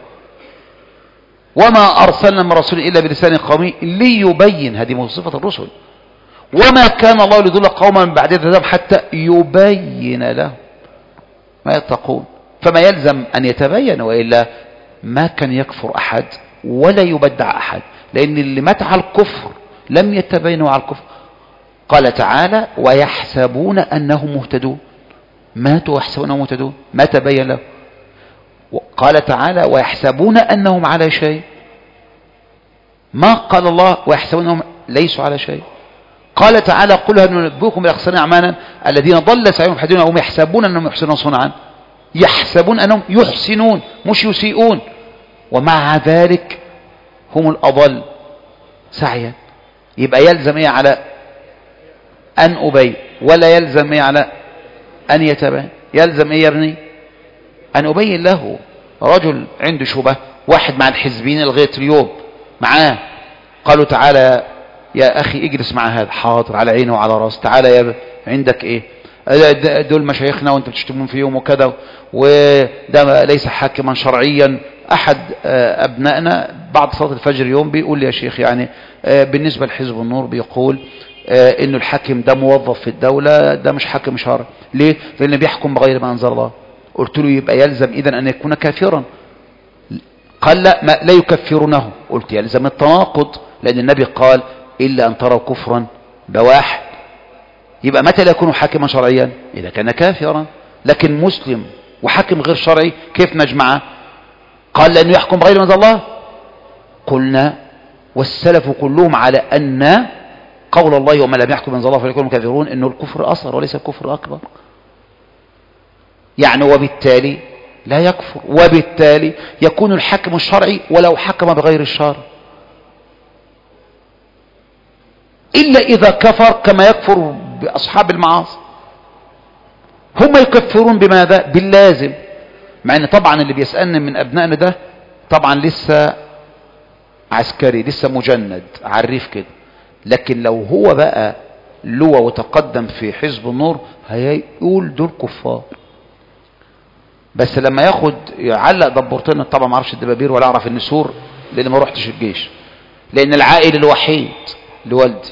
Speaker 1: وما أرسلنا من رسول إلا بلسان قومه ليبين، هذه من صفة الرسل. وما كان الله ليضل قوما من بعد إذ حتى يبين له ما يتقون. فما يلزم أن يتبين، وإلا ما كان يكفر أحد ولا يبدع أحد، لأن اللي مات على الكفر لم يتبينوا على الكفر. قال تعالى ويحسبون أنهم مهتدون، ماتوا ويحسبون أنهم مهتدون، ما تبين له. قال تعالى ويحسبون أنهم على شيء، ما قال الله ويحسبون أنهم ليسوا على شيء. قال تعالى قل هل ننبئكم بالأخسرين أعمالا الذين ضل سعيهم حدون وهم يحسبون أنهم يحسنون صنعا. يحسبون أنهم يحسنون مش يسيئون، ومع ذلك هم الأضل سعيا. يبقى يلزم ايه على أن أبين، ولا يلزم ايه على أن يتبين. يلزم ايه يا ابني؟ أن أبين له. رجل عنده شبهة، واحد مع الحزبين لغاية اليوم معاه، قالوا تعالى يا أخي اجلس مع هذا، حاضر على عينه وعلى راسه. تعالى يا عندك ايه؟ دول مشايخنا وانت بتشتمون فيهم وكذا، وده ليس حاكما شرعيا. أحد أبنائنا بعد صلاة الفجر يوم بيقول لي يا شيخ يعني بالنسبة لحزب النور بيقول إنه الحاكم ده موظف في الدولة، ده مش حاكم شرعي. ليه؟ لأنه بيحكم بغير ما أنزل الله. قلت له يبقى يلزم إذن أن يكون كافرا. قال لا يكفرونه. قلت يلزم التناقض، لأن النبي قال إلا أن تروا كفرا بواح. يبقى متى لا يكون حاكما شرعيا؟ إذا كان كافرا. لكن مسلم وحاكم غير شرعي كيف نجمعه؟ قال لأنه يحكم بغير ما أنزل الله. قلنا والسلف كلهم على أن قول الله وما لم يحكم أنزل الله فليكونوا كافرون إنه الكفر أصغر وليس الكفر أكبر. يعني وبالتالي لا يكفر، وبالتالي يكون الحكم الشرعي ولو حكم بغير الشرع، إلا إذا كفر كما يكفر بأصحاب المعاصي. هم يكفرون بماذا؟ باللازم. مع ان طبعا اللي بيسألني من ابنائنا ده طبعا لسه عسكري، لسه مجند عريف كده، لكن لو هو بقى لواء وتقدم في حزب النور هيقول دول كفار. بس لما ياخد يعلق دبورتين، طبعا ما اعرفش الدبابير ولا اعرف النسور لان ما روحتش الجيش، لان العائل الوحيد لوالدي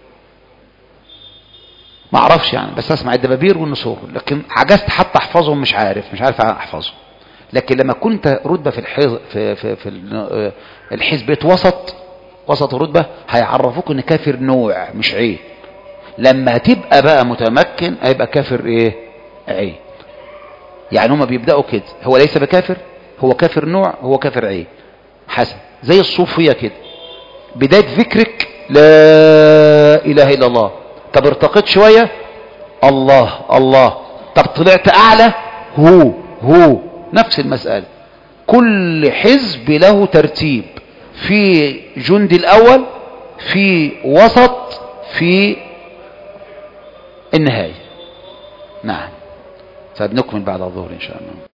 Speaker 1: ما اعرفش يعني، بس اسمع الدبابير والنسور، لكن عجزت حتى احفظهم، مش عارف احفظهم. لكن لما كنت رتبه في الحزب وسط الرتبه هيعرفوك ان كافر نوع مش عين. لما تبقى بقى متمكن هيبقى كافر ايه؟ عين. يعني هما بيبدأوا كده، هو ليس بكافر، هو كافر نوع، هو كافر عين، حسن. زي الصوفية كده، بداية ذكرك لا إله إلا الله، طب ارتقيت شوية الله الله، طب طلعت أعلى هو نفس المسألة. كل حزب له ترتيب، في جندي الأول، في وسط، في النهاية. نعم، فبنكمل بعد الظهر إن شاء الله.